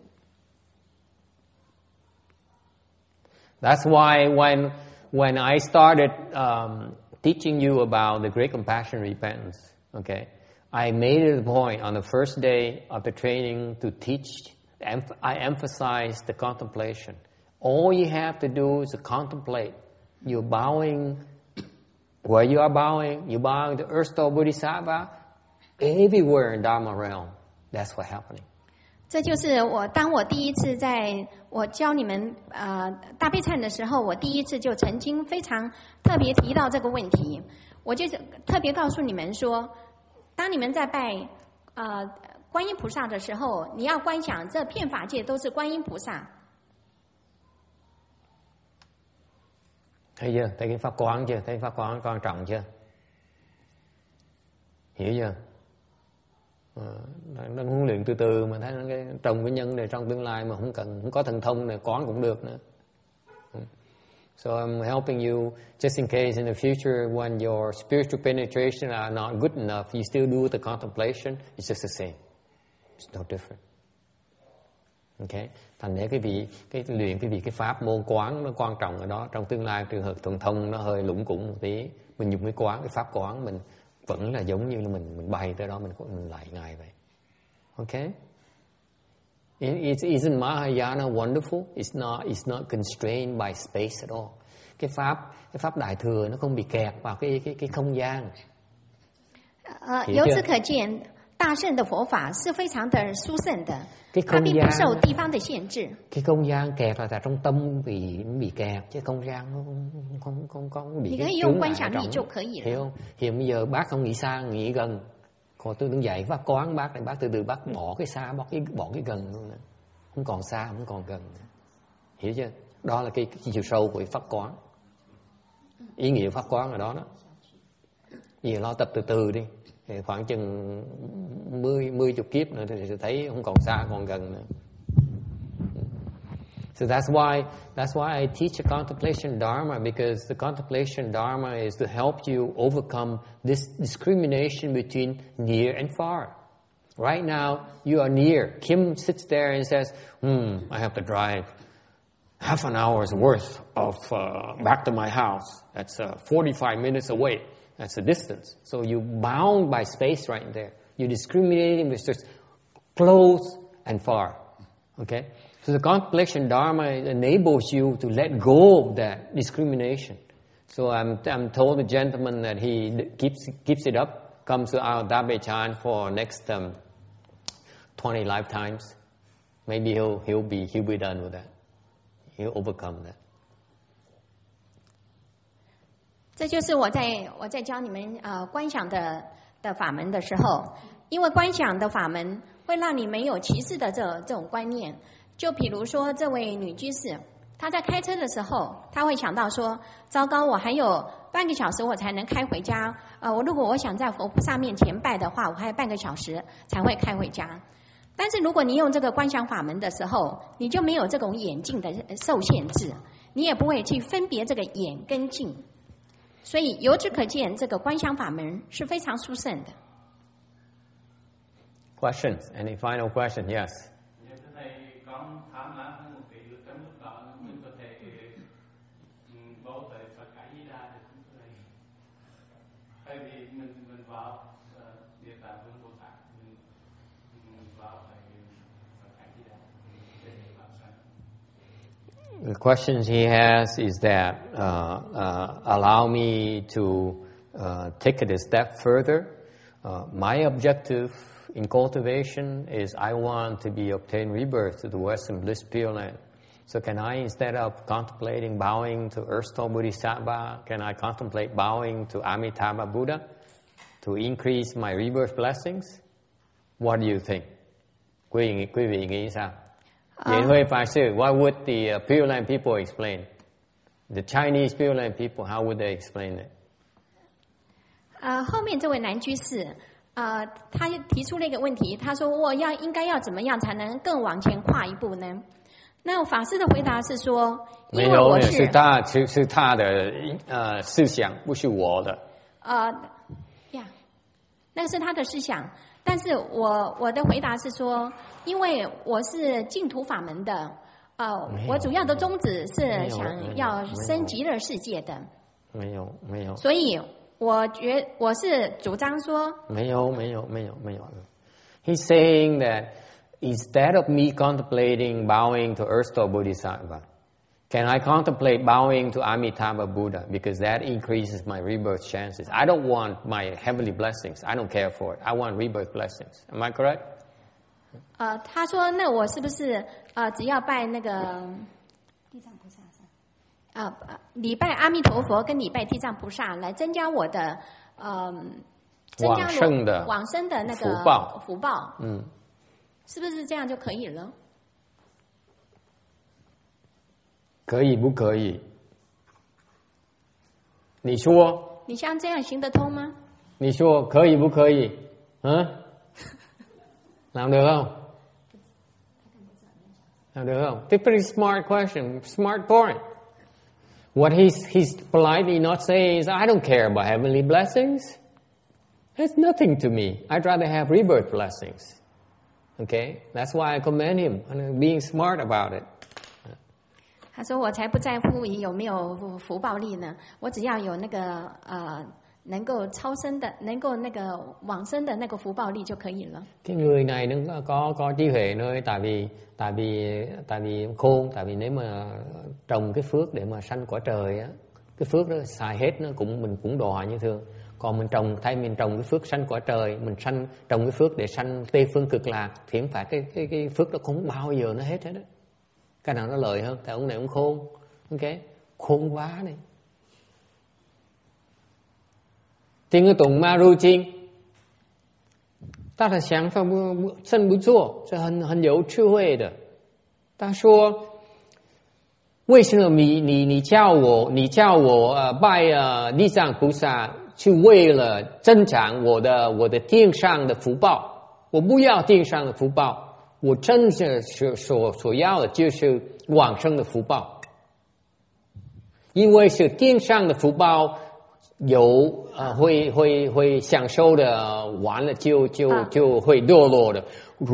That's why when I started teaching you about the Great Compassion Repentance, okay, I made it a point on the first day of the training to teach. I emphasized the contemplation. All you have to do is to contemplate. You're bowing where you are bowing. You're bowing to Erstwhile Bodhisattva everywhere in Dharma realm. That's what's happening. 这就是当我第一次在我教你们大悲忏的时候，我第一次就曾经非常特别提到这个问题。我就特别告诉你们说，当你们在拜观音菩萨的时候，你要观想这遍法界都是观音菩萨。 Thấy chưa? Thấy cái pháp quán chưa? Thấy pháp quán quan trọng chưa? Hiểu chưa? Nó huấn luyện từ từ mà thấy cái trồng cái nhân này trong tương lai mà không có thần thông này quán cũng được nữa. So I'm helping you just in case in the future when your spiritual penetration are not good enough, you still do the contemplation, it's just the same. It's no different. Okay? Thành ra cái pháp môn quán nó quan trọng ở đó. Trong tương lai trường hợp thần thông nó hơi lủng củng một tí, mình dùng cái pháp quán mình vẫn là giống như là mình bay tới đó mình lại ngài vậy. Okay? Isn't Mahayana wonderful? It's not constrained by space at all. Cái pháp đại thừa nó không bị kẹt vào cái không gian. 由此可见，大圣的佛法是非常的殊胜的，它并不受地方的限制。 cái không gian kẹt là tại trong tâm bị kẹt, chứ không gian nó không bị. 你可以用观想力就可以了。 Hiểu không? Hiện bây giờ bác không nghĩ xa, nghĩ gần. Còn tôi đứng dậy pháp quán bác này, bác từ từ bác bỏ cái xa, bỏ cái gần luôn. Không còn xa, không còn gần. Hiểu chưa? Đó là cái chiều sâu của pháp quán. Ý nghĩa pháp quán ở đó đó. Vì lo tập từ từ đi. Thì khoảng chừng 10 kiếp nữa thì sẽ thấy không còn xa, còn gần nữa. So that's why I teach a contemplation dharma, because the contemplation dharma is to help you overcome this discrimination between near and far. Right now, you are near. Kim sits there and says, I have to drive half an hour's worth of back to my house. That's 45 minutes away. That's the distance. So you're bound by space right there. You're discriminating with just close and far. Okay? So the contemplation dharma enables you to let go of that discrimination. So I'm told the gentleman that he keeps it up, comes to our Dabe Chan for next 20 lifetimes. Maybe he'll be done with that. He'll overcome that. 这就是我在教你们观想的法门的时候，因为观想的法门会让你没有歧视的这种观念。就比如说这位女居士， 他在开车的时候，他会想到说：糟糕，我还有半个小时我才能开回家。如果我想在佛菩萨面前拜的话，我还有半个小时才会开回家。但是如果你用这个观想法门的时候，你就没有这种眼镜的受限制，你也不会去分别这个眼跟镜。所以由此可见，这个观想法门是非常殊胜的。 Questions? Any final question? Yes. The questions he has is that allow me to take it a step further. My objective in cultivation is I want to obtain rebirth to the Western Bliss Pure Land. So can I, instead of contemplating bowing to Erstwhile Bodhisattva, can I contemplate bowing to Amitabha Buddha to increase my rebirth blessings? What do you think? Quý vị nghĩ sao? Vậy Huệ Pháp Sư, what would the Pure Land people explain? The Chinese Pure Land people, how would they explain it? 后面这位男居士，他提出了一个问题，他说：“我应该要怎么样才能更往前跨一步呢？”那法师的回答是说：“因为我是他的思想，不是我的。” 那是他的思想，但是我的回答是说。因为我是净土法门的，我主要的宗旨是想要升极乐世界的。 没有。 所以我是主张说。 没有。He's saying that instead of me contemplating bowing to Erstwhile Bodhisattva, can I contemplate bowing to Amitabha Buddha because that increases my rebirth chances? I don't want my heavenly blessings. I don't care for it. I want rebirth blessings. Am I correct? 他说：“那我是不是只要拜那个地藏菩萨礼拜阿弥陀佛跟礼拜地藏菩萨来增加我的增加往生的那个福报？是不是这样就可以了？ 可以不可以？你说？ 你像这样行得通吗？ 你说可以不可以？làm được không? Làm được không? It's a pretty smart question, smart point. What he's politely not saying is, I don't care about heavenly blessings. It's nothing to me. I'd rather have rebirth blessings. Okay? That's why I commend him on being smart about it. 他说：“我才不在乎有没有福报力呢，我只要有那个能够超生的，能够那个往生的那个福报力就可以了。” Cái người này nó có trí huệ nơi tại vì khôn, tại vì nếu mà trồng cái phước để mà sanh cõi trời á, cái phước đó xài hết mình cũng đọa như thường. Còn mình trồng cái phước sanh cõi trời, mình trồng cái phước để sanh tây phương cực lạc, thì không phải cái phước đó không bao giờ nó hết đó. Cái nào nó lợi hơn? Tại ông này ông khôn, ok, khôn quá này. 听得懂吗？入经，他的想法真不错，是很有智慧的。他说：“为什么你叫我拜地藏菩萨，是为了增长我的天上的福报？我不要天上的福报，我真正所要的就是往生的福报，因为是天上的福报。”有会享受的，完了就会堕落的。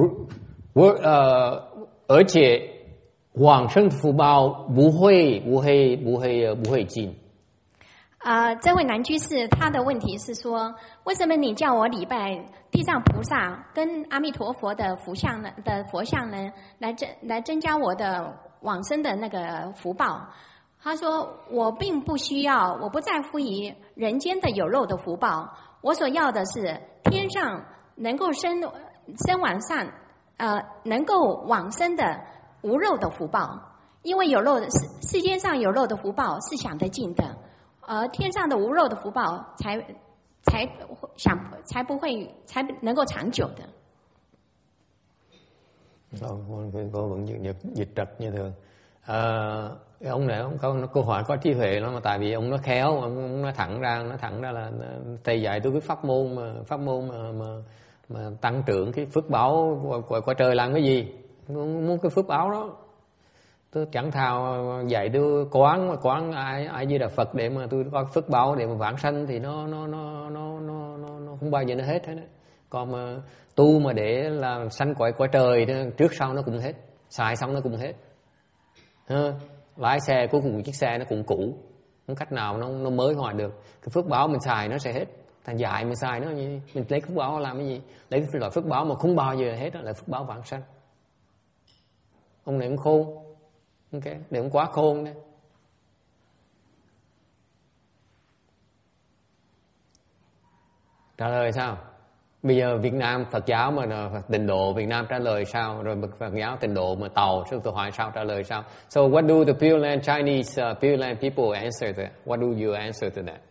而且往生福报不会尽。 这位男居士他的问题是说，为什么你叫我礼拜地藏菩萨跟阿弥陀佛的佛像呢？来增加我的往生的那个福报？他说：“我并不需要，我不在乎于人间的有肉的福报，我所要的是天上能够生往上，能够往生的无肉的福报。因为有肉的世间上有肉的福报是享得尽的，而天上的无肉的福報才不會才能夠長久的。 Cô vẫn dịch trật như thường. Ông này ông câu hỏi có trí huệ lắm, mà tại vì ông nó khéo, ông nói thẳng ra là thầy dạy tôi cái pháp môn mà tăng trưởng cái phước báo của trời làm cái gì, muốn cái phước báo đó. Tôi chẳng thào dạy tôi quán ai như là Phật để mà tôi có phước báo để mà vãng sanh thì nó không bao giờ nó hết đấy. Còn mà tu mà để là sanh quả trời trước sau nó cũng hết, xài xong nó cũng hết. Lái xe cuối cùng chiếc xe nó cũng cũ, không cách nào nó mới hoài được. Cái phước báo mình xài nó sẽ hết. Thành dạy mình xài nó như mình lấy phước báo làm cái gì? Lấy cái loại phước báo mà không bao giờ hết, đó là phước báo vãng sanh. Ông này ông khôn, okay. Để ông quá khôn đấy. Trả lời sao? Bây giờ Việt Nam Phật giáo mà Tịnh độ Việt Nam trả lời sao? Rồi Phật giáo Tịnh độ mà Tàu, tôi hỏi sao trả lời sao? So what do the Pure Land Chinese Pure Land people answer that? What do you answer to that?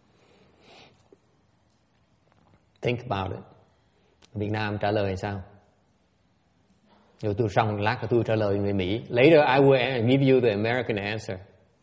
Think about it. Việt Nam trả lời sao? Rồi tôi xong lát tôi trả lời người Mỹ. Later I will give you the American answer.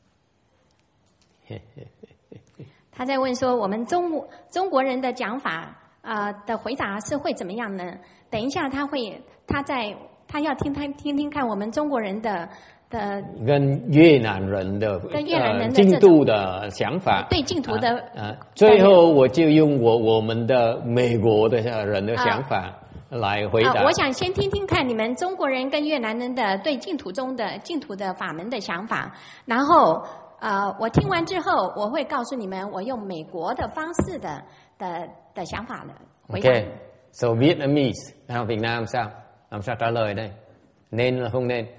他在问说，我们中国人的讲法的回答是会怎么样呢？等一下他要听看我们中国人的跟越南人的净土的想法， 对净土的最后我就用我们的美国的人的想法来回答。 我想先听看你们中国人跟越南人的对净土的法门的想法，然后我听完之后，我会告诉你们我用美国的方式的想法的回答。 Okay, so Vietnamese, Việt Nam sao? Làm sao trả lời đây? Nên là không nên?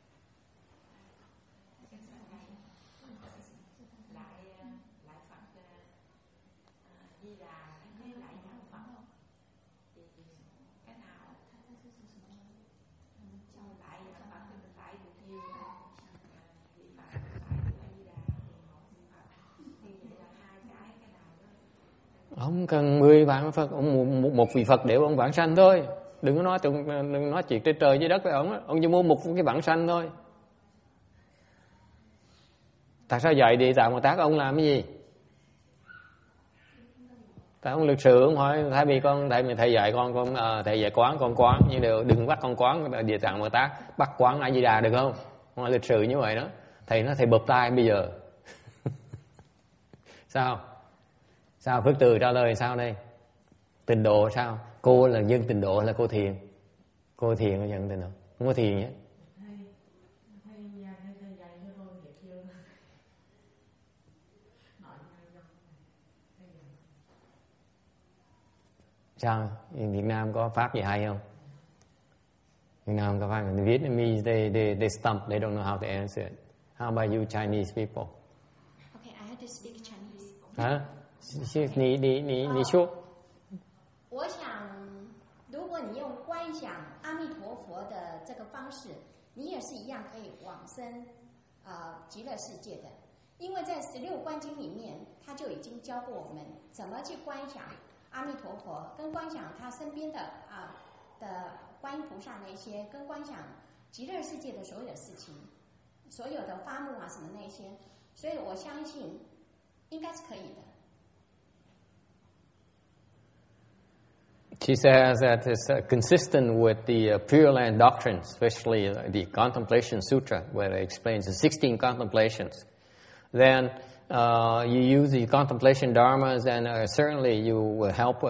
Ông cần 10 vạn Phật, ông một vị Phật để ông vãng sanh thôi. Đừng có nói chuyện trên trời dưới đất với ông chỉ muốn một cái vãng sanh thôi. Tại sao dạy Địa Tạng Bồ Tát ông làm cái gì? Tại ông lịch sự ông hỏi thay vì thầy dạy con thầy dạy quán con quán, nhưng đừng bắt con quán Địa Tạng Bồ Tát, bắt quán A Di Đà được không? Ông lịch sự như vậy đó. Thầy nói thầy bụp tai bây giờ. Sao Phước Từ trả lời sao đây? Tịnh độ sao? Cô là dân tịnh độ hay là cô thiền? Cô thiền hay dân tịnh độ? Không có thiền nhé. Sao? Việt Nam có pháp gì hay không? Việt Nam có pháp gì? Vietnamese, they stump, they don't know how to answer it. How about you Chinese people? Okay, I have to speak Chinese. 你说。 我想，如果你用观想阿弥陀佛的这个方式，你也是一样可以往生极乐世界的。因为在16观经里面，他就已经教过我们怎么去观想阿弥陀佛，跟观想他身边的观音菩萨那些，跟观想极乐世界的所有的事情，所有的发幕什么那些，所以我相信应该是可以的。 She says that it's consistent with the Pure Land doctrine, especially the Contemplation Sutra, where it explains the 16 contemplations. Then you use the contemplation dharmas, and certainly you will help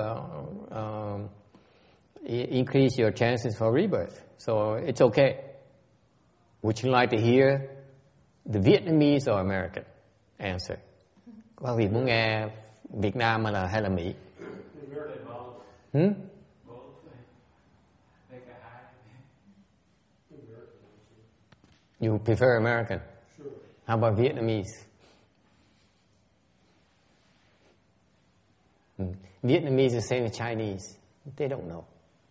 increase your chances for rebirth. So it's okay. Would you like to hear the Vietnamese or American answer? Có vị muốn nghe Việt Nam hay là Mỹ? You prefer American? Sure. How about Vietnamese? Vietnamese is the same as Chinese. They don't know.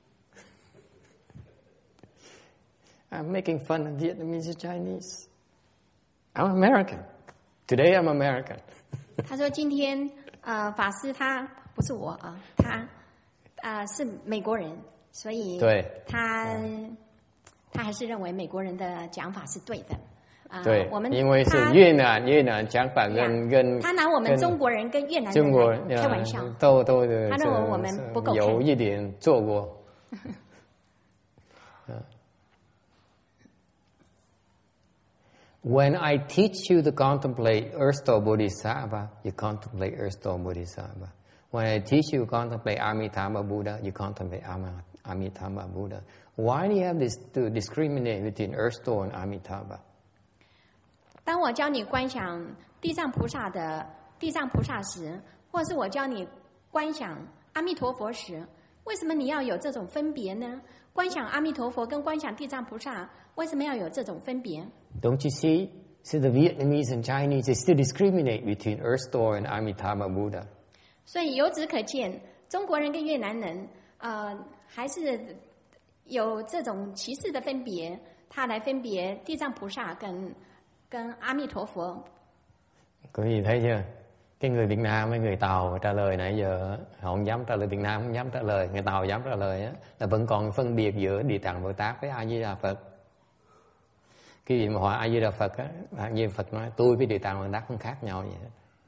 I'm making fun of Vietnamese and Chinese. I'm American. Today I'm American. 他说今天法师他不是我他是美国人，所以对他还是认为美国人的讲法是对的。 对， 我们因为是越南讲法跟他拿我们中国人跟越南中国人开玩笑， 都他认为我们不够看， 有一点做过。When I teach you to contemplate Ersto Bodhisattva, you contemplate Ersto Bodhisattva. When I teach you to contemplate Amitabha Buddha, you contemplate Amitabha Buddha. Why do you have this to discriminate between Ersto and Amitabha? 当我教你观想地藏菩萨的地藏菩萨时，或是我教你观想阿弥陀佛时，为什么你要有这种分别呢？观想阿弥陀佛跟观想地藏菩萨，为什么要有这种分别？ Don't you see? So the Vietnamese and Chinese, they still discriminate between Ersto and Amitabha Buddha. 所以由此可见，中国人跟越南人，还是有这种歧视的分别，他来分别地藏菩萨跟阿弥陀佛。 Quý vị thấy chưa? Cái người Việt Nam với người Tàu trả lời nãy giờ họ không dám trả lời, Việt Nam không dám trả lời, người Tàu dám trả lời á, là vẫn còn phân biệt giữa Địa Tạng Bồ Tát với A Di Đà Phật. Cái gì mà hỏi A Di Đà Phật á, A Di Đà Phật nói tôi với Địa Tạng Bồ Tát không khác nhau vậy hết.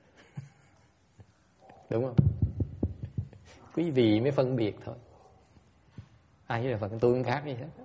Đúng không? Quý vị mới phân biệt thôi. A Di Đà Phật tôi không khác gì hết.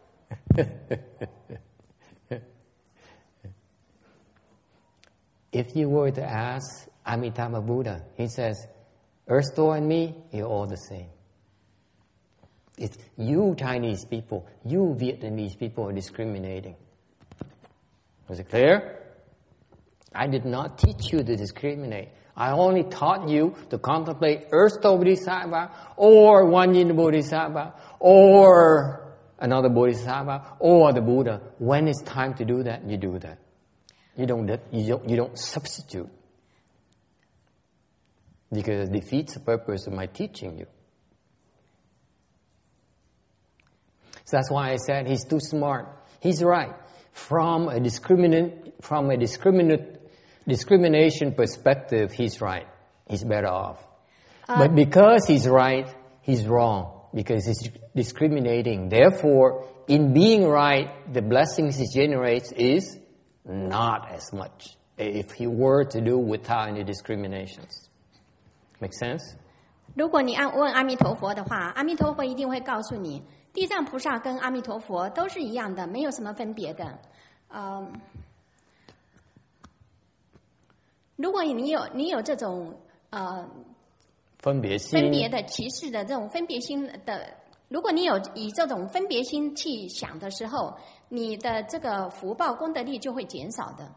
If you were to ask Amitabha Buddha, he says, Ersto and me, you're all the same. It's you Chinese people, you Vietnamese people are discriminating. Was it clear? I did not teach you to discriminate. I only taught you to contemplate Ersto Bodhisattva or One Yin Bodhisattva or another Bodhisattva or the Buddha. When it's time to do that, you do that. You don't substitute, because it defeats the purpose of my teaching you. So that's why I said he's too smart. He's right. From a discrimination perspective, he's right. He's better off. But because he's right, he's wrong, because he's discriminating. Therefore, in being right, the blessings he generates is not as much if he were to do without any discriminations. Make sense? 如果你问阿弥陀佛的话，阿弥陀佛一定会告诉你，地藏菩萨跟阿弥陀佛都是一样的，没有什么分别的。如果你有这种分别的歧视的这种分别心的，如果你有以这种分别心去想的时候，你的这个福报功德力就会减少的。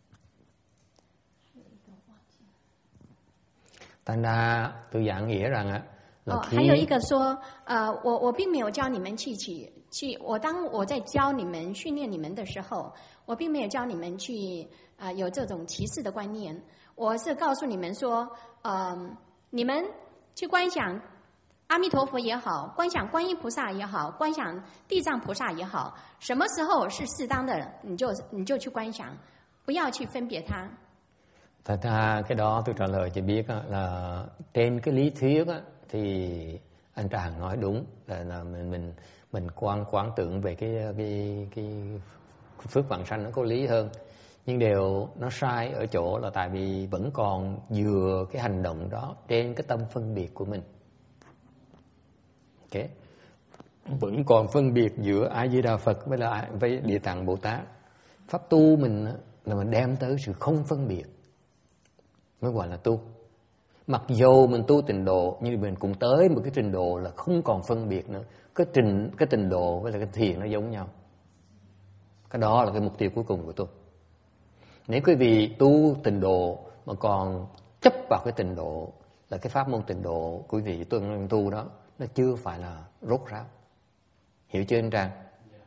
Thành ra tôi giảng nghĩa rằng á là 还有一个说，我并没有教你们去，当我在教你们训练你们的时候，我并没有教你们去有这种歧视的观念，我是告诉你们说，你们去观想阿弥陀佛也好，观想观音菩萨也好，观想地藏菩萨也好，什么时候是适当的，你就去观想，不要去分别它。 Thật ra cái đó tôi trả lời chỉ biết là trên cái lý thuyết á, thì anh Tràng nói đúng là mình quán tưởng về cái phước vãng sanh nó có lý hơn, nhưng điều nó sai ở chỗ là tại vì vẫn còn dựa cái hành động đó trên cái tâm phân biệt của mình. Okay. Vẫn còn phân biệt giữa A Di Đà Phật với Địa Tạng Bồ Tát. Pháp tu mình là mình đem tới sự không phân biệt mới gọi là tu. Mặc dù mình tu tịnh độ, nhưng mình cũng tới một cái trình độ là không còn phân biệt nữa. Cái trình độ với lại cái thiền nó giống nhau. Cái đó là cái mục tiêu cuối cùng của tôi. Nếu quý vị tu tịnh độ mà còn chấp vào cái tịnh độ, là cái pháp môn tịnh độ quý vị tu đó, nó chưa phải là rốt ráo. Hiểu chưa anh Trang?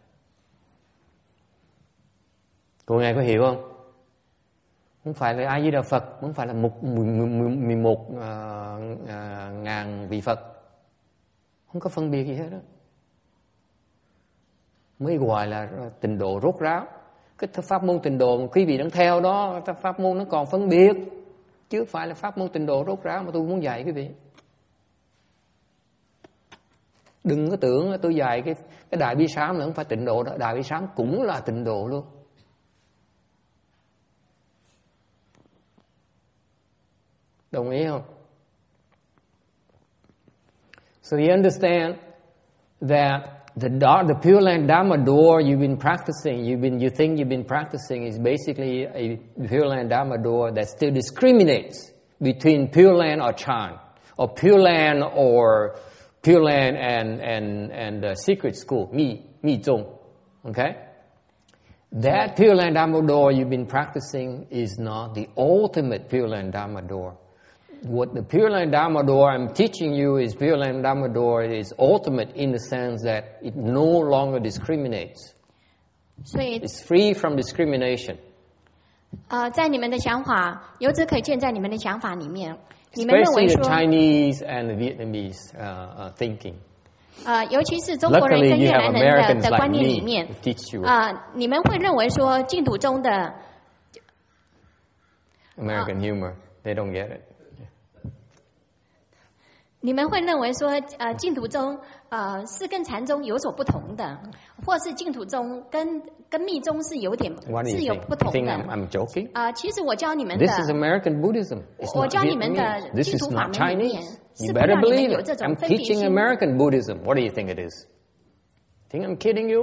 Cô nghe có hiểu không? Không phải là A Di Đà Phật, không phải là 11.000 vị Phật, không có phân biệt gì hết đó, mới gọi là tịnh độ rốt ráo. Cái pháp môn tịnh độ mà quý vị đang theo đó, pháp môn nó còn phân biệt, chứ phải là pháp môn tịnh độ rốt ráo mà tôi muốn dạy quý vị. Đừng có tưởng tôi dạy cái Đại Bi Sám là không phải tịnh độ đó, Đại Bi Sám cũng là tịnh độ luôn. Đồng ý không? So you understand that the Pure Land Dharma door you've been practicing, you think you've been practicing is basically a Pure Land Dharma door that still discriminates between Pure Land or Chan, or Pure Land or Pure Land and the secret school, Mi Zong. Okay? That Pure Land Dharma door you've been practicing is not the ultimate Pure Land Dharma door. What the Pure Land Dharma door I'm teaching you is Pure Land Dharma door is ultimate in the sense that it no longer discriminates. It's free from discrimination. 在你们的想法，由此可见，在你们的想法里面，你们认 Especially 为 the 说， Chinese and the Vietnamese thinking. 尤其是中国人 Luckily, 跟 you 越 have 南人 Americans 的 like 观念 me 里面 to，teach you. 你们会认为说净土中的 American humor. They don't get it. 你们会认为说，净土宗是跟禅宗有所不同的，或是净土宗跟密宗是有点 What do 是 you 有 think? 不同 Think 的。 I'm joking? 其实我教你们的 This is American Buddhism. It's 我 not 教你们的 Vietnamese. This 净 is 土法 not 门里面 Chinese. 是 You 不 better 让你们 believe 有 it. 这种 I'm 分别 teaching 心。 American Buddhism. What do you think it is? Think I'm kidding you?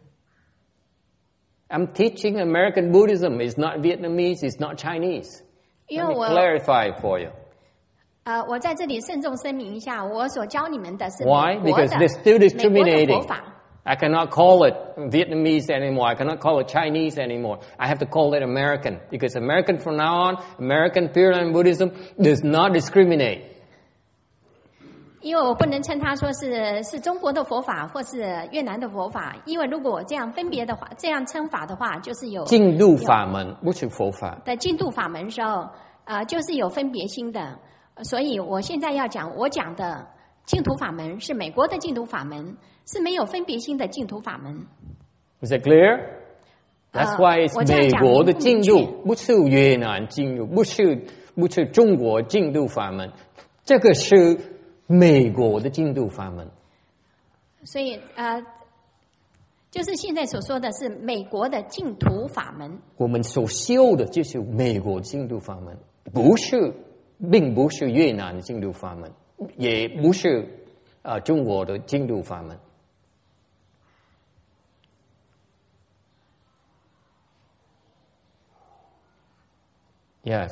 I'm teaching American Buddhism. It's not Vietnamese. It's not Chinese. 因 Let 为 me 我 clarify for you. 我在这里慎重声明一下，我所教你们的是 Why? 美国的 Because they're still 美国的 discriminating. 佛法。 I cannot call it Vietnamese anymore. I cannot call it Chinese anymore. I have to call it American. Because American from now on, American Pure Land Buddhism does not discriminate. 因为我不能称它说是中国的佛法或是越南的佛法，因为如果我这样分别的话，这样称法的话，就是有净土法门，不是佛法。 的净土法门时候，就是有分别心的。所以我现在要讲，我讲的净土法门是美国的净土法门，是没有分别心的净土法门。 Is it clear? That's why it's 我这样讲美国的净土， 明确不是越南净土，不是中国净土法门，这个是美国的净土法门。 所以就是现在所说的是美国的净土法门。 我们所修的就是美国净土法门，并不是越南的净土法门，也不是中国的净土法门。Yes.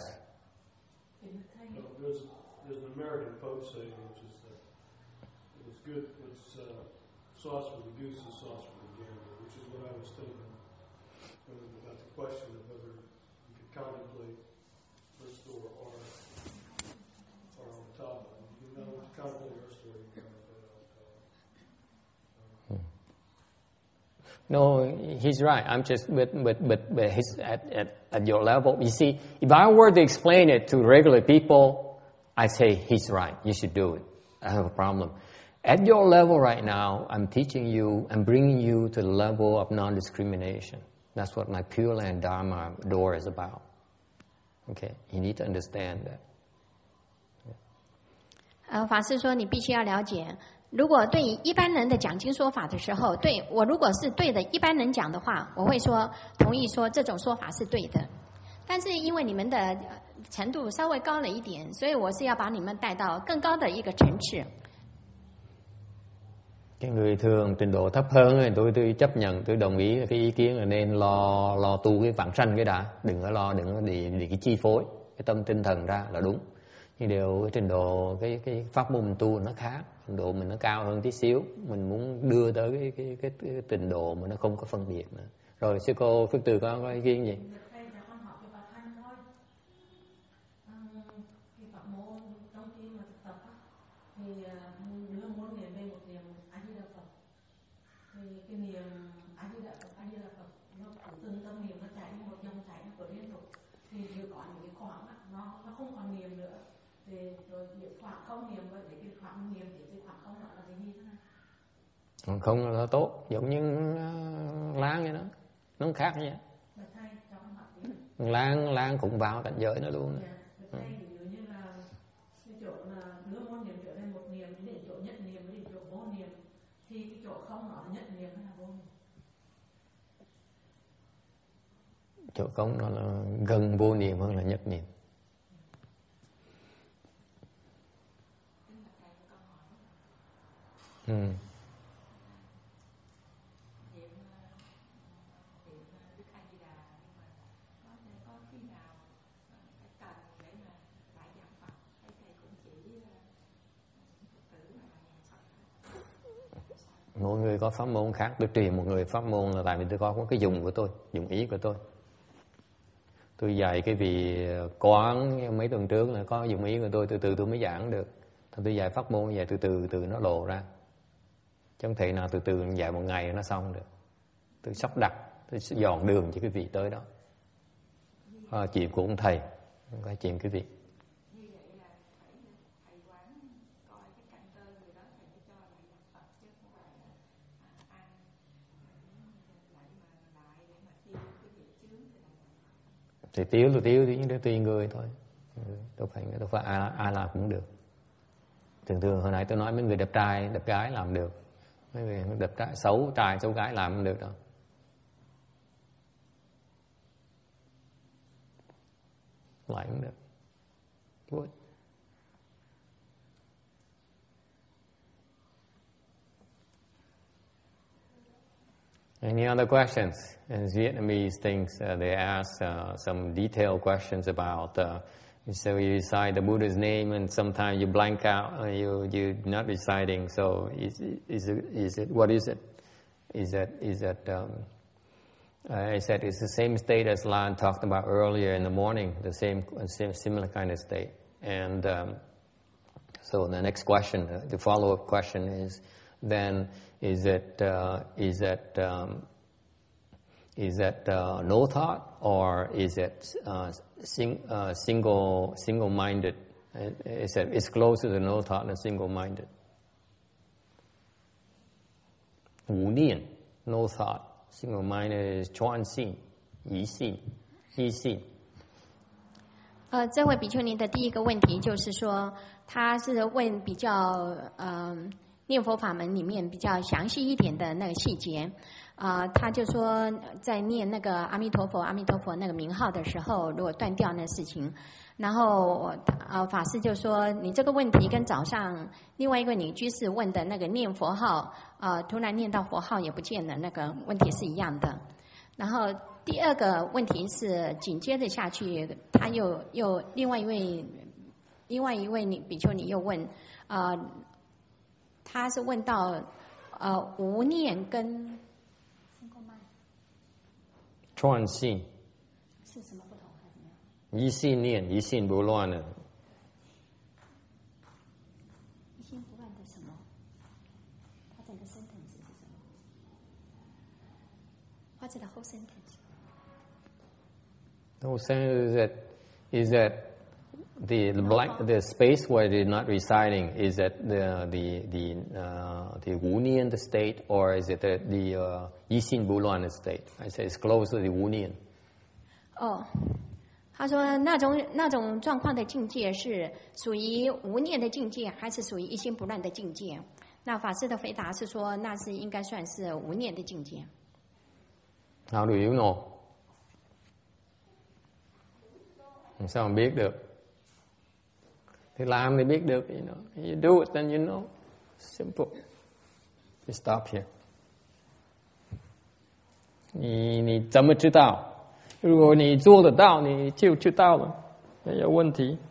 There's an American folk saying, which is that what's good, what's sauce for the goose is sauce for the gander, which is what I was thinking about the question of whether you could contemplate first door or on top of it. You know, contemplate first door, you can contemplate on top. No, he's right. I'm just, but he's at your level. You see, if I were to explain it to regular people, I say he's right. You should do it. I have a problem. At your level right now, I'm teaching you, I'm bringing you to the level of non-discrimination. That's what my Pure Land Dharma door is about. Okay, you need to understand that. 法师说，你必须要了解，如果对一般人的讲经说法的时候，对我如果是对的一般人讲的话，我会说同意说这种说法是对的。但是因为你们的程度稍微高了一点，所以我是要把你们带到更高的一个层次。 Cái người thường trình độ thấp hơn thì tôi chấp nhận, tôi đồng ý cái ý kiến là nên lo tu cái vãng sanh cái đã, đừng có để cái chi phối cái tâm tinh thần ra là đúng. Nhưng điều cái trình độ cái pháp môn tu nó khác, trình độ mình nó cao hơn tí xíu, mình muốn đưa tới cái trình độ mà nó không có phân biệt nữa. Rồi sư cô Phước Từ có ý kiến gì? Không là tốt, giống như Lan vậy đó, nó không khác vậy. Lan cũng vào cảnh giới nó luôn. Chỗ không nó là gần vô niệm hơn là nhất niệm. Mỗi người có pháp môn khác, tôi truyền một người pháp môn là tại vì tôi có cái dùng của tôi, dùng ý của tôi. Tôi dạy cái vị quán mấy tuần trước là có dùng ý của tôi, từ từ tôi mới giảng được. Tôi dạy pháp môn vậy từ từ nó lộ ra. Chứ không thể nào từ từ dạy một ngày nó xong được. Tôi sắp đặt, tôi dọn đường cho cái vị tới đó. Chuyện của ông thầy, không phải chuyện cái vị. Thì tiêu thì tùy người thôi. Đâu phải ai làm cũng được. Thường hồi nãy tôi nói mấy người đẹp trai, đẹp gái làm được. Mấy người đẹp trai, xấu gái làm không được đâu. Lại cũng được. Good. Any other questions? In Vietnamese things, they ask some detailed questions about. So you recite the Buddha's name, and sometimes you blank out. You're not reciting. So is it? What is it? Is that? I said it's the same state as Lan talked about earlier in the morning. The same similar kind of state. And so the next question, the follow-up question is, then is that no thought, or is it single-minded? It's closer to no thought than single-minded. Wu nian, no thought. Single-minded is chuan xin, yi xin. 这位比丘尼的第一个问题就是说，他是问比较念佛法门里面比较详细一点的那个细节。他就说，在念那个阿弥陀佛那个名号的时候，如果断掉那事情，然后法师就说，你这个问题跟早上另外一个女居士问的那个念佛号，突然念到佛号也不见了，那个问题是一样的。然后第二个问题是紧接着下去，他又另外一位比丘尼又问，他是问到无念跟创信是什么不同还是怎么样？ 一心念，一心不乱的。 一心不乱的什么？它整个 sentence 是什么？ What's the whole sentence? The whole sentence is that the space where they're not reciting, is that the Wu Nian the state, or is it the Yi Xin Bu Luan the state? I say it's close to the Wu Nian. 他说那种状况的境界是属于无念的境界，还是属于一心不乱的境界？那法师的回答是说，那是应该算是无念的境界。 How do you know? Sao mà biết được? Thì làm thì biết được, you know. You do it, then you know. Simple. You stop here. 你怎么知道？如果你做得到，你就知道了，没有问题。